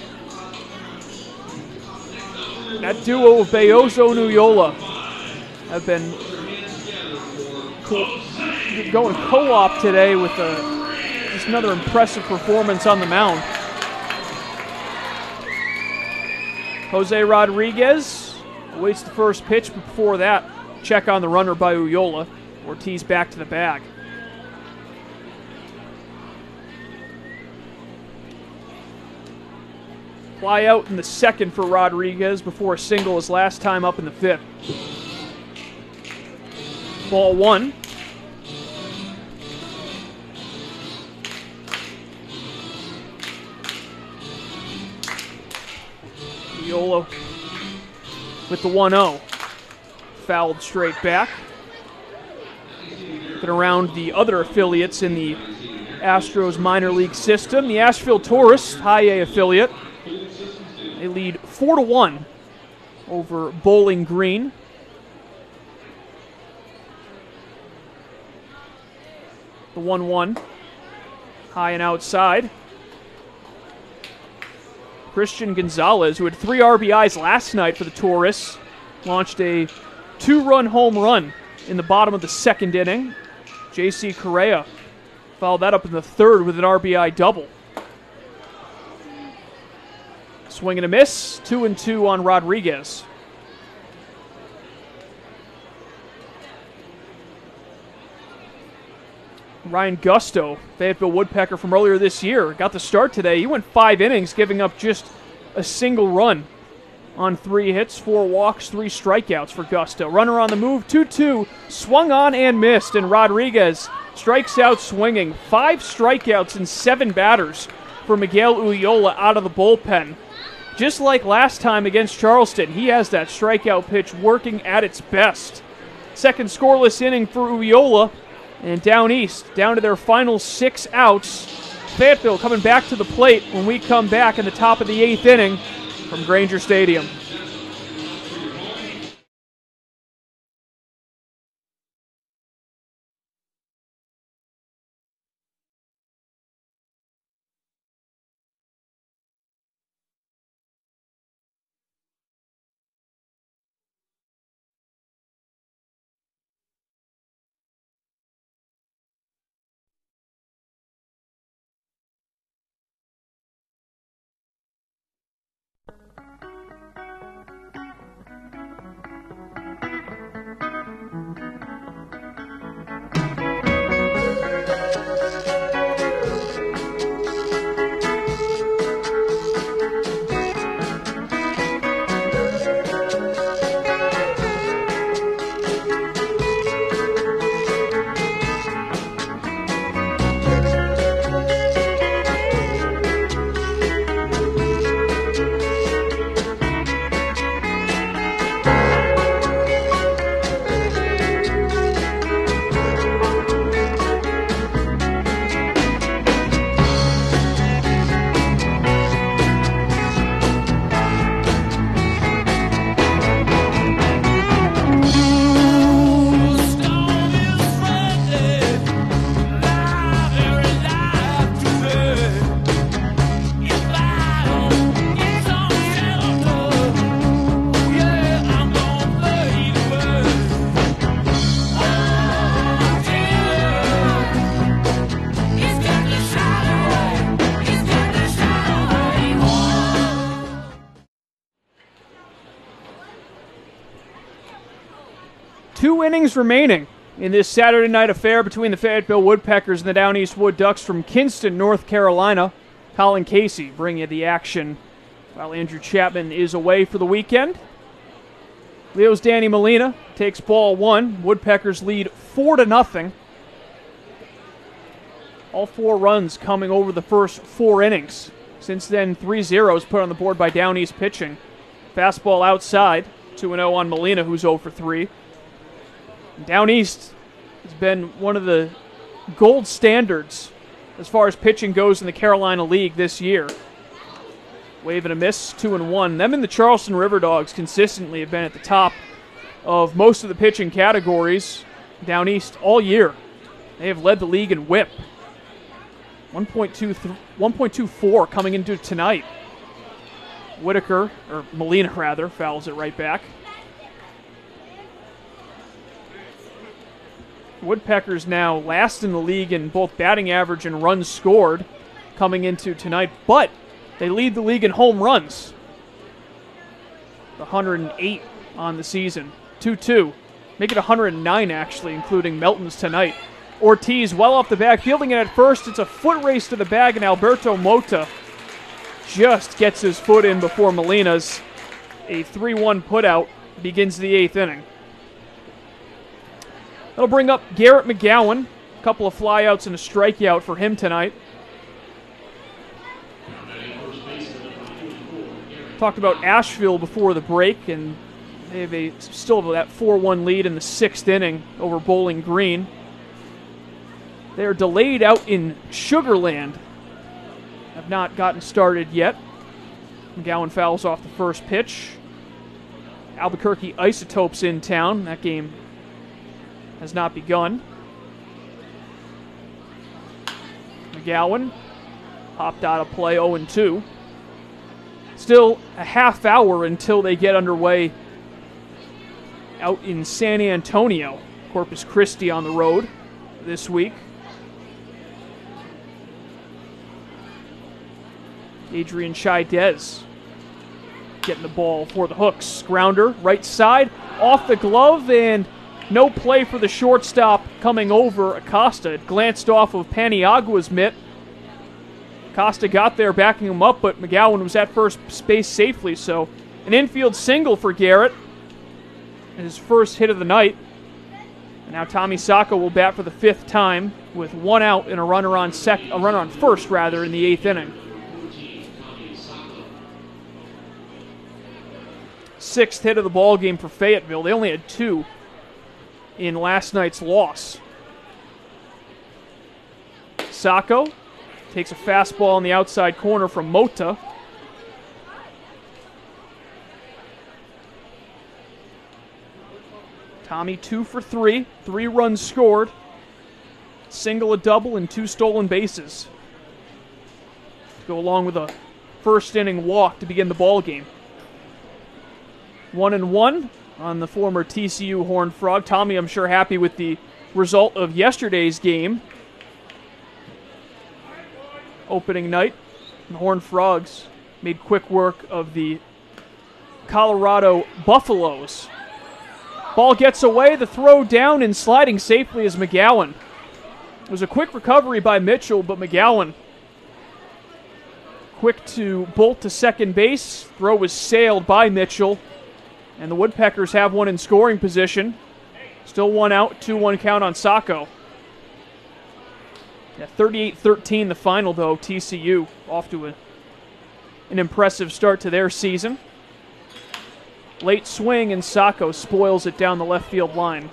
That duo of Beozo and Uyola have been going co-op today with just another impressive performance on the mound. Jose Rodriguez awaits the first pitch, but before that, check on the runner by Uyola. Ortiz back to the bag. Fly out in the second for Rodriguez before a single his last time up in the 5th. Ball 1. Uyola with the 1-0. Fouled straight back. Looking around the other affiliates in the Astros minor league system. The Asheville Tourists, High A affiliate. They lead 4-1 over Bowling Green. The 1-1. High and outside. Christian Gonzalez, who had 3 RBIs last night for the Tourists, launched a 2-run home run in the bottom of the 2nd inning. J.C. Correa followed that up in the 3rd with an RBI double. Swing and a miss. 2-2 on Rodriguez. Ryan Gusto, Fayetteville Woodpecker from earlier this year, got the start today. He went 5 innings, giving up just a single run on 3 hits, 4 walks, 3 strikeouts for Gusto. Runner on the move, 2-2, swung on and missed, and Rodriguez strikes out swinging. 5 strikeouts and 7 batters for Miguel Uyola out of the bullpen. Just like last time against Charleston, he has that strikeout pitch working at its best. Second scoreless inning for Uyola, and down east, down to their final 6 outs. Fayetteville coming back to the plate when we come back in the top of the 8th inning from Granger Stadium. 2 innings remaining in this Saturday night affair between the Fayetteville Woodpeckers and the Down East Wood Ducks from Kinston, North Carolina. Colin Casey bringing you the action while Andrew Chapman is away for the weekend. Leo's Danny Molina takes ball 1. Woodpeckers lead 4-0. All 4 runs coming over the first 4 innings. Since then, 3 zeros put on the board by Down East pitching. Fastball outside, 2-0 on Molina, who's 0 for 3. Down East has been one of the gold standards as far as pitching goes in the Carolina League this year. Wave and a miss, 2-1. Them and the Charleston River Dogs consistently have been at the top of most of the pitching categories down east all year. They have led the league in whip. 1.24 coming into tonight. Molina rather, fouls it right back. Woodpeckers now last in the league in both batting average and runs scored coming into tonight, but they lead the league in home runs. 108 on the season. 2-2. Make it 109 actually, including Melton's tonight. Ortiz well off the bag, fielding it at first. It's a foot race to the bag, and Alberto Mota just gets his foot in before Molina's. A 3-1 putout begins the 8th inning. That'll bring up Garrett McGowan. A couple of flyouts and a strikeout for him tonight. Talked about Asheville before the break, and they have still have that 4-1 lead in the 6th inning over Bowling Green. They're delayed out in Sugar Land. Have not gotten started yet. McGowan fouls off the first pitch. Albuquerque Isotopes in town. That game has not begun. McGowan popped out of play, 0-2. Still a half hour until they get underway out in San Antonio. Corpus Christi on the road this week. Adrian Chaidez getting the ball for the Hooks. Grounder, right side, off the glove, and no play for the shortstop coming over Acosta. It glanced off of Paniagua's mitt. Acosta got there backing him up, but McGowan was at first base safely, so an infield single for Garrett. His first hit of the night. And now Tommy Sacco will bat for the 5th time with 1 out and a runner on first in the 8th inning. 6th hit of the ball game for Fayetteville. They only had 2 in last night's loss. Sacco takes a fastball on the outside corner from Mota. Tommy 2 for 3, 3 runs scored, single, a double, and 2 stolen bases. To go along with a first inning walk to begin the ball game. 1-1 on the former TCU Horned Frog. Tommy, I'm sure, happy with the result of yesterday's game. Opening night, the Horned Frogs made quick work of the Colorado Buffaloes. Ball gets away, the throw down and sliding safely is McGowan. It was a quick recovery by Mitchell, but McGowan quick to bolt to second base. Throw was sailed by Mitchell, and the Woodpeckers have one in scoring position. Still 1 out, 2-1 count on Sacco. Yeah, 38-13 the final, though. TCU off to an impressive start to their season. Late swing, and Sacco spoils it down the left field line.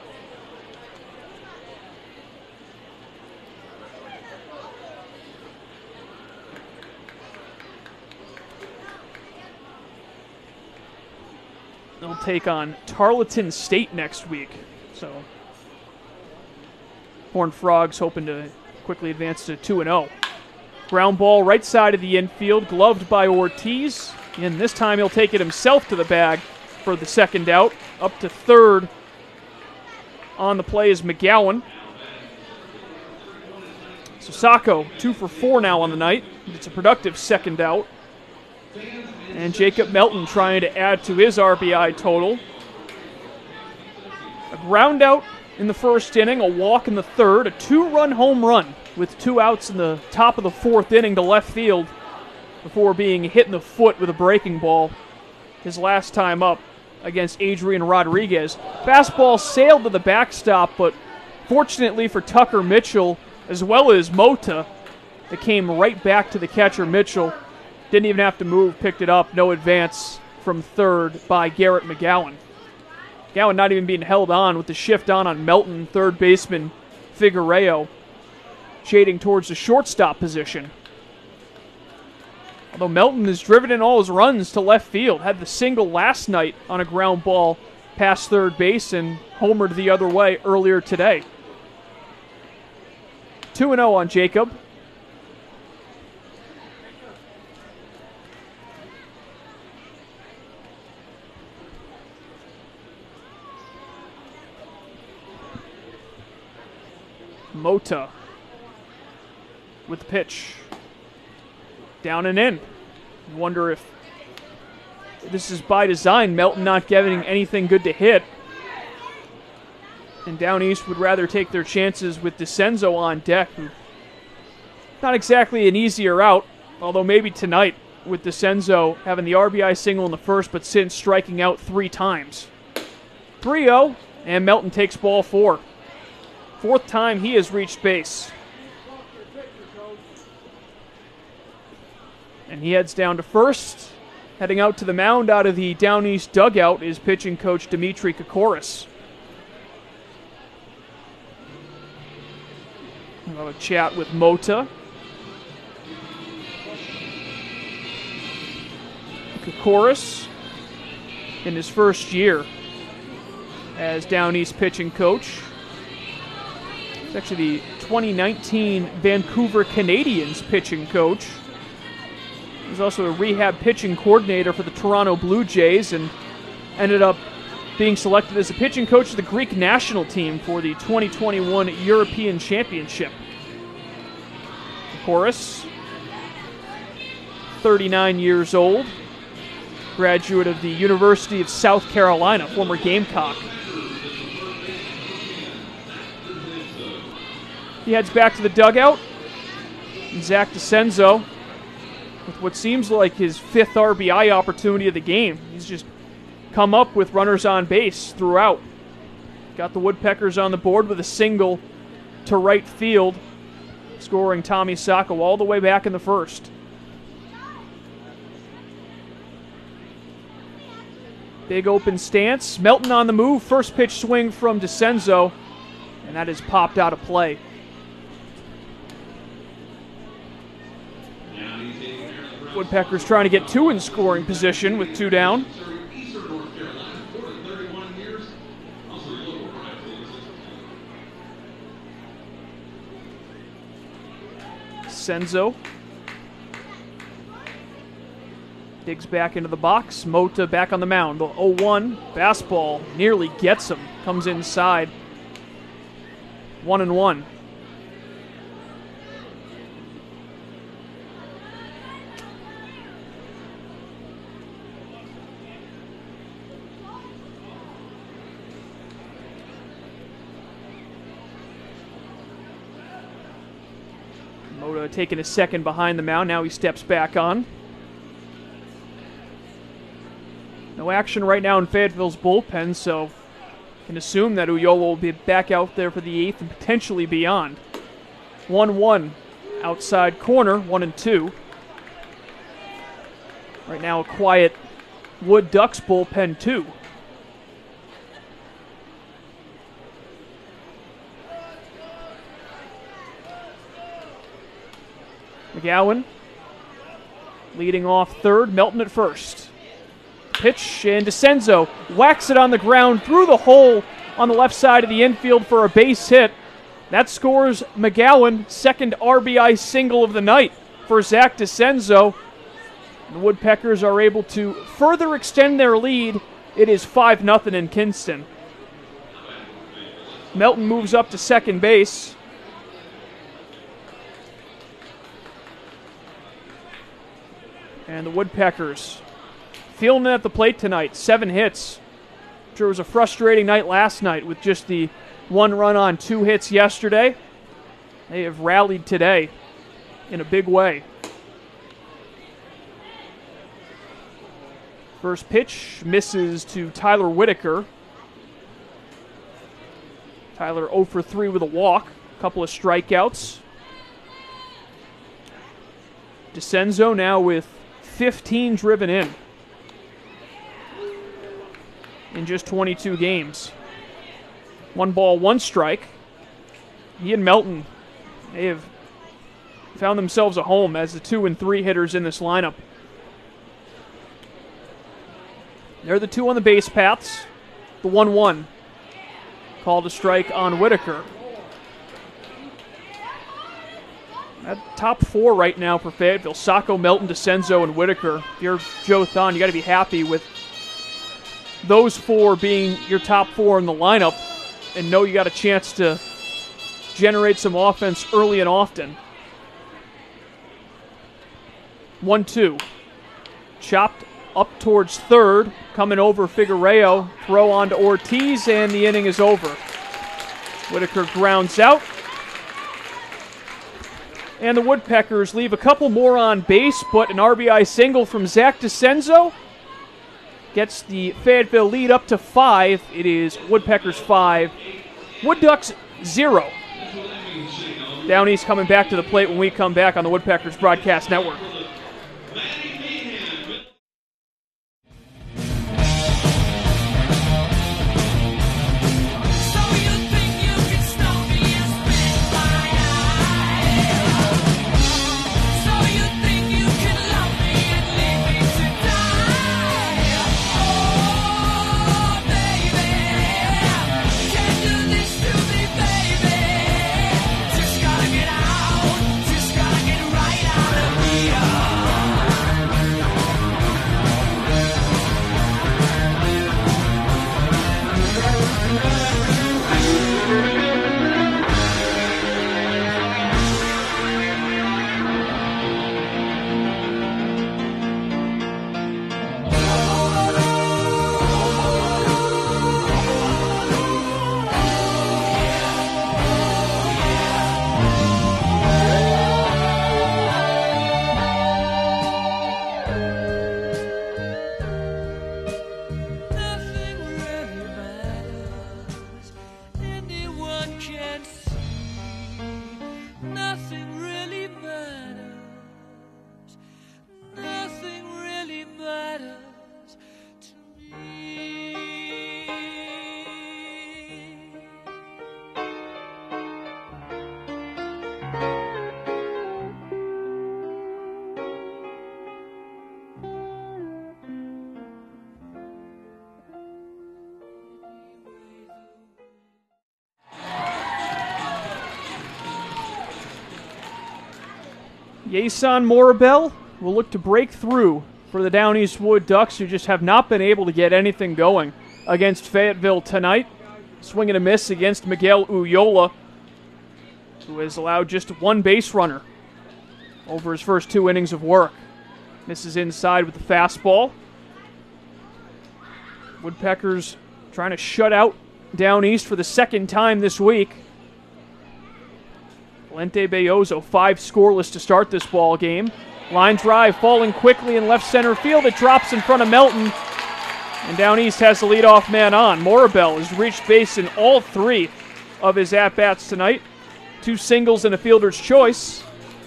They'll take on Tarleton State next week. So, Horned Frogs hoping to quickly advance to 2-0. Ground ball right side of the infield, gloved by Ortiz. And this time he'll take it himself to the bag for the second out. Up to third on the play is McGowan. So Sacco 2 for 4 now on the night. It's a productive second out. And Jacob Melton trying to add to his RBI total. A ground out in the first inning, a walk in the third, a 2-run home run with 2 outs in the top of the 4th inning to left field before being hit in the foot with a breaking ball his last time up against Adrian Rodriguez. Fastball sailed to the backstop, but fortunately for Tucker Mitchell, as well as Mota, it came right back to the catcher Mitchell. Didn't even have to move, picked it up. No advance from third by Garrett McGowan. McGowan not even being held on with the shift on Melton, third baseman Figueroa, shading towards the shortstop position. Although Melton has driven in all his runs to left field, had the single last night on a ground ball past third base and homered the other way earlier today. 2-0 on Jacob. Mota with the pitch. Down and in. I wonder if this is by design, Melton not getting anything good to hit. And Down East would rather take their chances with DeCenzo on deck, who not exactly an easier out, although maybe tonight with DeCenzo having the RBI single in the first, but since striking out 3 times. 3-0, and Melton takes ball 4. 4th time he has reached base. And he heads down to first. Heading out to the mound out of the Down East dugout is pitching coach Dimitri Kokoris. We'll have a chat with Mota. Kokoris in his first year as Down East pitching coach. He's actually the 2019 Vancouver Canadians pitching coach. He was also a rehab pitching coordinator for the Toronto Blue Jays and ended up being selected as a pitching coach of the Greek national team for the 2021 European Championship. Kokoris, 39 years old, graduate of the University of South Carolina, former Gamecock. He heads back to the dugout. And Zach DeCenzo, with what seems like his 5th RBI opportunity of the game. He's just come up with runners on base throughout. Got the Woodpeckers on the board with a single to right field, scoring Tommy Sacco all the way back in the first. Big open stance. Melton on the move. First pitch swing from DeCenzo, and that is popped out of play. Woodpeckers trying to get 2 in scoring position with 2 down. Senzo digs back into the box. Mota back on the mound. The 0-1 fastball nearly gets him. Comes inside. 1-1. Mota taking a second behind the mound. Now he steps back on. No action right now in Fayetteville's bullpen, so can assume that Ulloa will be back out there for the 8th and potentially beyond. 1-1 outside corner, 1-2. Right now a quiet Wood Ducks bullpen too. McGowan leading off third, Melton at first. Pitch, and DeCenzo whacks it on the ground through the hole on the left side of the infield for a base hit. That scores McGowan, 2nd RBI single of the night for Zach DeCenzo. The Woodpeckers are able to further extend their lead. It is 5-0 in Kinston. Melton moves up to second base. And the Woodpeckers feeling it at the plate tonight. 7 hits. after it was a frustrating night last night with just the 1 run on 2 hits yesterday. They have rallied today in a big way. First pitch misses to Tyler Whitaker. Tyler 0 for 3 with a walk, a couple of strikeouts. DeCenzo now with 15 driven in just 22 games. 1 ball, 1 strike. He and Melton, they have found themselves a home as the 2 and 3 hitters in this lineup. They're the 2 on the base paths. The 1-1. Called a strike on Whitaker. At top 4 right now for Fayetteville. Sacco, Melton, DeCenzo, and Whitaker. If you're Joe Thon, you got to be happy with those 4 being your top 4 in the lineup and know you got a chance to generate some offense early and often. 1-2. Chopped up towards third. Coming over Figueroa. Throw on to Ortiz, and the inning is over. Whitaker grounds out. And the Woodpeckers leave a couple more on base, but an RBI single from Zach DeCenzo gets the Fayetteville lead up to 5. It is Woodpeckers 5, Wood Ducks 0. Down East coming back to the plate when we come back on the Woodpeckers Broadcast Network. Yason Morabel will look to break through for the Down East Wood Ducks, who just have not been able to get anything going against Fayetteville tonight. Swing and a miss against Miguel Uyola, who has allowed just 1 base runner over his first 2 innings of work. Misses inside with the fastball. Woodpeckers trying to shut out Down East for the 2nd time this week. Valente Belloso, 5 scoreless to start this ball game. Line drive falling quickly in left center field. It drops in front of Melton. And Down East has the leadoff man on. Morabel has reached base in all 3 of his at-bats tonight. 2 singles and a fielder's choice.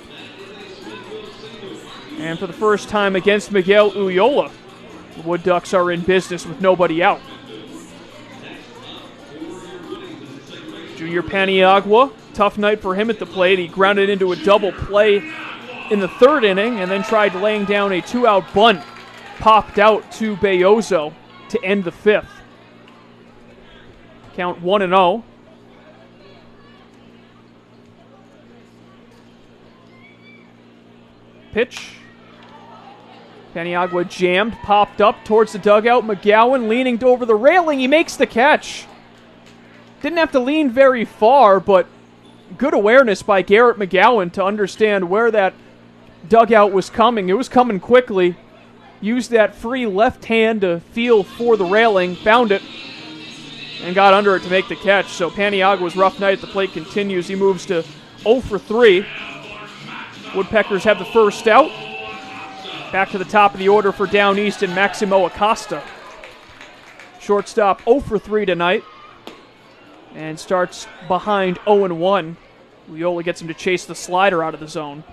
And for the first time against Miguel Uyola, the Wood Ducks are in business with nobody out. Junior Paniagua, tough night for him at the plate. He grounded into a double play in the 3rd inning and then tried laying down a 2-out bunt. Popped out to Belloso to end the 5th. Count 1-0. Pitch. Paniagua jammed, popped up towards the dugout. McGowan leaning over the railing. He makes the catch. Didn't have to lean very far, but good awareness by Garrett McGowan to understand where that dugout was coming. It was coming quickly. Used that free left hand to feel for the railing. Found it. and got under it to make the catch. So Paniagua's rough night at the plate continues. He moves to 0 for 3. Woodpeckers have the first out. Back to the top of the order for Down East and Maximo Acosta. Shortstop 0 for 3 tonight and starts behind 0-1. Loyola gets him to chase the slider out of the zone.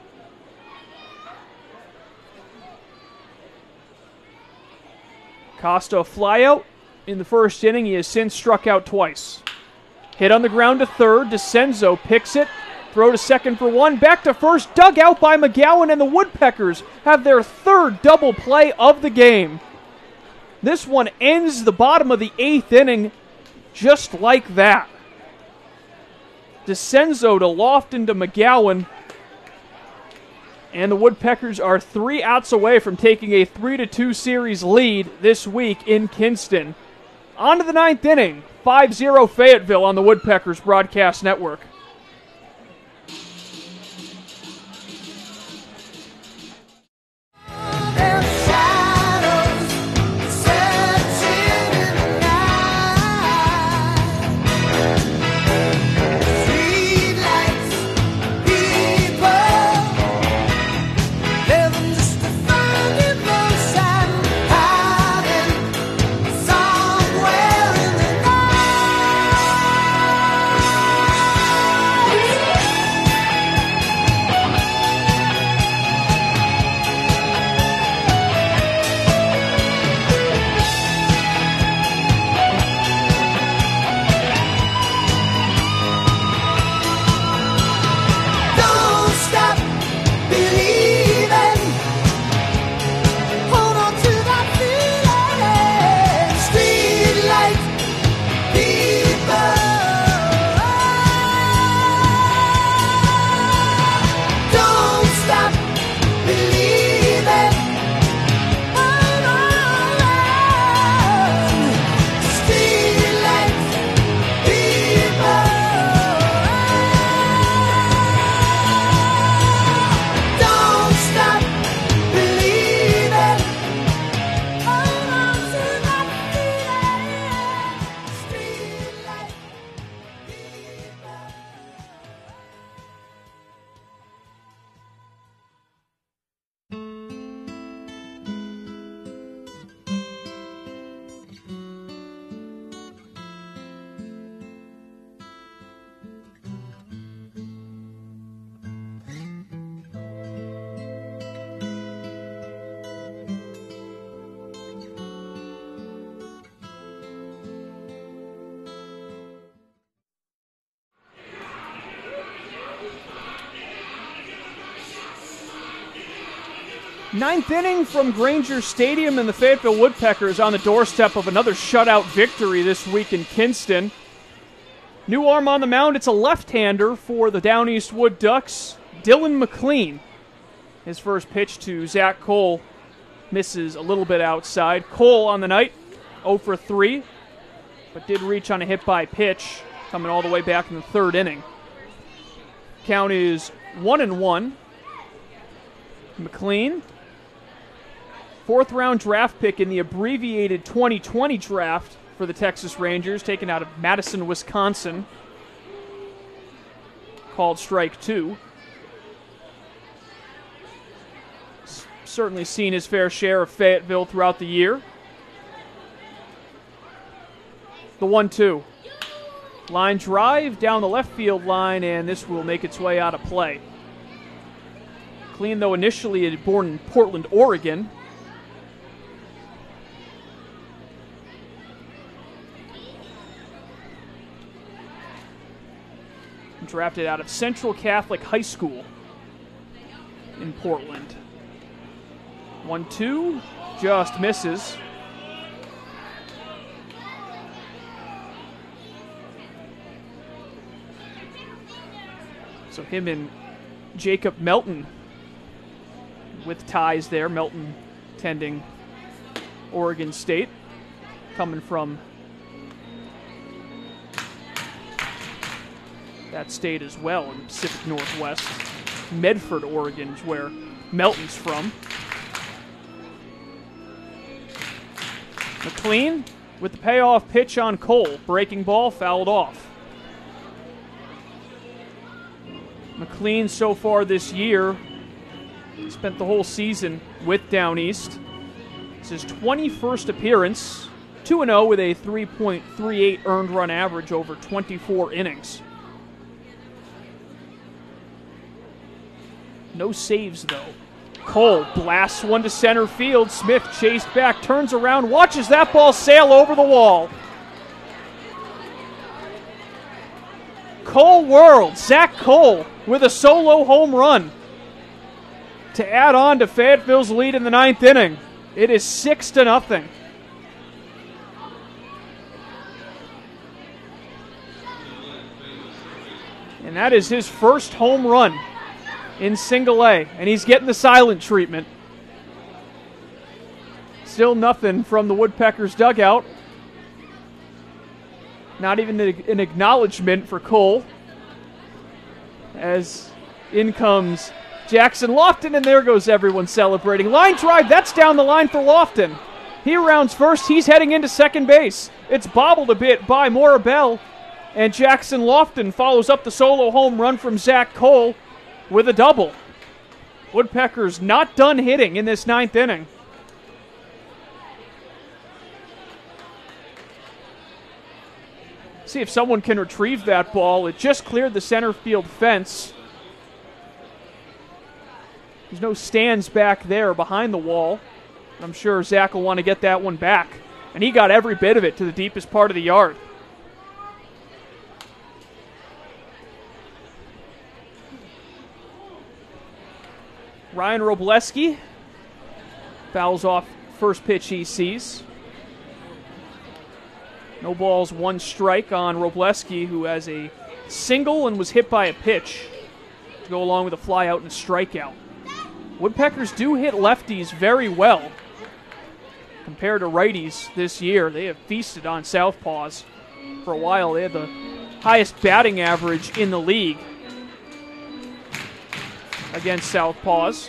Acosta a flyout in the first inning. He has since struck out twice. Hit on the ground to third. DeCenzo picks it. Throw to second for 1. Back to first. Dug out by McGowan, and the Woodpeckers have their third double play of the game. This one ends the bottom of the 8th inning just like that. DeCenzo to Lofton to McGowan. And the Woodpeckers are 3 outs away from taking a 3-2 series lead this week in Kinston. On to the 9th inning. 5-0 Fayetteville on the Woodpeckers Broadcast Network. Ninth inning from Granger Stadium, and the Fayetteville Woodpeckers on the doorstep of another shutout victory this week in Kinston. New arm on the mound. It's a left-hander for the Down East Wood Ducks, Dylan McLean. His first pitch to Zach Cole misses a little bit outside. Cole on the night, 0 for 3, but did reach on a hit-by pitch, coming all the way back in the third inning. Count is 1-1. McLean, fourth-round draft pick in the abbreviated 2020 draft for the Texas Rangers, taken out of Madison, Wisconsin. Called strike 2. Certainly seen his fair share of Fayetteville throughout the year. The 1-2. Line drive down the left field line, and this will make its way out of play. McLean, though, initially born in Portland, Oregon. Drafted out of Central Catholic High School in Portland. 1-2, just misses. So him and Jacob Melton with ties there. Melton attending Oregon State, coming from that state as well in the Pacific Northwest. Medford, Oregon is where Melton's from. McLean with the payoff pitch on Cole. Breaking ball, fouled off. McLean so far this year spent the whole season with Down East. It's his 21st appearance, 2-0 with a 3.38 earned run average over 24 innings. No saves, though. Cole blasts one to center field. Smith chased back, turns around, watches that ball sail over the wall. Cole World, Zach Cole, with a solo home run to add on to Fayetteville's lead in the 9th inning. It is 6-0. And that is his first home run in single A, and he's getting the silent treatment. Still nothing from the Woodpeckers dugout. Not even an acknowledgement for Cole. As in comes Jackson Lofton, and there goes everyone celebrating. Line drive, that's down the line for Lofton. He rounds first, he's heading into second base. It's bobbled a bit by Morabel, and Jackson Lofton follows up the solo home run from Zach Cole with a double. Woodpeckers not done hitting in this 9th inning. See if someone can retrieve that ball. It just cleared the center field fence. There's no stands back there behind the wall. I'm sure Zach will want to get that one back. And he got every bit of it to the deepest part of the yard. Ryan Robleski fouls off first pitch he sees. No balls, one strike on Robleski, who has a single and was hit by a pitch to go along with a fly out and a strikeout. Woodpeckers do hit lefties very well compared to righties this year. They have feasted on southpaws for a while. They had the highest batting average in the league against southpaws.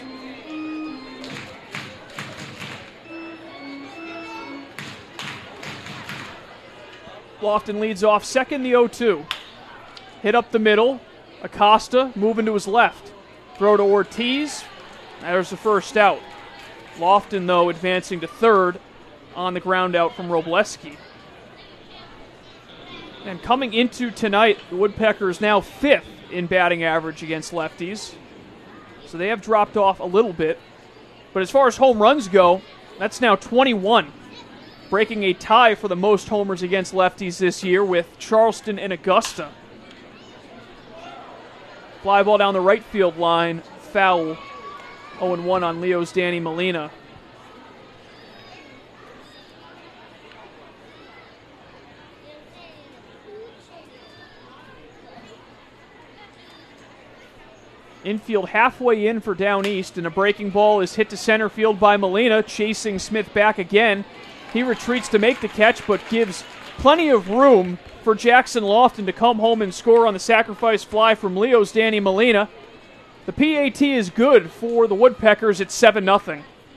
Lofton leads off second, the 0-2. Hit up the middle. Acosta moving to his left. Throw to Ortiz. There's the first out. Lofton, though, advancing to third on the ground out from Robleski. And coming into tonight, the Woodpeckers now 5th in batting average against lefties. So they have dropped off a little bit. But as far as home runs go, that's now 21. Breaking a tie for the most homers against lefties this year with Charleston and Augusta. Fly ball down the right field line. Foul. 0-1 on Leo's Danny Molina. Infield halfway in for Down East, and a breaking ball is hit to center field by Molina, chasing Smith back again. He retreats to make the catch, but gives plenty of room for Jackson Lofton to come home and score on the sacrifice fly from Leo's Danny Molina. The PAT is good for the Woodpeckers at 7-0.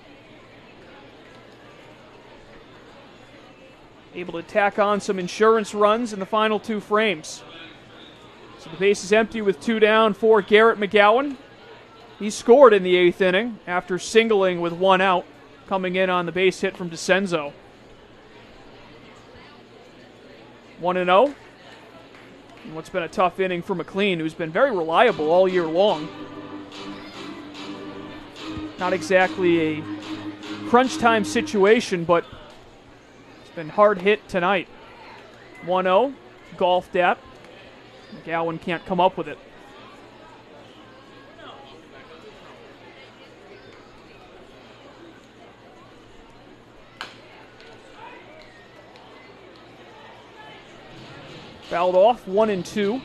Able to tack on some insurance runs in the final 2 frames. So the base is empty with 2 down for Garrett McGowan. He scored in the 8th inning after singling with 1 out, coming in on the base hit from DeCenzo. 1-0. And what's been a tough inning for McLean, who's been very reliable all year long. Not exactly a crunch time situation, but it's been hard hit tonight. 1-0, golfed at. McGowan can't come up with it. Fouled off, 1-2.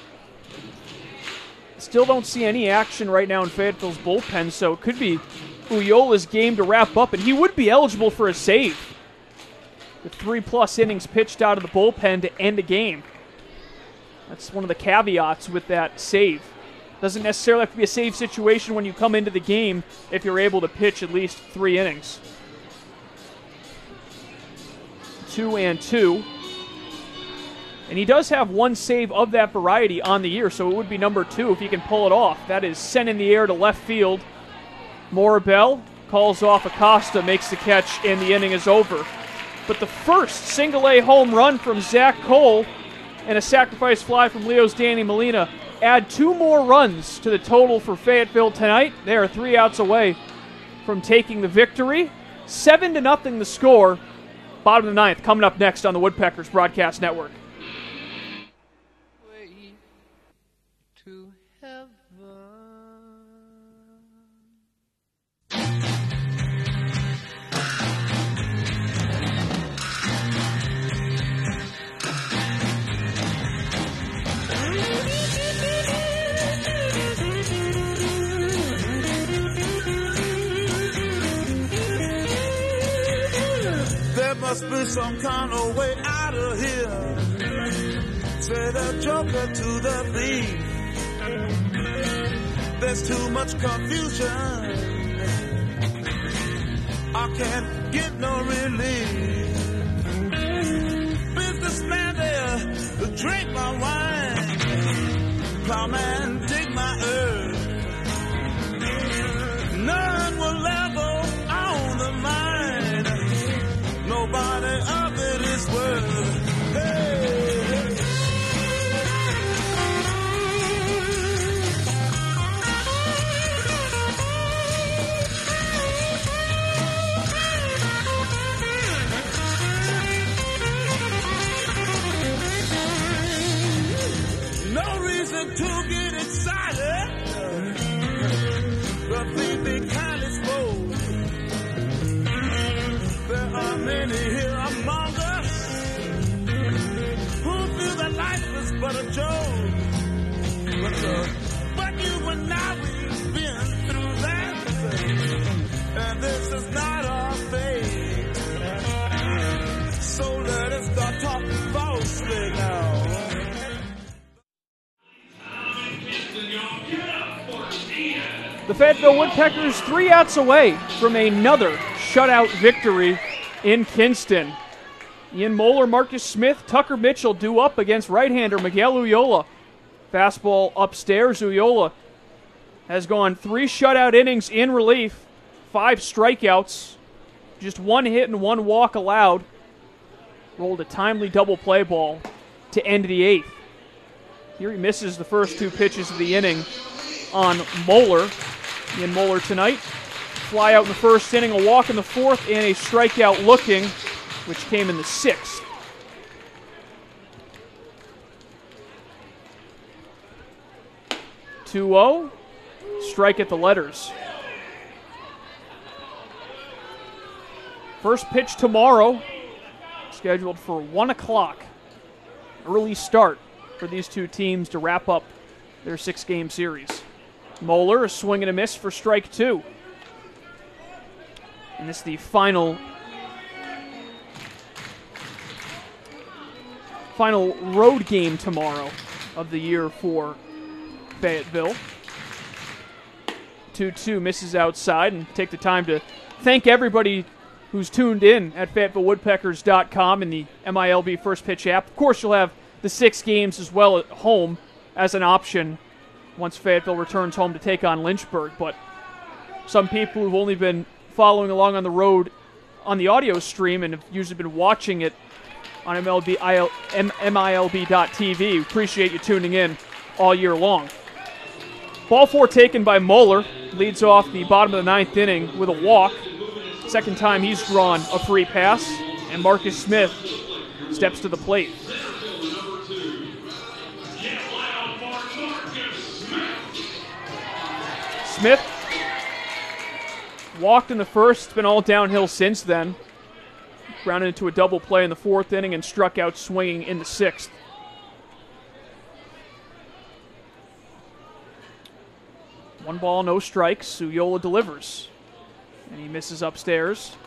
Still don't see any action right now in Fayetteville's bullpen, so it could be Uyyola's game to wrap up, and he would be eligible for a save with 3+ innings pitched out of the bullpen to end a game. That's one of the caveats with that save. Doesn't necessarily have to be a save situation when you come into the game if you're able to pitch at least 3 innings. 2-2. And he does have one save of that variety on the year, so it would be number 2 if he can pull it off. That is sent in the air to left field. Morabel calls off Acosta, makes the catch, and the inning is over. But the first single-A home run from Zach Cole and a sacrifice fly from Leo's Danny Molina add 2 more runs to the total for Fayetteville tonight. They are 3 outs away from taking the victory. 7-0 the score. Bottom of the 9th coming up next on the Woodpeckers Broadcast Network. To heaven. There must be some kind of way out of here. Say the joker to the thief. There's too much confusion. I can't get no relief. Businessman there to drink my wine. Plowman dig my earth. None will level on the mine. Nobody of it is worth. Hey. No reason to get excited. But please be kind exposed. There are many here among us who feel that life is but a joke. But you and I, we've been through that. And this is not our fate. So let us start talking falsely now. The Fayetteville Woodpeckers 3 outs away from another shutout victory in Kinston. Ian Moeller, Marcus Smith, Tucker Mitchell due up against right-hander Miguel Uyola. Fastball upstairs. Uyola has gone 3 shutout innings in relief, 5 strikeouts, just 1 hit and 1 walk allowed. Rolled a timely double play ball to end the 8th. Here he misses the first 2 pitches of the inning on Moeller. Ian Moeller tonight. Fly out in the first inning, a walk in the 4th, and a strikeout looking, which came in the 6th. (2-0). Strike at the letters. First pitch tomorrow, scheduled for 1 o'clock. Early start for these two teams to wrap up their 6-game series. Moeller, a swing and a miss for strike 2. And this is the final road game tomorrow of the year for Fayetteville. 2-2 misses outside, and take the time to thank everybody who's tuned in at FayettevilleWoodpeckers.com and the MILB First Pitch app. Of course, you'll have the 6 games as well at home as an option once Fayetteville returns home to take on Lynchburg. But some people who've only been following along on the road on the audio stream and have usually been watching it on MILB.TV, appreciate you tuning in all year long. Ball 4 taken by Moeller. Leads off the bottom of the 9th inning with a walk. Second time he's drawn a free pass. And Marcus Smith steps to the plate. Smith walked in the first. It's been all downhill since then. Grounded into a double play in the 4th inning and struck out swinging in the 6th. One ball, no strikes. Uyola delivers. And he misses upstairs.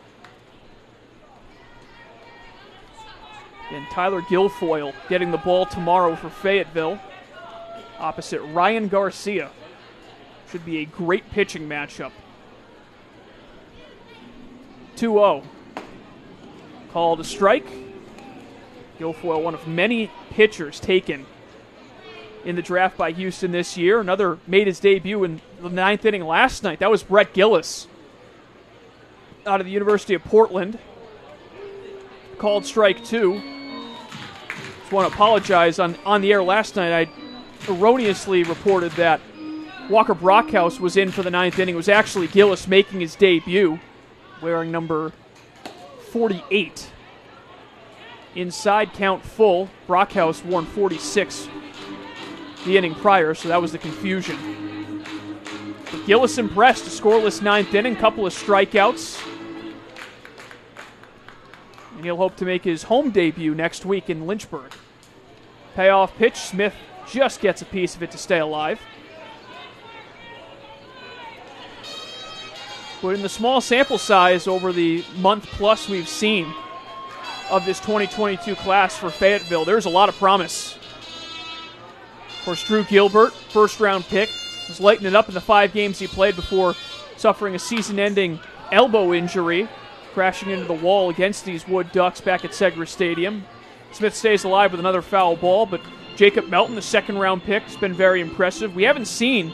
And Tyler Guilfoyle getting the ball tomorrow for Fayetteville. Opposite Ryan Garcia. Should be a great pitching matchup. 2-0. Called a strike. Guilfoyle, one of many pitchers taken in the draft by Houston this year. Another made his debut in the 9th inning last night. That was Brett Gillis out of the University of Portland. Called strike 2. Just want to apologize. On the air last night, I erroneously reported that Walker Brockhouse was in for the 9th inning. It was actually Gillis making his debut, wearing number 48. Inside count full. Brockhouse worn 46 the inning prior, so that was the confusion. But Gillis impressed. A scoreless 9th inning, couple of strikeouts. And he'll hope to make his home debut next week in Lynchburg. Payoff pitch. Smith just gets a piece of it to stay alive. But in the small sample size over the month plus we've seen of this 2022 class for Fayetteville, there's a lot of promise. Of course, Drew Gilbert, first-round pick, was lighting it up in the 5 games he played before suffering a season-ending elbow injury, crashing into the wall against these Wood Ducks back at Segra Stadium. Smith stays alive with another foul ball, but Jacob Melton, the second-round pick, has been very impressive. We haven't seen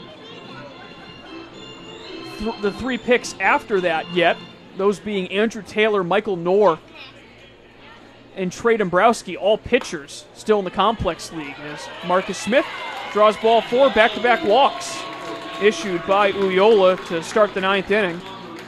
the 3 picks after that yet, those being Andrew Taylor, Michael Knorr, and Trey Dombrowski, all pitchers still in the Complex League, as Marcus Smith draws ball 4, back-to-back walks issued by Uyola to start the 9th inning.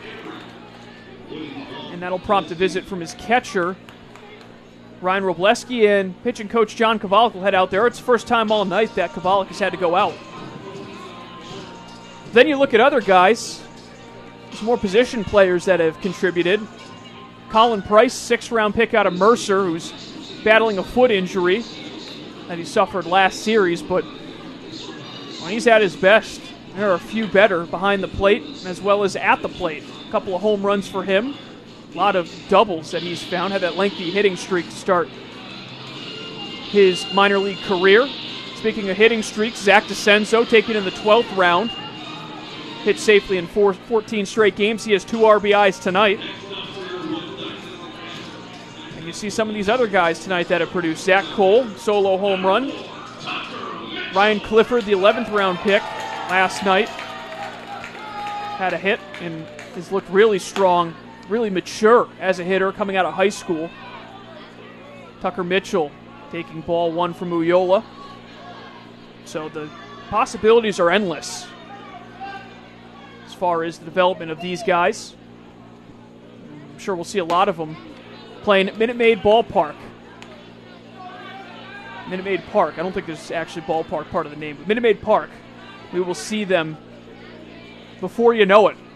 And that'll prompt a visit from his catcher, Ryan Robleski, and pitching coach John Kovalik will head out there. It's the first time all night that Kovalik has had to go out. Then you look at other guys, some more position players that have contributed. Colin Price, 6th-round pick out of Mercer, who's battling a foot injury that he suffered last series, but when he's at his best, there are a few better behind the plate as well as at the plate. A couple of home runs for him, a lot of doubles that he's found, had that lengthy hitting streak to start his minor league career. Speaking of hitting streaks, Zach DeCenzo taken in the 12th round. Hit safely in 14 straight games. He has 2 RBIs tonight. And you see some of these other guys tonight that have produced. Zach Cole, solo home run. Ryan Clifford, the 11th round pick last night, had a hit and has looked really strong, really mature as a hitter coming out of high school. Tucker Mitchell taking ball 1 from Uyola. So the possibilities are endless as far as the development of these guys. I'm sure we'll see a lot of them playing at Minute Maid Ballpark. Minute Maid Park. I don't think there's actually ballpark part of the name, but Minute Maid Park. We will see them before you know it.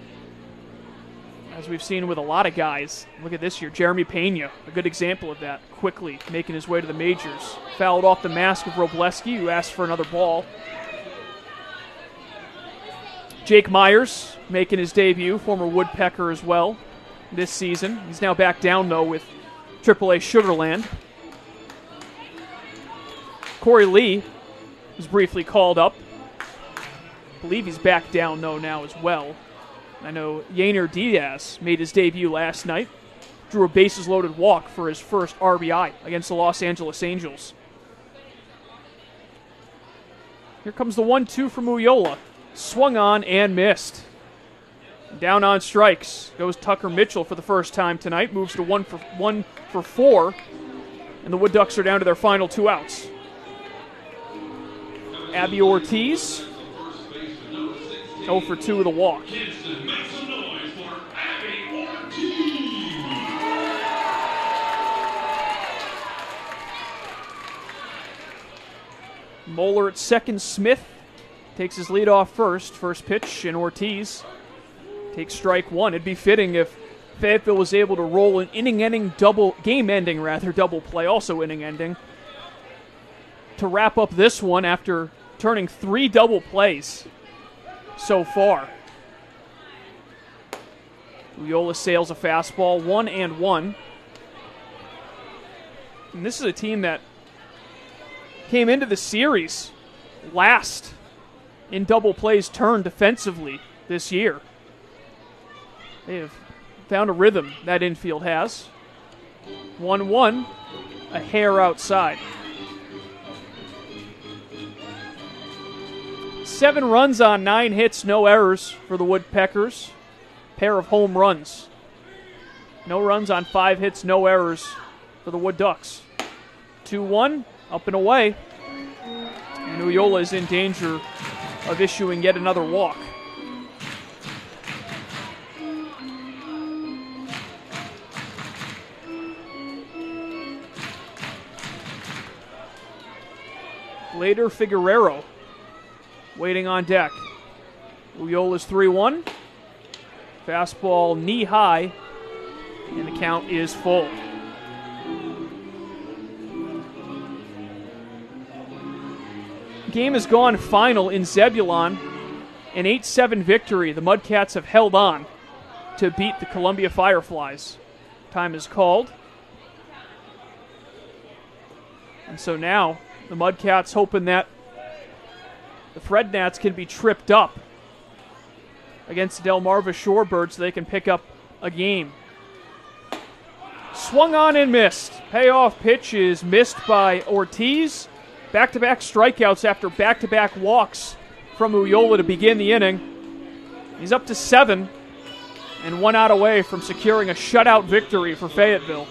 As we've seen with a lot of guys. Look at this year. Jeremy Pena, a good example of that. Quickly making his way to the majors. Fouled off the mask of Robleski, who asked for another ball. Jake Myers making his debut, former Woodpecker as well this season. He's now back down, though, with AAA Sugarland. Corey Lee was briefly called up. I believe he's back down, though, now as well. I know Yainer Diaz made his debut last night. Drew a bases-loaded walk for his first RBI against the Los Angeles Angels. Here comes the 1-2 from Uyola. Swung on and missed. Down on strikes goes Tucker Mitchell for the first time tonight. Moves to 1 for 4. And the Wood Ducks are down to their final 2 outs. Abby Ortiz, 0 for 2 with a walk. Moeller at second. Smith takes his lead off first. First pitch, and Ortiz takes strike 1. It'd be fitting if Fayetteville was able to roll an game-ending double play, also inning-ending, to wrap up this one after turning 3 double plays so far. Uyola sails a fastball, 1-1. And this is a team that came into the series last in double plays turned defensively this year. They have found a rhythm, that infield has. 1-1, a hair outside. 7 runs on 9 hits, no errors for the Woodpeckers. Pair of home runs. No runs on 5 hits, no errors for the Wood Ducks. 2-1, up and away. And Ullola is in danger of issuing yet another walk. Later, Figueroa waiting on deck. Ullola's 3-1. Fastball knee high, and the count is full. Game has gone final in Zebulon. An 8-7 victory. The Mudcats have held on to beat the Columbia Fireflies. Time is called. And so now the Mudcats hoping that the Fred Nats can be tripped up against the Delmarva Shorebirds so they can pick up a game. Swung on and missed. Payoff pitch is missed by Ortiz. Back-to-back strikeouts after back-to-back walks from Ullola to begin the inning. He's up to 7 and 1 out away from securing a shutout victory for Fayetteville.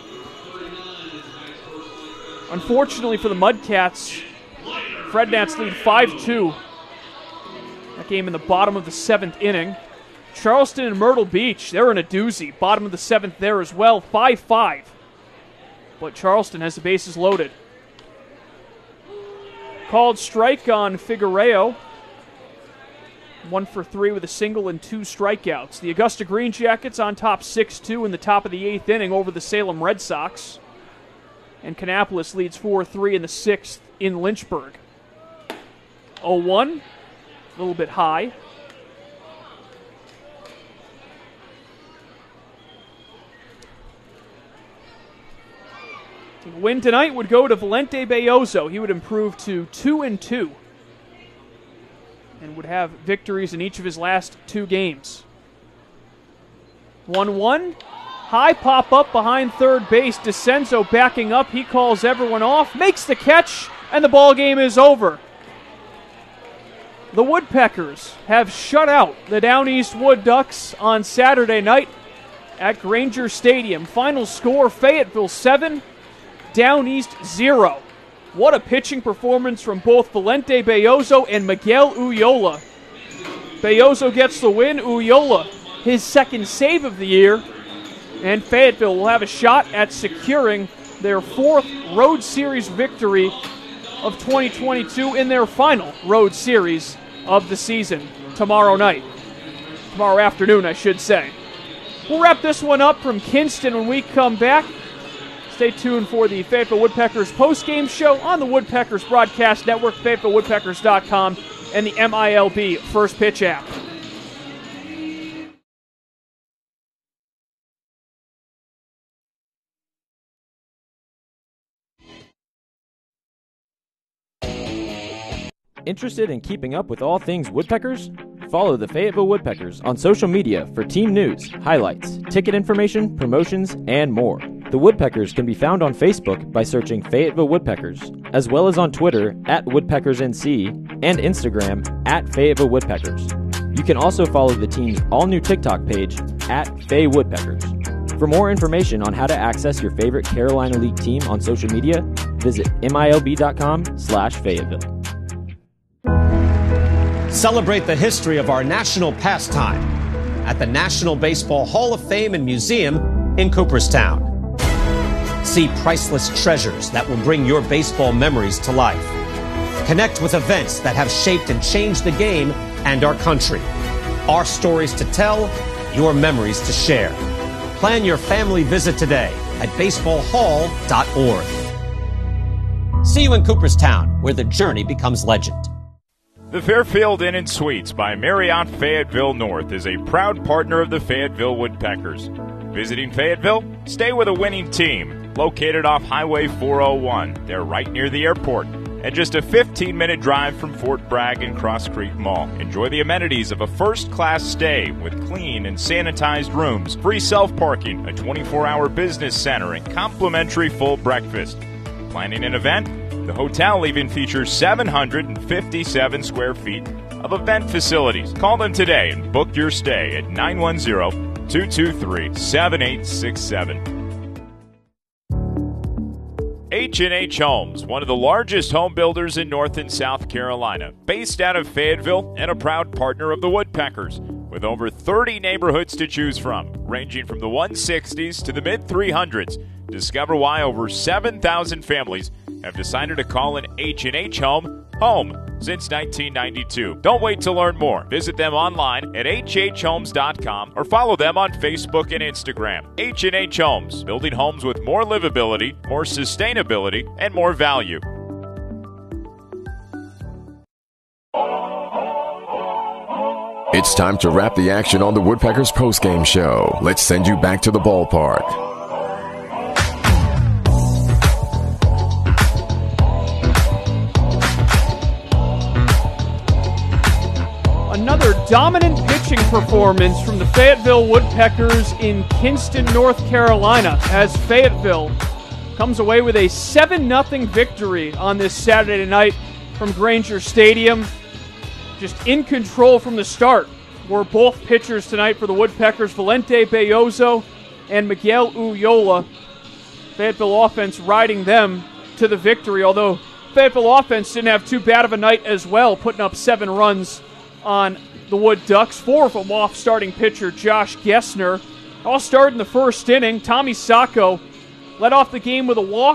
Unfortunately for the Mudcats, Fred Nats lead 5-2. That game in the bottom of the 7th inning. Charleston and Myrtle Beach, they're in a doozy. Bottom of the 7th there as well, 5-5. But Charleston has the bases loaded. Called strike on Figueroa. 1 for 3 with a single and 2 strikeouts. The Augusta Green Jackets on top 6-2 in the top of the 8th inning over the Salem Red Sox. And Kannapolis leads 4-3 in the 6th in Lynchburg. 0-1, a little bit high. The win tonight would go to Valente Belloso. He would improve to 2-2 and would have victories in each of his last 2 games. 1-1. High pop up behind third base. DeCenzo backing up. He calls everyone off, makes the catch, and the ball game is over. The Woodpeckers have shut out the Down East Wood Ducks on Saturday night at Granger Stadium. Final score, Fayetteville 7, Down East 0. What a pitching performance from both Valente Belloso and Miguel Ullola. Belloso gets the win. Ullola, his 2nd save of the year. And Fayetteville will have a shot at securing their 4th Road Series victory of 2022 in their final Road Series of the season tomorrow night. Tomorrow afternoon, I should say. We'll wrap this one up from Kinston when we come back. Stay tuned for the Fayetteville Woodpeckers post-game show on the Woodpeckers Broadcast Network, FayettevilleWoodpeckers.com, and the MILB First Pitch app. Interested in keeping up with all things Woodpeckers? Follow the Fayetteville Woodpeckers on social media for team news, highlights, ticket information, promotions, and more. The Woodpeckers can be found on Facebook by searching Fayetteville Woodpeckers, as well as on Twitter @WoodpeckersNC and Instagram @Fayetteville Woodpeckers. You can also follow the team's all-new TikTok page @FayWoodpeckers. For more information on how to access your favorite Carolina League team on social media, visit MILB.com/Fayetteville. Celebrate the history of our national pastime at the National Baseball Hall of Fame and Museum in Cooperstown. See priceless treasures that will bring your baseball memories to life. Connect with events that have shaped and changed the game and our country. Our stories to tell, your memories to share. Plan your family visit today at baseballhall.org. See you in Cooperstown, where the journey becomes legend. The Fairfield Inn and Suites by Marriott Fayetteville North is a proud partner of the Fayetteville Woodpeckers. Visiting Fayetteville? Stay with a winning team. Located off Highway 401. They're right near the airport. and just a 15-minute drive from Fort Bragg and Cross Creek Mall. Enjoy the amenities of a first-class stay with clean and sanitized rooms, free self-parking, a 24-hour business center, and complimentary full breakfast. Planning an event? The hotel even features 757 square feet of event facilities. Call them today and book your stay at 910-223-7867. H&H Homes, one of the largest home builders in North and South Carolina, based out of Fayetteville and a proud partner of the Woodpeckers, with over 30 neighborhoods to choose from, ranging from the 160s to the mid-300s. Discover why over 7,000 families have decided to call an H&H home home since 1992. Don't wait to learn more. Visit them online at hhomes.com or follow them on Facebook and Instagram. H&H Homes, building homes with more livability, more sustainability, and more value. It's time to wrap the action on the Woodpeckers postgame show. Let's send you back to the ballpark. Another dominant pitching performance from the Fayetteville Woodpeckers in Kinston, North Carolina, as Fayetteville comes away with a 7-0 victory on this Saturday night from Granger Stadium. Just in control from the start were both pitchers tonight for the Woodpeckers, Valente Belloso and Miguel Uyola. Fayetteville offense riding them to the victory, although Fayetteville offense didn't have too bad of a night as well, putting up 7 runs on the Wood Ducks, 4 of them off starting pitcher Josh Gessner. All started in the first inning. Tommy Sacco led off the game with a walk.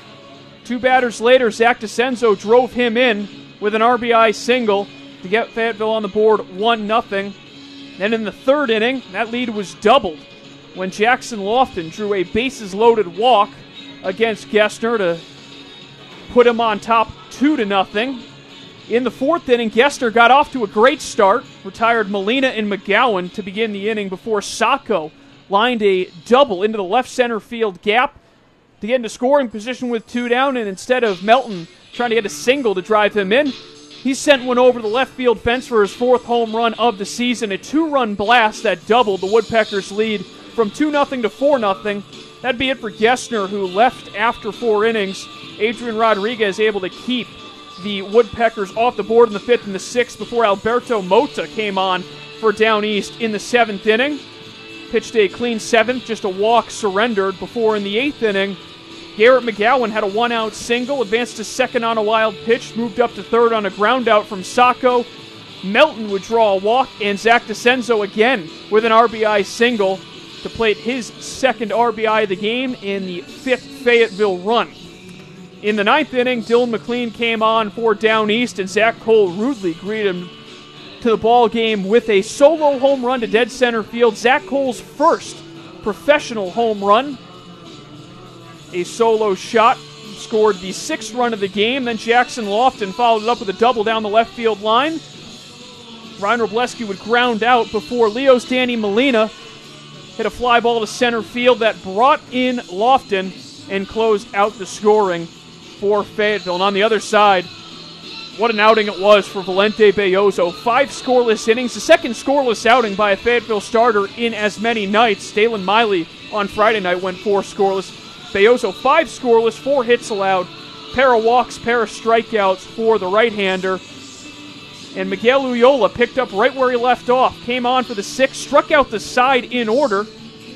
2 batters later, Zach DeCenzo drove him in with an RBI single to get Fayetteville on the board 1-0. Then in the third inning, that lead was doubled when Jackson Lofton drew a bases-loaded walk against Gessner to put him on top 2-0. In the fourth inning, Gessner got off to a great start, retired Molina and McGowan to begin the inning before Sacco lined a double into the left center field gap to get into scoring position with 2 down, and instead of Melton trying to get a single to drive him in, he sent one over the left field fence for his 4th home run of the season, a 2-run blast that doubled the Woodpeckers' lead from 2-0 to 4-0. That'd be it for Gessner, who left after 4 innings. Adrian Rodriguez able to keep the Woodpeckers off the board in the 5th and the 6th before Alberto Mota came on for Down East in the 7th inning. Pitched a clean 7th, just a walk surrendered before in the 8th inning, Garrett McGowan had a 1-out single, advanced to second on a wild pitch, moved up to third on a ground out from Sacco. Melton would draw a walk, and Zach DeCenzo again with an RBI single to plate his 2nd RBI of the game in the 5th Fayetteville run. In the 9th inning, Dylan McLean came on for Down East, and Zach Cole rudely greeted him to the ball game with a solo home run to dead center field. Zach Cole's first professional home run. A solo shot scored the 6th run of the game. Then Jackson Lofton followed it up with a double down the left field line. Ryan Robleski would ground out before Leo's Danny Molina hit a fly ball to center field that brought in Lofton and closed out the scoring for Fayetteville. And on the other side, what an outing it was for Valente Belloso. 5 scoreless innings, the 2nd scoreless outing by a Fayetteville starter in as many nights. Dalen Miley on Friday night went 4 scoreless. Belloso 5 scoreless, 4 hits allowed, pair of walks, pair of strikeouts for the right-hander. And Miguel Uyola picked up right where he left off. Came on for the 6th, struck out the side in order,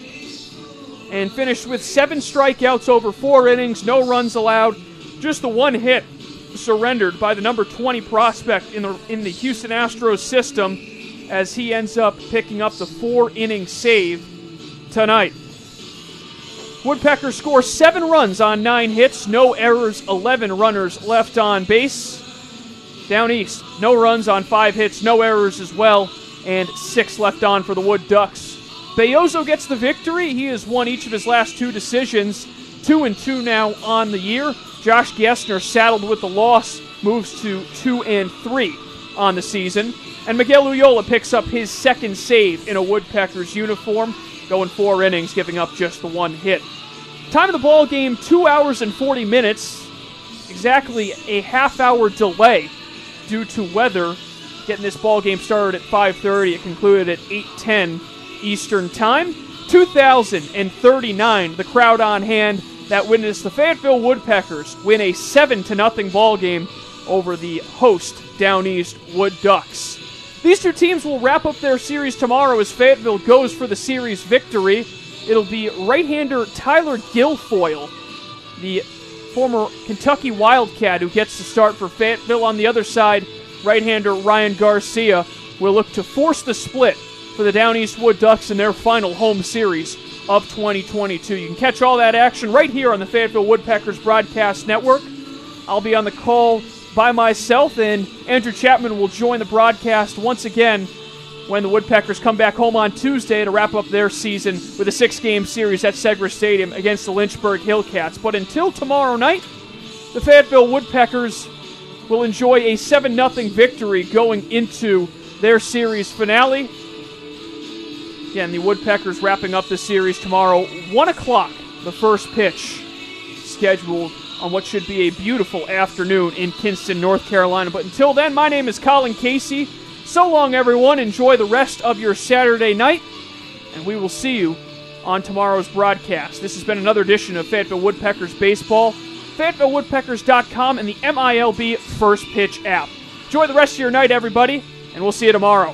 and finished with 7 strikeouts over 4 innings, no runs allowed. Just the 1 hit surrendered by the number 20 prospect in the Houston Astros system, as he ends up picking up the 4-inning save tonight. Woodpeckers score 7 runs on 9 hits, no errors, 11 runners left on base. Down East, no runs on 5 hits, no errors as well, and 6 left on for the Wood Ducks. Belloso gets the victory. He has won each of his last 2 decisions, 2-2 now on the year. Josh Gessner, saddled with the loss, moves to 2-3 on the season. And Miguel Uyola picks up his 2nd save in a Woodpeckers uniform, going 4 innings, giving up just the 1 hit. Time of the ball game, 2 hours and 40 minutes. exactly a half-hour delay due to weather, getting this ball game started at 5:30. It concluded at 8:10 Eastern Time. 2,039, the crowd on hand that witnessed the Fayetteville Woodpeckers win a 7-0 ball game over the host Down East Wood Ducks. These two teams will wrap up their series tomorrow as Fayetteville goes for the series victory. It'll be right-hander Tyler Guilfoyle, the former Kentucky Wildcat, who gets to start for Fayetteville. On the other side, right-hander Ryan Garcia will look to force the split for the Down East Wood Ducks in their final home series of 2022. You can catch all that action right here on the Fayetteville Woodpeckers Broadcast Network. I'll be on the call by myself, and Andrew Chapman will join the broadcast once again when the Woodpeckers come back home on Tuesday to wrap up their season with a 6-game series at Segra Stadium against the Lynchburg Hillcats. But until tomorrow night, the Fayetteville Woodpeckers will enjoy a 7-0 victory going into their series finale. Again, the Woodpeckers wrapping up the series tomorrow, 1 o'clock, the first pitch scheduled on what should be a beautiful afternoon in Kinston, North Carolina. But until then, my name is Colin Casey. So long, everyone. Enjoy the rest of your Saturday night, and we will see you on tomorrow's broadcast. This has been another edition of Fayetteville Woodpeckers Baseball, FayettevilleWoodpeckers.com, and the MILB First Pitch app. Enjoy the rest of your night, everybody, and we'll see you tomorrow.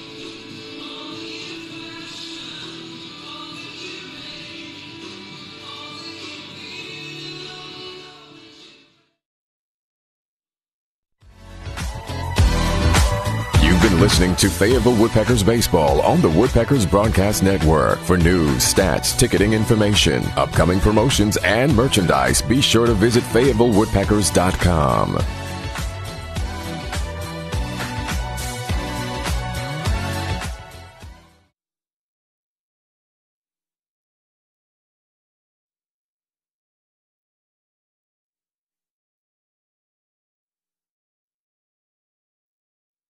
Listening to Fayetteville Woodpeckers Baseball on the Woodpeckers Broadcast Network. For news, stats, ticketing information, upcoming promotions, and merchandise, be sure to visit FayettevilleWoodpeckers.com.